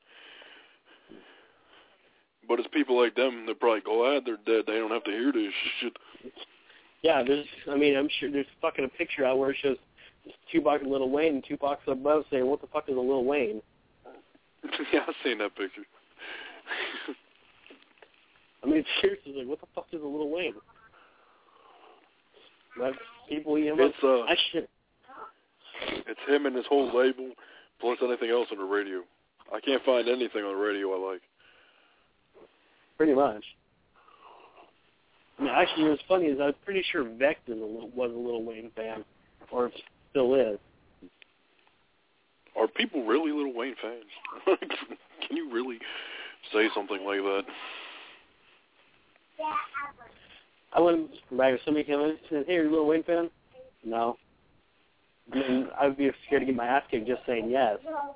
But it's people like them that probably go, they're dead. They don't have to hear this shit. Yeah, I'm sure there's fucking a picture out where it shows Tupac and Lil Wayne, and Tupac's above saying, what the fuck is a Lil Wayne? Yeah, I've seen that picture. I mean, seriously, like, what the fuck is a Lil Wayne? Like, people eat him up. It's him and his whole label, plus anything else on the radio. I can't find anything on the radio I like. Pretty much. I mean, actually, what's funny is I was pretty sure Vex was a Lil Wayne fan, or still is. Are people really Lil Wayne fans? Can you really say something like that? I wouldn't, if somebody came in and said, hey, are you a Lil Wayne fan? No. I mean, I would be scared to get my ass kicked just saying yes.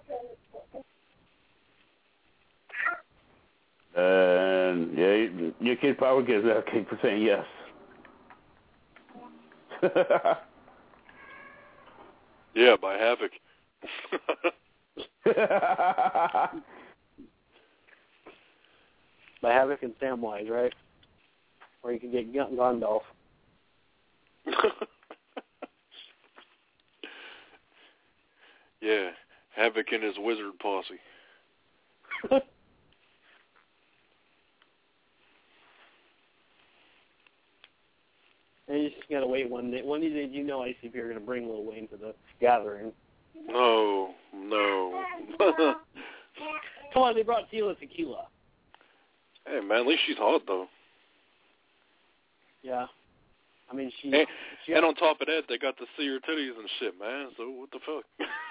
And yeah, your kid probably gets that kick for saying yes. Yeah, by Havoc. By Havoc and Samwise, right? Or you could get Gandalf. Yeah, Havoc and his wizard posse. And you just gotta wait one day. One of these days, ICP are gonna bring Lil Wayne to the gathering. No. Come on, they brought Tila Tequila. Hey man, at least she's hot though. Yeah. I mean, and on top of that, they got to see her titties and shit, man. So what the fuck?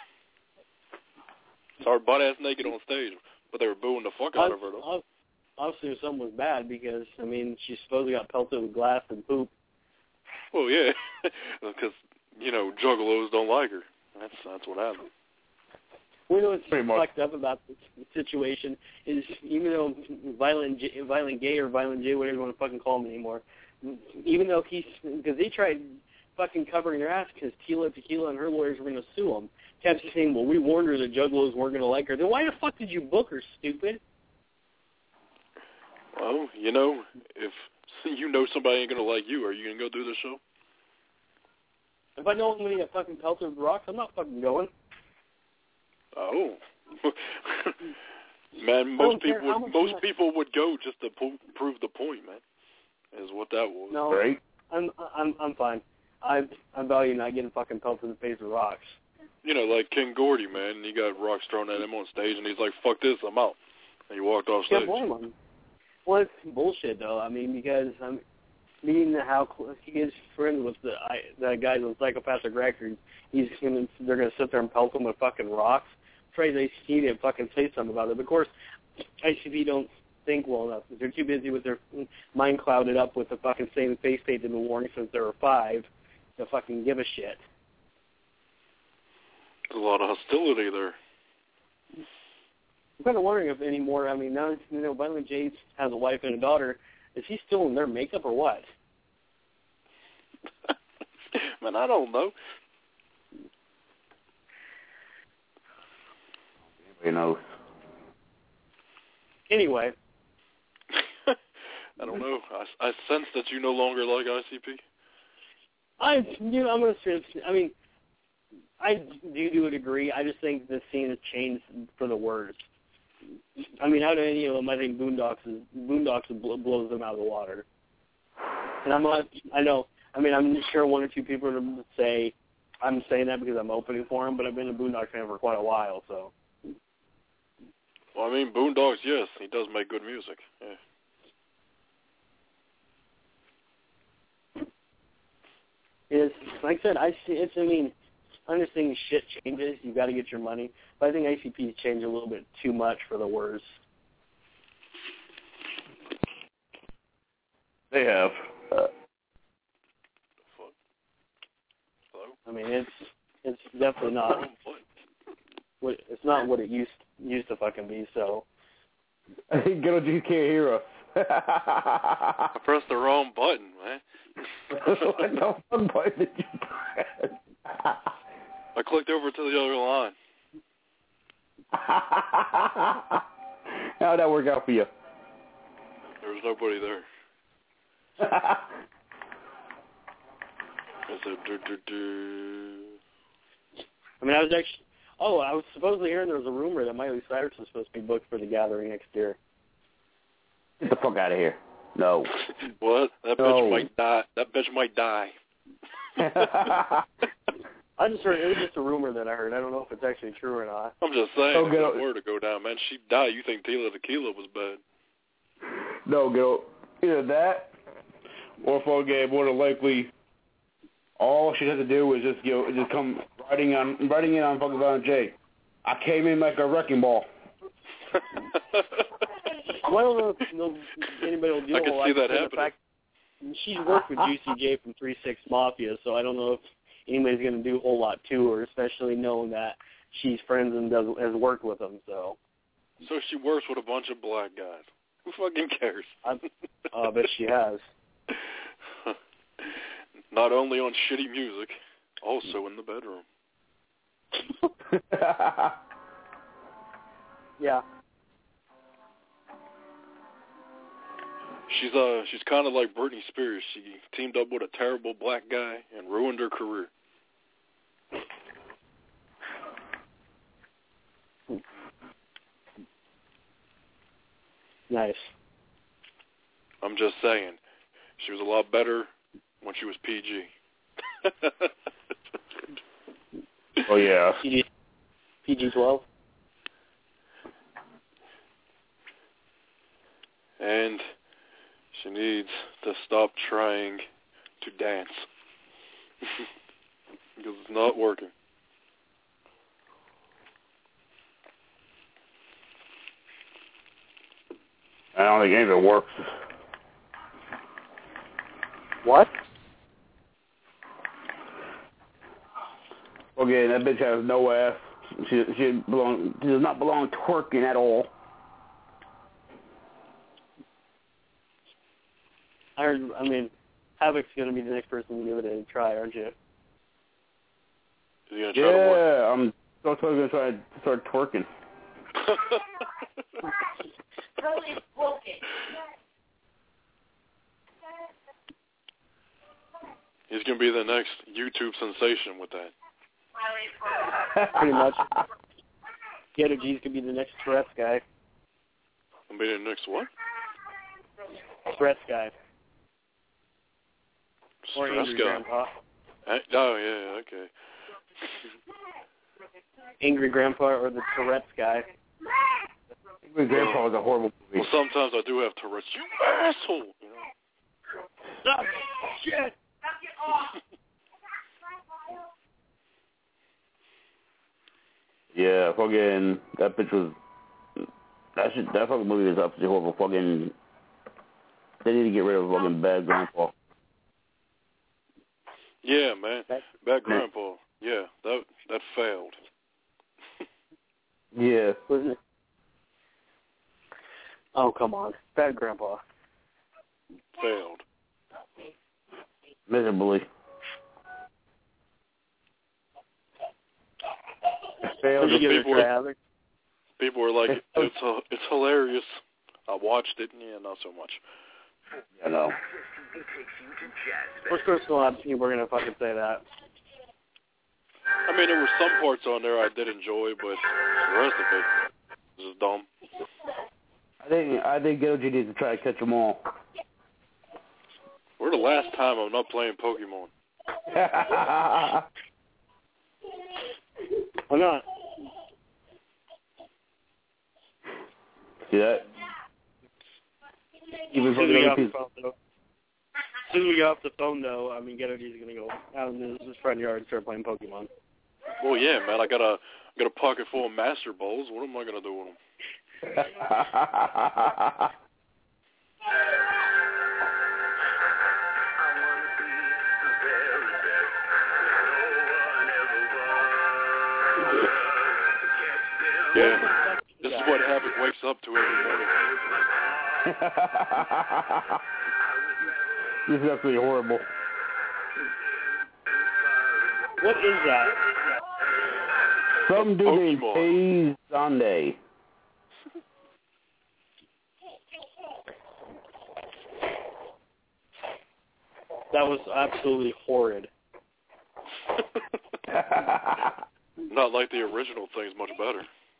Sorry, butt ass naked on stage, but they were booing the fuck out of her though. Obviously, something was bad because I mean, she supposedly got pelted with glass and poop. Well, yeah, because juggalos don't like her. That's what happened. We know what's fucked up about this situation is even though Violent J, or Violent J, whatever you want to fucking call him anymore, even though because they tried fucking covering their ass because Tila Tequila and her lawyers were going to sue him. Kept saying, well, we warned her that juggalos weren't going to like her. Then why the fuck did you book her, stupid? Well, if you know somebody ain't going to like you, are you going to go do the show? If I know I'm going to get fucking pelted with rocks, I'm not fucking going. Oh. Man, most people would go just to prove the point, man. Is what that was. No, right? I'm fine. I value not getting fucking pelted in the face with rocks. Like King Gordy, man. He got rocks thrown at him on stage, and he's like, "Fuck this, I'm out." And he walked off stage. Can't blame him. Well, it's bullshit though. I mean, because meaning how close he is friends with the guys on Psychopathic Records, they're gonna sit there and pelt him with fucking rocks. I'm afraid ICP didn't fucking say something about it. But of course, ICP don't think well enough. They're too busy with their mind clouded up with the fucking same face paint they've been wearing since they were 5 to fucking give a shit. There's a lot of hostility there. I'm kind of wondering if anymore. I mean, now Violent J has a wife and a daughter. Is he still in their makeup or what? Man, I don't know. Anybody knows? Anyway. I don't know. I sense that you no longer like ICP. I'm going to say, I mean, I do agree. I just think the scene has changed for the worse. I mean, out of any of them, I think Boondocks blows them out of the water. And I'm sure one or two people are going to say I'm saying that because I'm opening for him, but I've been a Boondocks fan for quite a while, so. Well, I mean, Boondocks, yes, he does make good music. Yeah. It's like I said, I understand shit changes. You got to get your money, but I think ICP's changed a little bit too much for the worse. They have. I mean, it's definitely not. It's not what it used to fucking be. So. I think Ghetto G can't hear us. I pressed the wrong button, man. What the fuck button did you press? I clicked over to the other line. How'd that work out for you? There was nobody there. I said, I mean, I was supposedly hearing there was a rumor that Miley Cyrus was supposed to be booked for The Gathering next year. Get the fuck out of here. No. What? That bitch might die. That bitch might die. I just heard, it was just a rumor that I heard. I don't know if it's actually true or not. I'm just saying, if it were to go down, man, she'd die. You think Tila Tequila was bad. No, Gil. Either that, or fucking more than likely, all she had to do was just come riding in on fucking Violent J. I came in like a wrecking ball. Well, I don't know if anybody will deal with I can see that happening. She's worked with Juicy J from 3-6 Mafia, so I don't know if anybody's going to do a whole lot to her, especially knowing that she's friends and has worked with them. So she works with a bunch of black guys. Who fucking cares? I bet she has. Not only on shitty music, also in the bedroom. Yeah. She's kind of like Britney Spears. She teamed up with a terrible black guy and ruined her career. Nice. I'm just saying, she was a lot better when she was PG. Oh yeah. PG-12. And she needs to stop trying to dance. Because it's not working. I don't think any of it works. What? Okay, that bitch has no ass. She does not belong twerking at all. Havoc's going to be the next person to give it a try, aren't you? Is he going to try to work? Yeah, I'm so going to try to start twerking. He's going to be the next YouTube sensation with that. Pretty much. Ghetto G's could be the next Tourette's guy. I'll be the next what? Tourette's guy. Or Stress Angry guy. Grandpa. Oh, yeah, okay. Angry Grandpa or the Tourette's guy. Angry Grandpa is a horrible movie. Well, sometimes I do have Tourette's. You asshole! You know? Stop! Shit! Yeah, fucking, that bitch was, that fucking movie is absolutely horrible. Fucking, they need to get rid of fucking Bad Grandpa. Yeah, man. Bad Grandpa. Yeah, that failed. Yeah. Wasn't it? Oh, come on. Bad Grandpa. Failed. Miserably. People were like, it's hilarious. I watched it, and yeah, not so much. I know. Of course, a lot of people are going to fucking say that. I mean, there were some parts on there I did enjoy, but the rest of it is dumb. I think Ghetto G needs to try to catch them all. We're the last time I'm not playing Pokemon. I'm not. See that? As soon as we get off the phone, though, I mean, Ghetto G's going to go out in his front yard and start playing Pokemon. Well, yeah, man. I got a pocket full of Master Balls. What am I going to do with them? Yeah, this is what Havoc wakes up to every morning. This is absolutely horrible. What is that? Some dude named Tay Sunday. That was absolutely horrid. Not like the original thing's much better.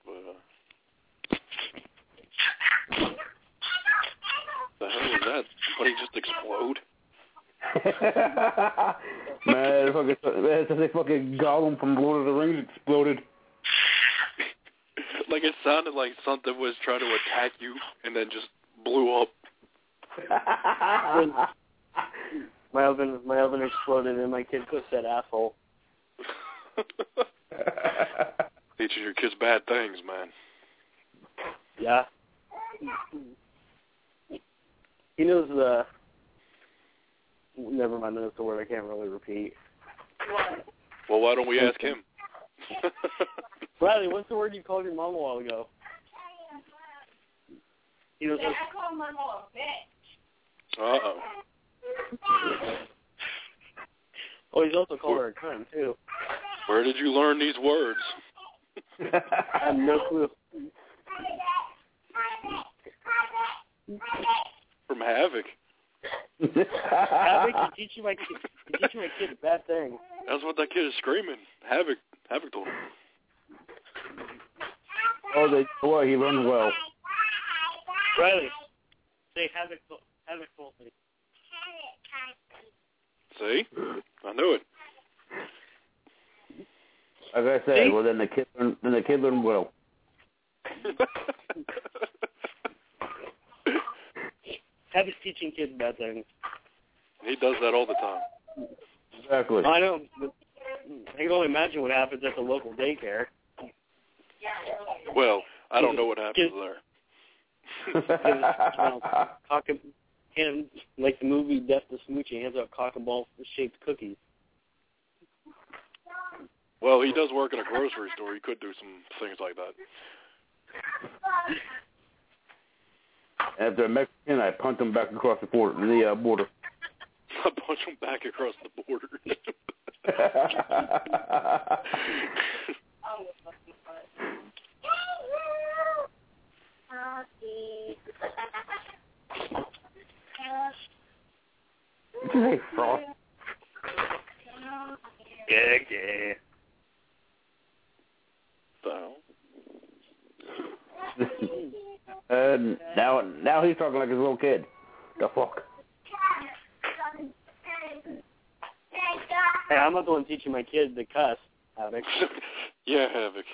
But, the hell was that? Somebody just explode? Man, it's like fucking Gollum from Lord of the Rings exploded. Like it sounded like something was trying to attack you and then just blew up. My oven exploded and my kid said asshole. Teaching your kids bad things, man. Yeah. He knows the... Never mind, that's the word I can't really repeat. Well, why don't we ask him? Riley, what's the word you called your mom a while ago? He knows I called my mom a bitch. Uh-oh. Oh, he's also called her a cunt, too. Where did you learn these words? I have no clue. From Havoc. Havoc, you teaching my kid a bad thing. That's what that kid is screaming. Havoc told him. Oh, boy, he runs well. Riley, say Havoc told me. See? I knew it. Like I said, well, then the kid learned well. Havoc's teaching kids bad things. He does that all the time. Exactly. I know. But I can only imagine what happens at the local daycare. Well, I don't know what happens there. And like the movie Death to Smoochie, hands out cock and ball shaped cookies. Well, he does work in a grocery store. He could do some things like that. After a Mexican, I punt him back across the border. I punch him back across the border. Hey, Frost. Yeah. And now he's talking like his little kid. The fuck? Hey, I'm not the one teaching my kids to cuss, Havoc. Yeah, Havoc.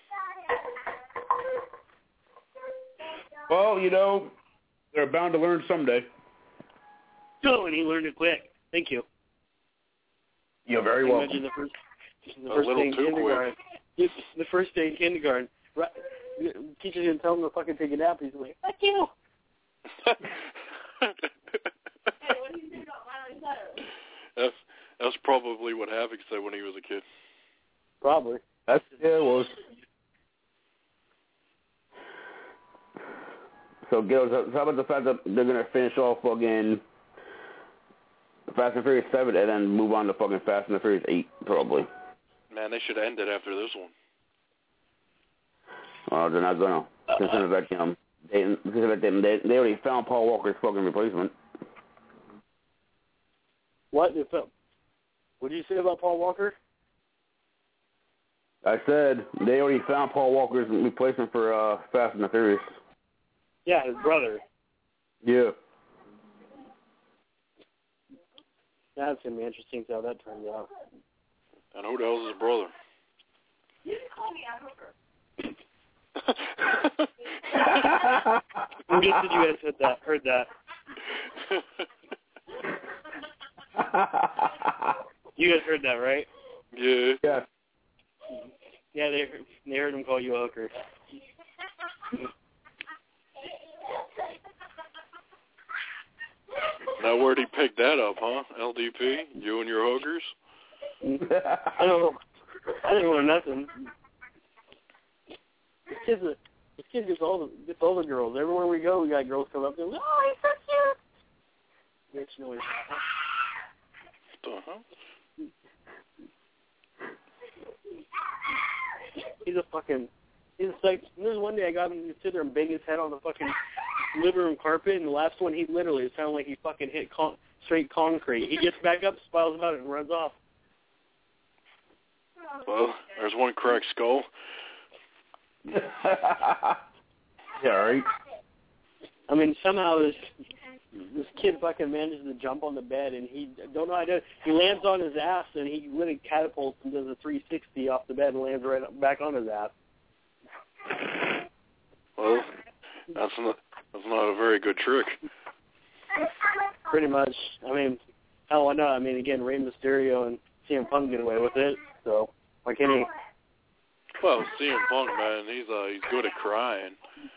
Well, they're bound to learn someday. Oh, and he learned it quick. Thank you. You're very welcome. Imagine the first day in kindergarten. The first day in kindergarten, right, teacher's going to tell him to fucking take a nap. He's like, fuck you. That's probably what Havoc said when he was a kid. Probably. Yeah, it was. So, Gil, how about the fact that they're going to finish off fucking Fast and Furious 7 and then move on to fucking Fast and the Furious 8, probably? Man, they should end it after this one. Well, they're not going to. Considering that, they already found Paul Walker's fucking replacement. What? What did you say about Paul Walker? I said they already found Paul Walker's replacement for Fast and the Furious. Yeah, his brother. Yeah. That's going to be interesting to see how that turns out. And who the hell is his brother? You didn't call me a hooker. I'm guessing you guys heard that. You guys heard that, right? Yeah. Yeah. Yeah, they heard him call you a hooker. Now, where'd he pick that up, huh? LDP? You and your hookers? I don't know. I didn't know nothing. This kid gets all the girls. Everywhere we go, we got girls come up and oh, he's so cute. Bitch, no, he's not. Uh-huh. He's a psych. There's one day I got him to sit there and bang his head on the fucking living room carpet, and the last one he literally, it sounded like he fucking hit straight concrete. He gets back up, smiles about it, and runs off. Well, there's one cracked skull. Yeah, right. I mean, somehow this kid fucking manages to jump on the bed, and he don't know how to do it. He lands on his ass, and he really catapults and does a 360 off the bed and lands right back on his ass. Well, that's not a very good trick. Pretty much. I mean, hell, why not? I mean, again, Rey Mysterio and CM Punk get away with it, so why can't he? Well, CM Punk, man, he's good at crying.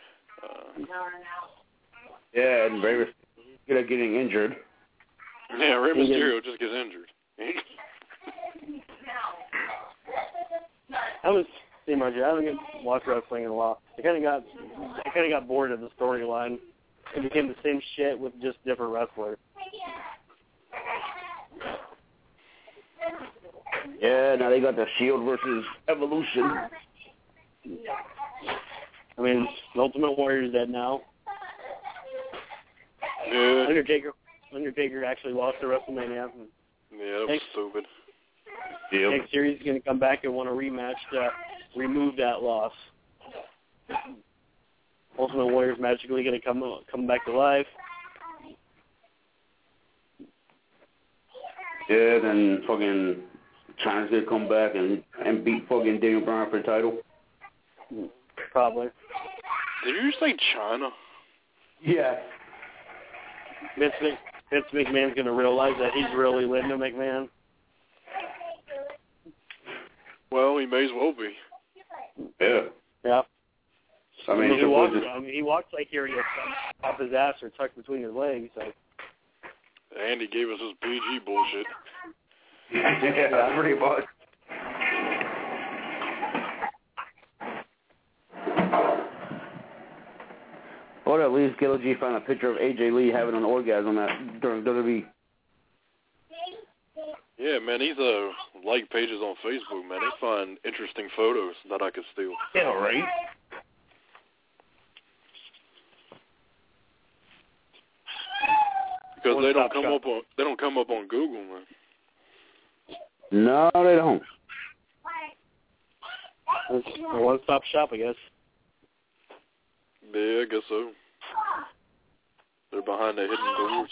Yeah, and Rey Mysterio good at getting injured. Yeah, Rey Mysterio just gets injured. I was see my job. I haven't watched wrestling in a while. I kind of got bored of the storyline. It became the same shit with just different wrestlers. Yeah, now they got the Shield versus Evolution. I mean, the Ultimate Warrior's dead now. Yeah. Undertaker actually lost at WrestleMania. Yeah, that was stupid. Yep. Next series is going to come back and want a rematch to remove that loss. Ultimate Warrior's magically going to come back to life. Yeah, then fucking China's going to come back and beat fucking Daniel Bryan for the title. Probably. Did you say China? Yeah. Vince Vince McMahon's going to realize that he's really Linda McMahon? Well, he may as well be. Yeah. Yeah. I mean, he walks like he already has off his ass or tucked between his legs. So. And he gave us his PG bullshit. Yeah, pretty much. Or at least Gilly G found a picture of AJ Lee having an orgasm during WWE. Yeah, man, he's like pages on Facebook, man. They find interesting photos that I could steal. Yeah, right. Because they don't come up on Google, man. No, they don't. It's a one-stop shop, I guess. Yeah, I guess so. They're behind the hidden doors.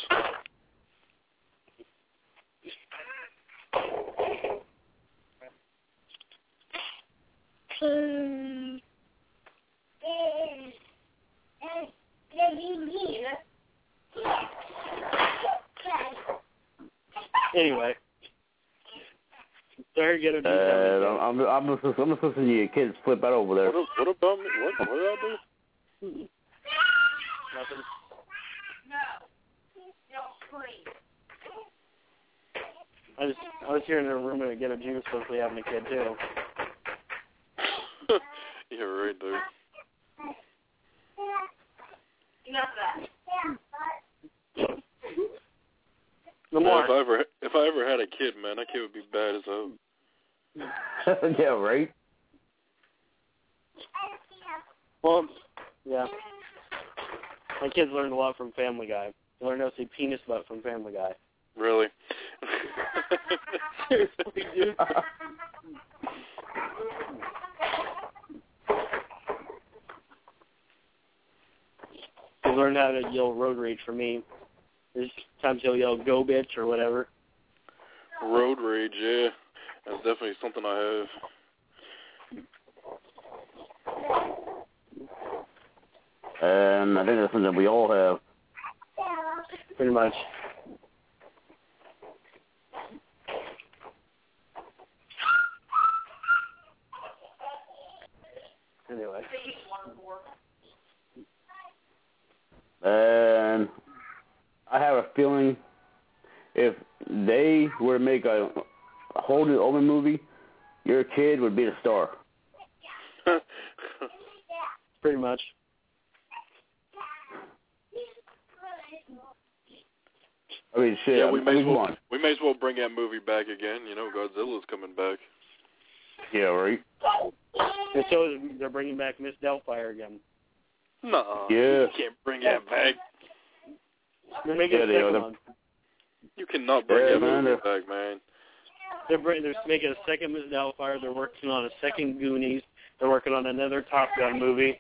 Anyway. Sorry, get a I'm just listening to your kids flip out over there. What about me? What did I do? Nothing. I was here in a room and get a Jew supposed to be having a kid too. Yeah, right there. No more. If I ever had a kid, man, that kid would be bad as hell. Yeah, right. Well, yeah. My kids learned a lot from Family Guy. They learned how to say penis butt from Family Guy. Really? Seriously, dude. They learned how to yell road rage from me. There's times he'll yell "go bitch" or whatever. Road rage, yeah. That's definitely something I have. And I think that's something we all have. Pretty much. Anyway. And I have a feeling if they were to make a whole new Omen movie, your kid would be the star. Pretty much. I mean, shit. Yeah, we may as well bring that movie back again. You know, Godzilla's coming back. Yeah, right. And so they're bringing back Miss Doubtfire again. No, yeah. You can't bring that back. They're making a second one. You cannot bring that movie back, man. They're making a second Miss Doubtfire. They're working on a second Goonies. They're working on another Top Gun movie.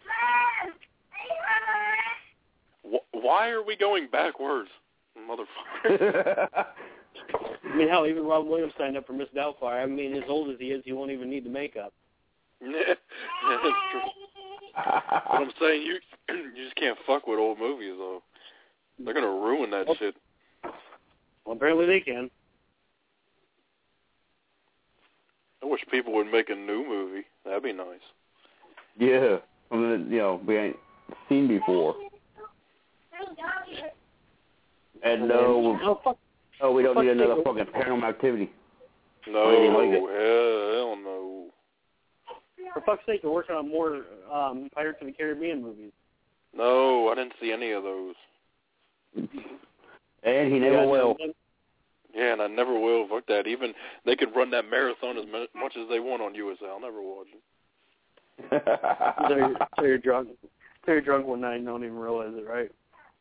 Why are we going backwards, motherfucker? I mean, hell, even Rob Williams signed up for Miss Doubtfire. I mean, as old as he is, he won't even need the makeup. Yeah, that's true. But I'm saying you just can't fuck with old movies, though. They're going to ruin that shit. Well, apparently they can. I wish people would make a new movie. That'd be nice. Yeah. Something that, we ain't seen before. And we don't need another fucking Paranormal Activity. No, hell no. For fuck's sake, they're working on more Pirates of the Caribbean movies. No, I didn't see any of those. And he never will. Yeah, and I never will. Fuck that. Even they could run that marathon as much as they want on USA. I'll never watch it. So you're drunk. So you're drunk one night and don't even realize it, right?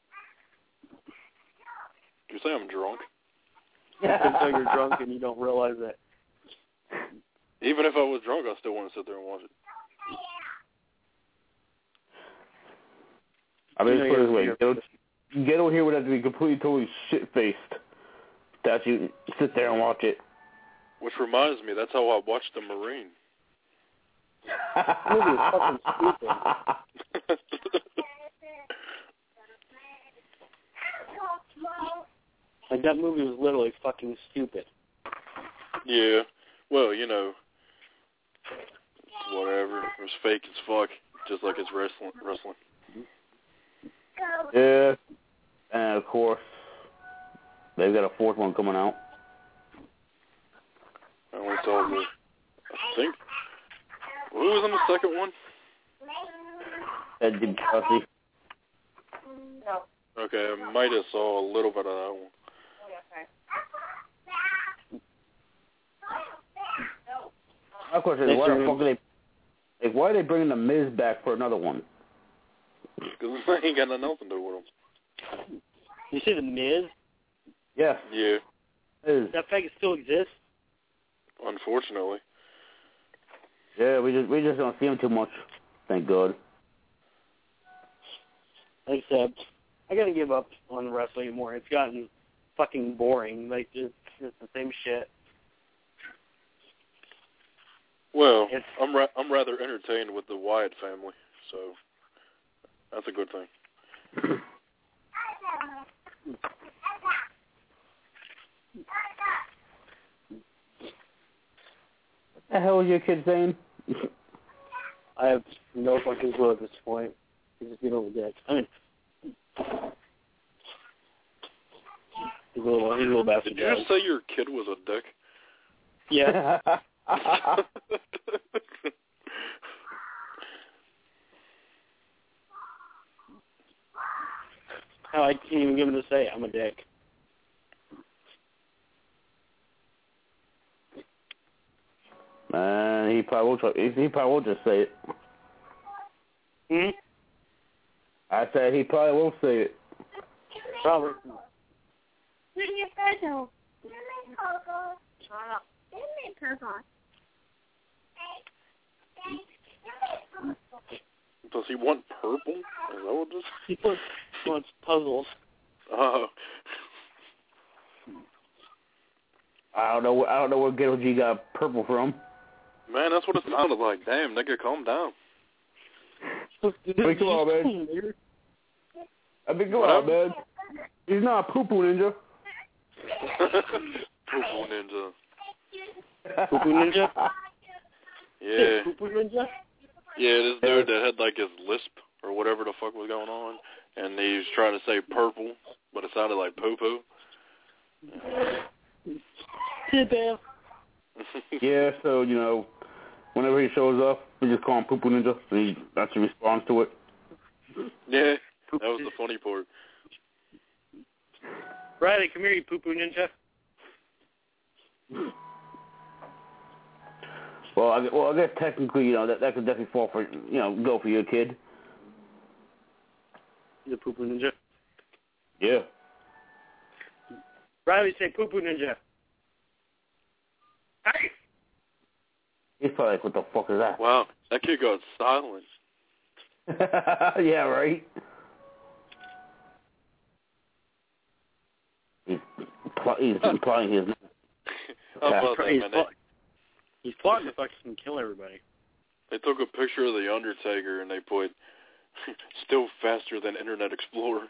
Did you say I'm drunk? So you're drunk and you don't realize it. Even if I was drunk, I still want to sit there and watch it. I mean, put it this way. Get over here would have to be completely, totally shit-faced that you sit there and watch it. Which reminds me, that's how I watched The Marine. This movie is fucking stupid. Like, that movie was literally fucking stupid. Yeah. Well, you know, whatever. It was fake as fuck, just like it's wrestling. Yeah. And, of course, they've got a fourth one coming out. I only saw the, I think, who was in the second one? Ed DiBiase. No. Okay, I might have saw a little bit of that one. My question is, why are they bringing the Miz back for another one? Because they ain't got nothing else to do with them. You see the Miz? Yeah. Yeah. That faggot still exists? Unfortunately. Yeah, we just don't see him too much. Thank God. Except, I gotta give up on wrestling more. It's gotten fucking boring. Like, it's the same shit. Well, I'm rather entertained with the Wyatt family, so that's a good thing. What the hell is your kid saying? I have no fucking clue at this point. He's just being a little dick. I mean, he's a little bastard. Did you just say your kid was a dick? Yeah. Hell, I can't even give him to say I'm a dick. Man, he probably will just say it. Hmm? I said he probably will say it. Probably. Does he want purple? Is that what this? He wants puzzles. Oh. I don't know where Ghetto G got purple from. Man, that's what it sounded like. Damn, nigga, calm down. Hey, come on, man. I mean, come on, man. He's not a poo-poo ninja. Poo-poo ninja. Poo-poo ninja? Yeah. Poo-poo ninja? Yeah, this dude that had like his lisp or whatever the fuck was going on, and he was trying to say purple, but it sounded like poo-poo. Yeah, so, you know, whenever he shows up, we just call him Poo-Poo Ninja, and he actually responds to it. Yeah, that was the funny part. Riley, come here, you Poo-Poo Ninja. Well, I guess technically, you know, that could definitely fall for, you know, go for your kid. The Poo-Poo Ninja? Yeah. Riley, say Poo-Poo Ninja. Hey! He's probably like, what the fuck is that? Wow, that kid got silent. Yeah, right? He's plotting his... He's plotting to fucking kill everybody. They took a picture of The Undertaker and they put, still faster than Internet Explorer.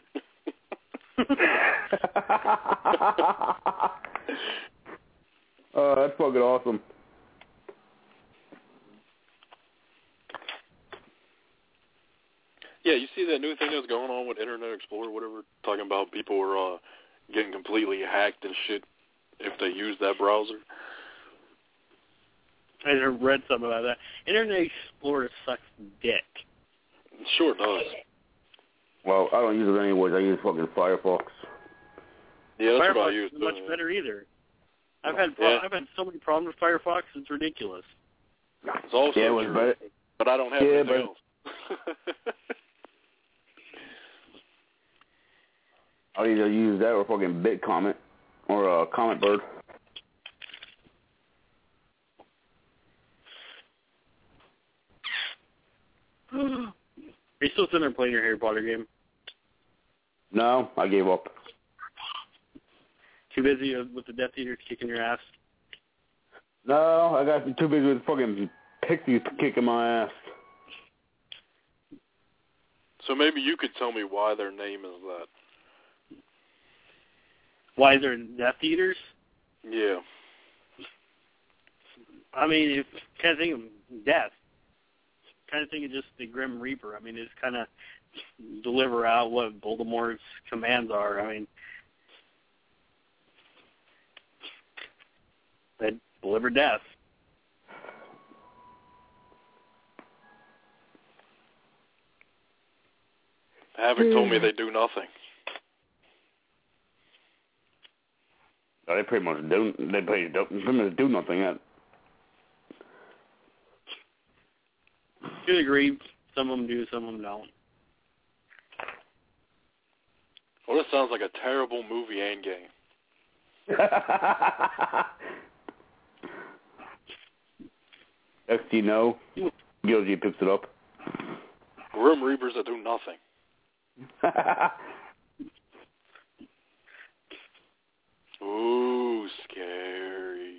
Oh, that's fucking awesome. Yeah, you see that new thing that's going on with Internet Explorer, whatever, talking about people are getting completely hacked and shit if they use that browser? I read something about that. Internet Explorer sucks dick. It sure does. Well, I don't use it anyways. I use fucking Firefox. Yeah, that's Firefox what I use. isn't much better either. I've had so many problems with Firefox, it's ridiculous. It's also true, better. but I don't have anything else. I'll either use that or fucking BitComet or Comet Bird. Are you still sitting there playing your Harry Potter game? No, I gave up. Too busy with the Death Eaters kicking your ass? No, I got too busy with fucking Pixies kicking my ass. So maybe you could tell me why their name is that. Why is there Death Eaters? Yeah. I mean, if kind of think of death. Kind of think of just the Grim Reaper. I mean, it's kind of deliver out what Voldemort's commands are. I mean, they deliver death. Havoc told me they do nothing. No, they pretty much do. They pretty much do nothing yet. To a degree, some of them do, some of them don't. Well, this sounds like a terrible movie and game. Next you know, Gilgy picks it up. Grim Reapers that do nothing. Ooh, scary.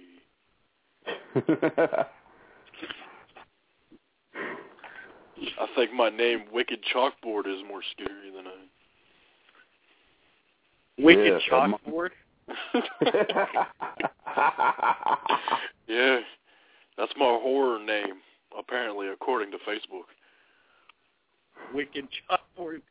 I think my name, Wicked Chalkboard, is more scary than I. Wicked Chalkboard? Yeah, that's my horror name, apparently, according to Facebook. Wicked Chalkboard.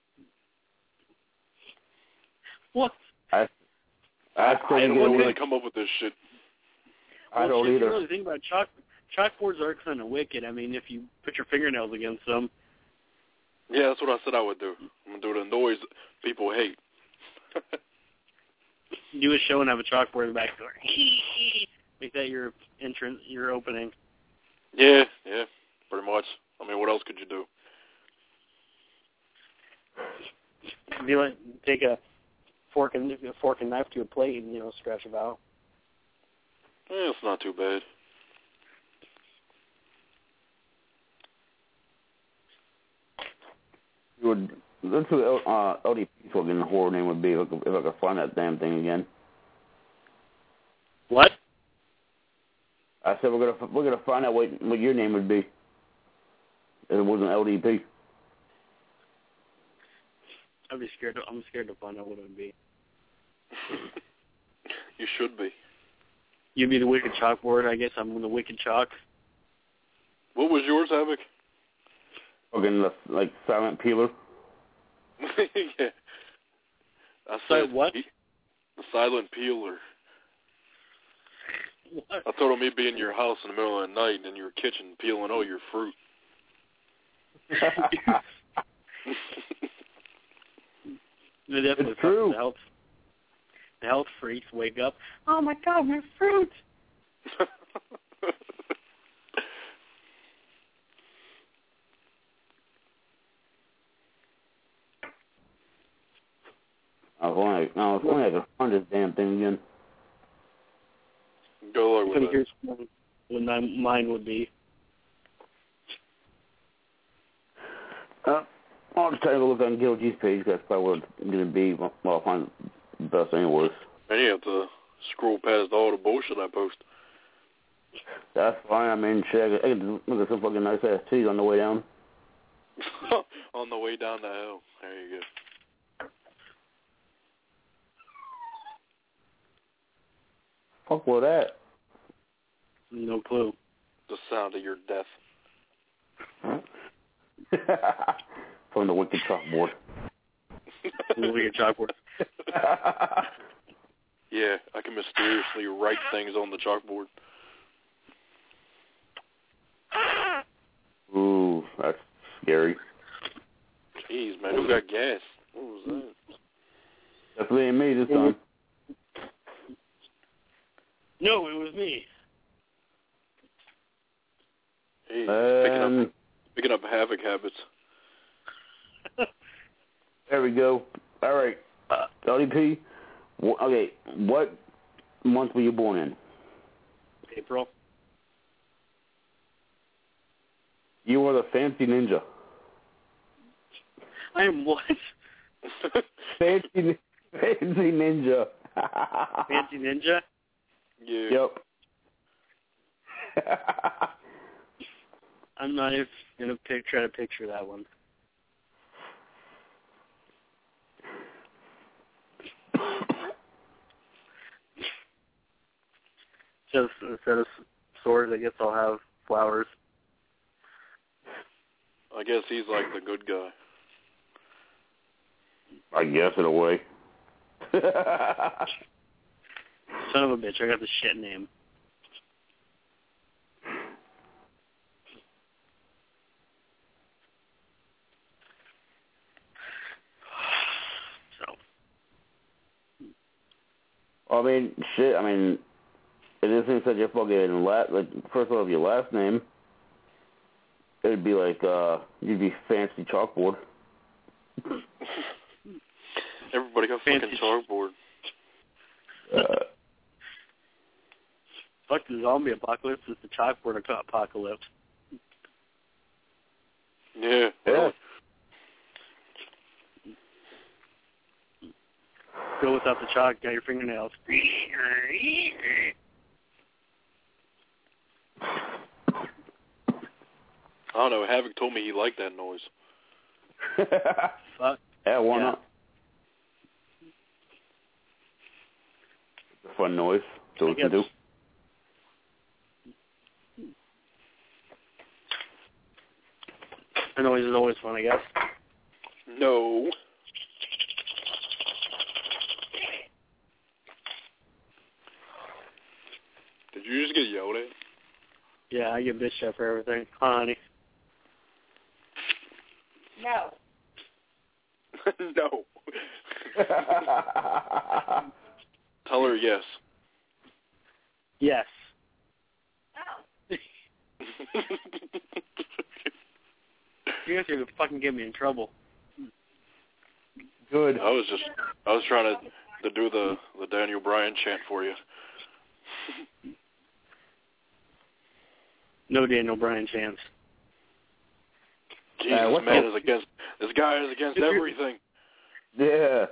What? I didn't come up with this shit. I don't either. You know, the thing about chalkboards are kind of wicked. I mean, if you put your fingernails against them. Yeah, that's what I said I would do. I'm going to do the noise people hate. Do a show and have a chalkboard in the back door. Make that your entrance, your opening. Yeah, pretty much. I mean, what else could you do? Be like, take a fork and knife to a plate and, scratch it out. Yeah, it's not too bad. That's who LDP's fucking horror name would be if I could find that damn thing again. What? I said we're gonna find out what your name would be if it wasn't LDP. I'm scared to find out what it would be. You should be. You'd be the Wicked Chalkboard. I guess I'm the Wicked Chalk. What was yours, Havoc? Fucking like silent peeler. Yeah. I said what? The silent peeler. What? I told him he'd be in your house in the middle of the night in your kitchen peeling all your fruit. It's true. The health freaks wake up. Oh my God, my fruit! I was only I could find this damn thing again. Go along with that. Here's what mine would be. I'll just take a look on Gil G's page. That's probably what it's going to be. Well, I'll find the best anyways. And you have to scroll past all the bullshit I post. That's fine. I mean, shit, I can look at some fucking nice ass titties on the way down. On the way down the hill. There you go. Fuck with that. No clue. The sound of your death. From the Wicked Chalkboard. The Wicked Chalkboard. Yeah, I can mysteriously write things on the chalkboard. Ooh, that's scary. Jeez, man, who got gas? What was that? Definitely ain't me this time. No, it was me. Hey, picking up Havoc habits. There we go. All right. LDP, okay, what month were you born in? April. You were the Fancy Ninja. I am what? Fancy Ninja. Fancy Ninja? Yeah. Yep. I'm not even going to try to picture that one. Just instead of swords, I guess I'll have flowers. I guess he's like the good guy. I guess, in a way. Son of a bitch, I got the shit name. I mean, shit, it isn't such a fucking first of all, your last name, it'd be like, you'd be Fancy Chalkboard. Everybody got fucking chalkboard. Fuck the zombie apocalypse, it's the chalkboard apocalypse. Yeah. Go without the chalk, got your fingernails. I don't know, Havoc told me he liked that noise. Fuck. Yeah, why not? It's a fun noise, so we can do. The noise is always fun, I guess. No. Did you just get yelled at? Yeah, I get bitched at for everything. Honey. No. No. Tell her yes. Yes. Oh. You guys are gonna fucking get me in trouble. Good. I was trying to do the Daniel Bryan chant for you. No Daniel Bryan chance. Jesus, man, this guy is against everything. Yeah.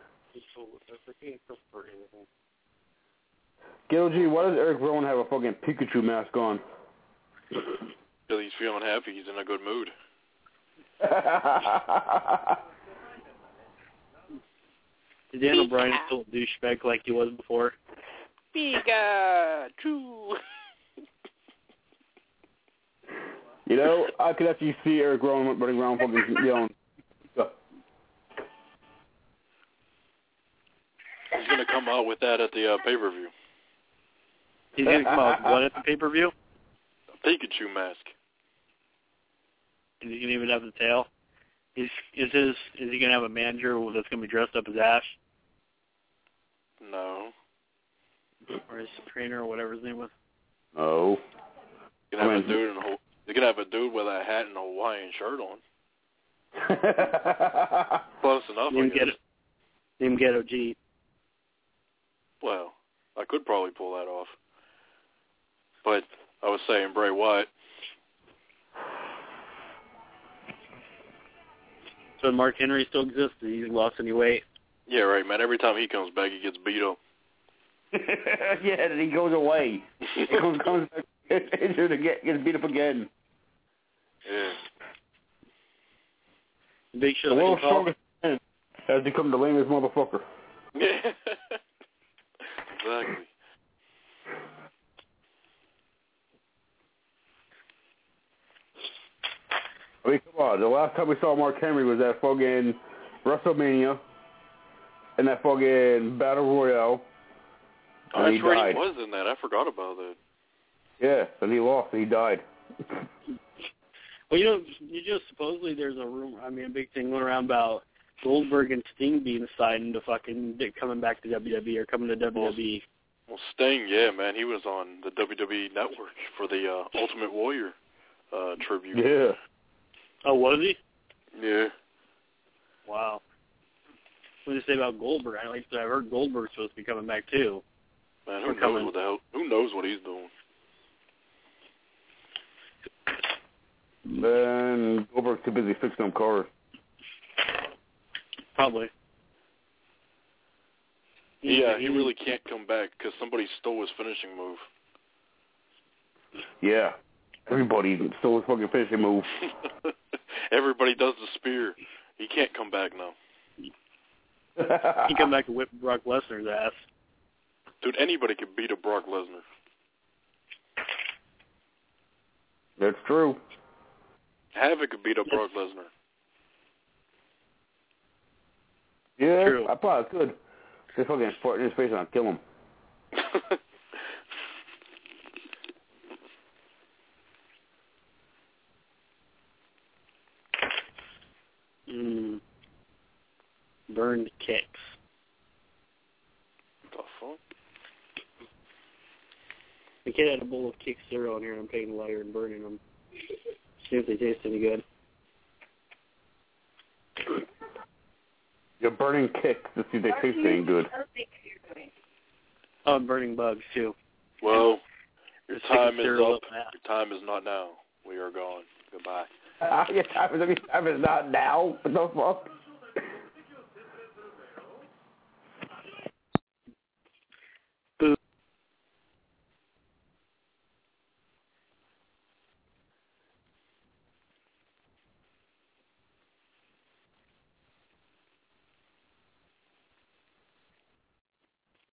Gil G, why does Eric Rowan have a fucking Pikachu mask on? Because he's feeling happy. He's in a good mood. Is Daniel Bryan still a douchebag like he was before? Pikachu. You know, I could actually see Eric Rowan running around fucking yelling. He's going to come out with that at the pay-per-view. He's going to come out with what at the pay-per-view? A Pikachu mask. And he's going to even have the tail? Is he going to have a manager that's going to be dressed up as Ash? No. Or his trainer or whatever his name was? Oh. You're going to have a dude with a hat and a Hawaiian shirt on. Close enough, I guess. Name Ghetto G. Well, I could probably pull that off. But I was saying Bray Wyatt. So Mark Henry still exists? He lost any weight? Yeah, right, man. Every time he comes back, he gets beat up. Yeah, and he goes away. He comes back injured again, gets beat up again. Yeah. Big Show. The world's strongest man has become the lamest motherfucker. Yeah. Exactly. I mean, come on. The last time we saw Mark Henry was at fucking WrestleMania and that fucking Battle Royale. Oh, that's right. He was in that. I forgot about that. Yeah, and he lost and he died. Well, supposedly there's a rumor, a big thing going around about Goldberg and Sting being signed to fucking coming back to WWE or coming to WWE. Well, Sting, yeah, man, he was on the WWE Network for the Ultimate Warrior tribute. Yeah. Oh, was he? Yeah. Wow. What did you say about Goldberg? I heard Goldberg's supposed to be coming back too. Man, who knows what the hell? Who knows what he's doing? Then Goldberg's too busy fixing them cars. Probably. Yeah, he really can't come back because somebody stole his finishing move. Yeah. Everybody stole his fucking finishing move. Everybody does the spear. He can't come back now. He come back to whip Brock Lesnar's ass. Dude, anybody can beat a Brock Lesnar. That's true. Havoc could beat up Brock Lesnar. Yeah, True. I probably could. Just fucking fart in his face and I'll kill him. Burned kicks. The fuck? The kid had a bowl of Kick cereal in here, and I'm taking a lighter and burning them. See if they taste any good. You're burning kicks to see if they taste any good. Oh, I'm burning bugs, too. Well, your time is cereal up. Your time is not now. We are gone. Goodbye. Your time is not now. What the fuck?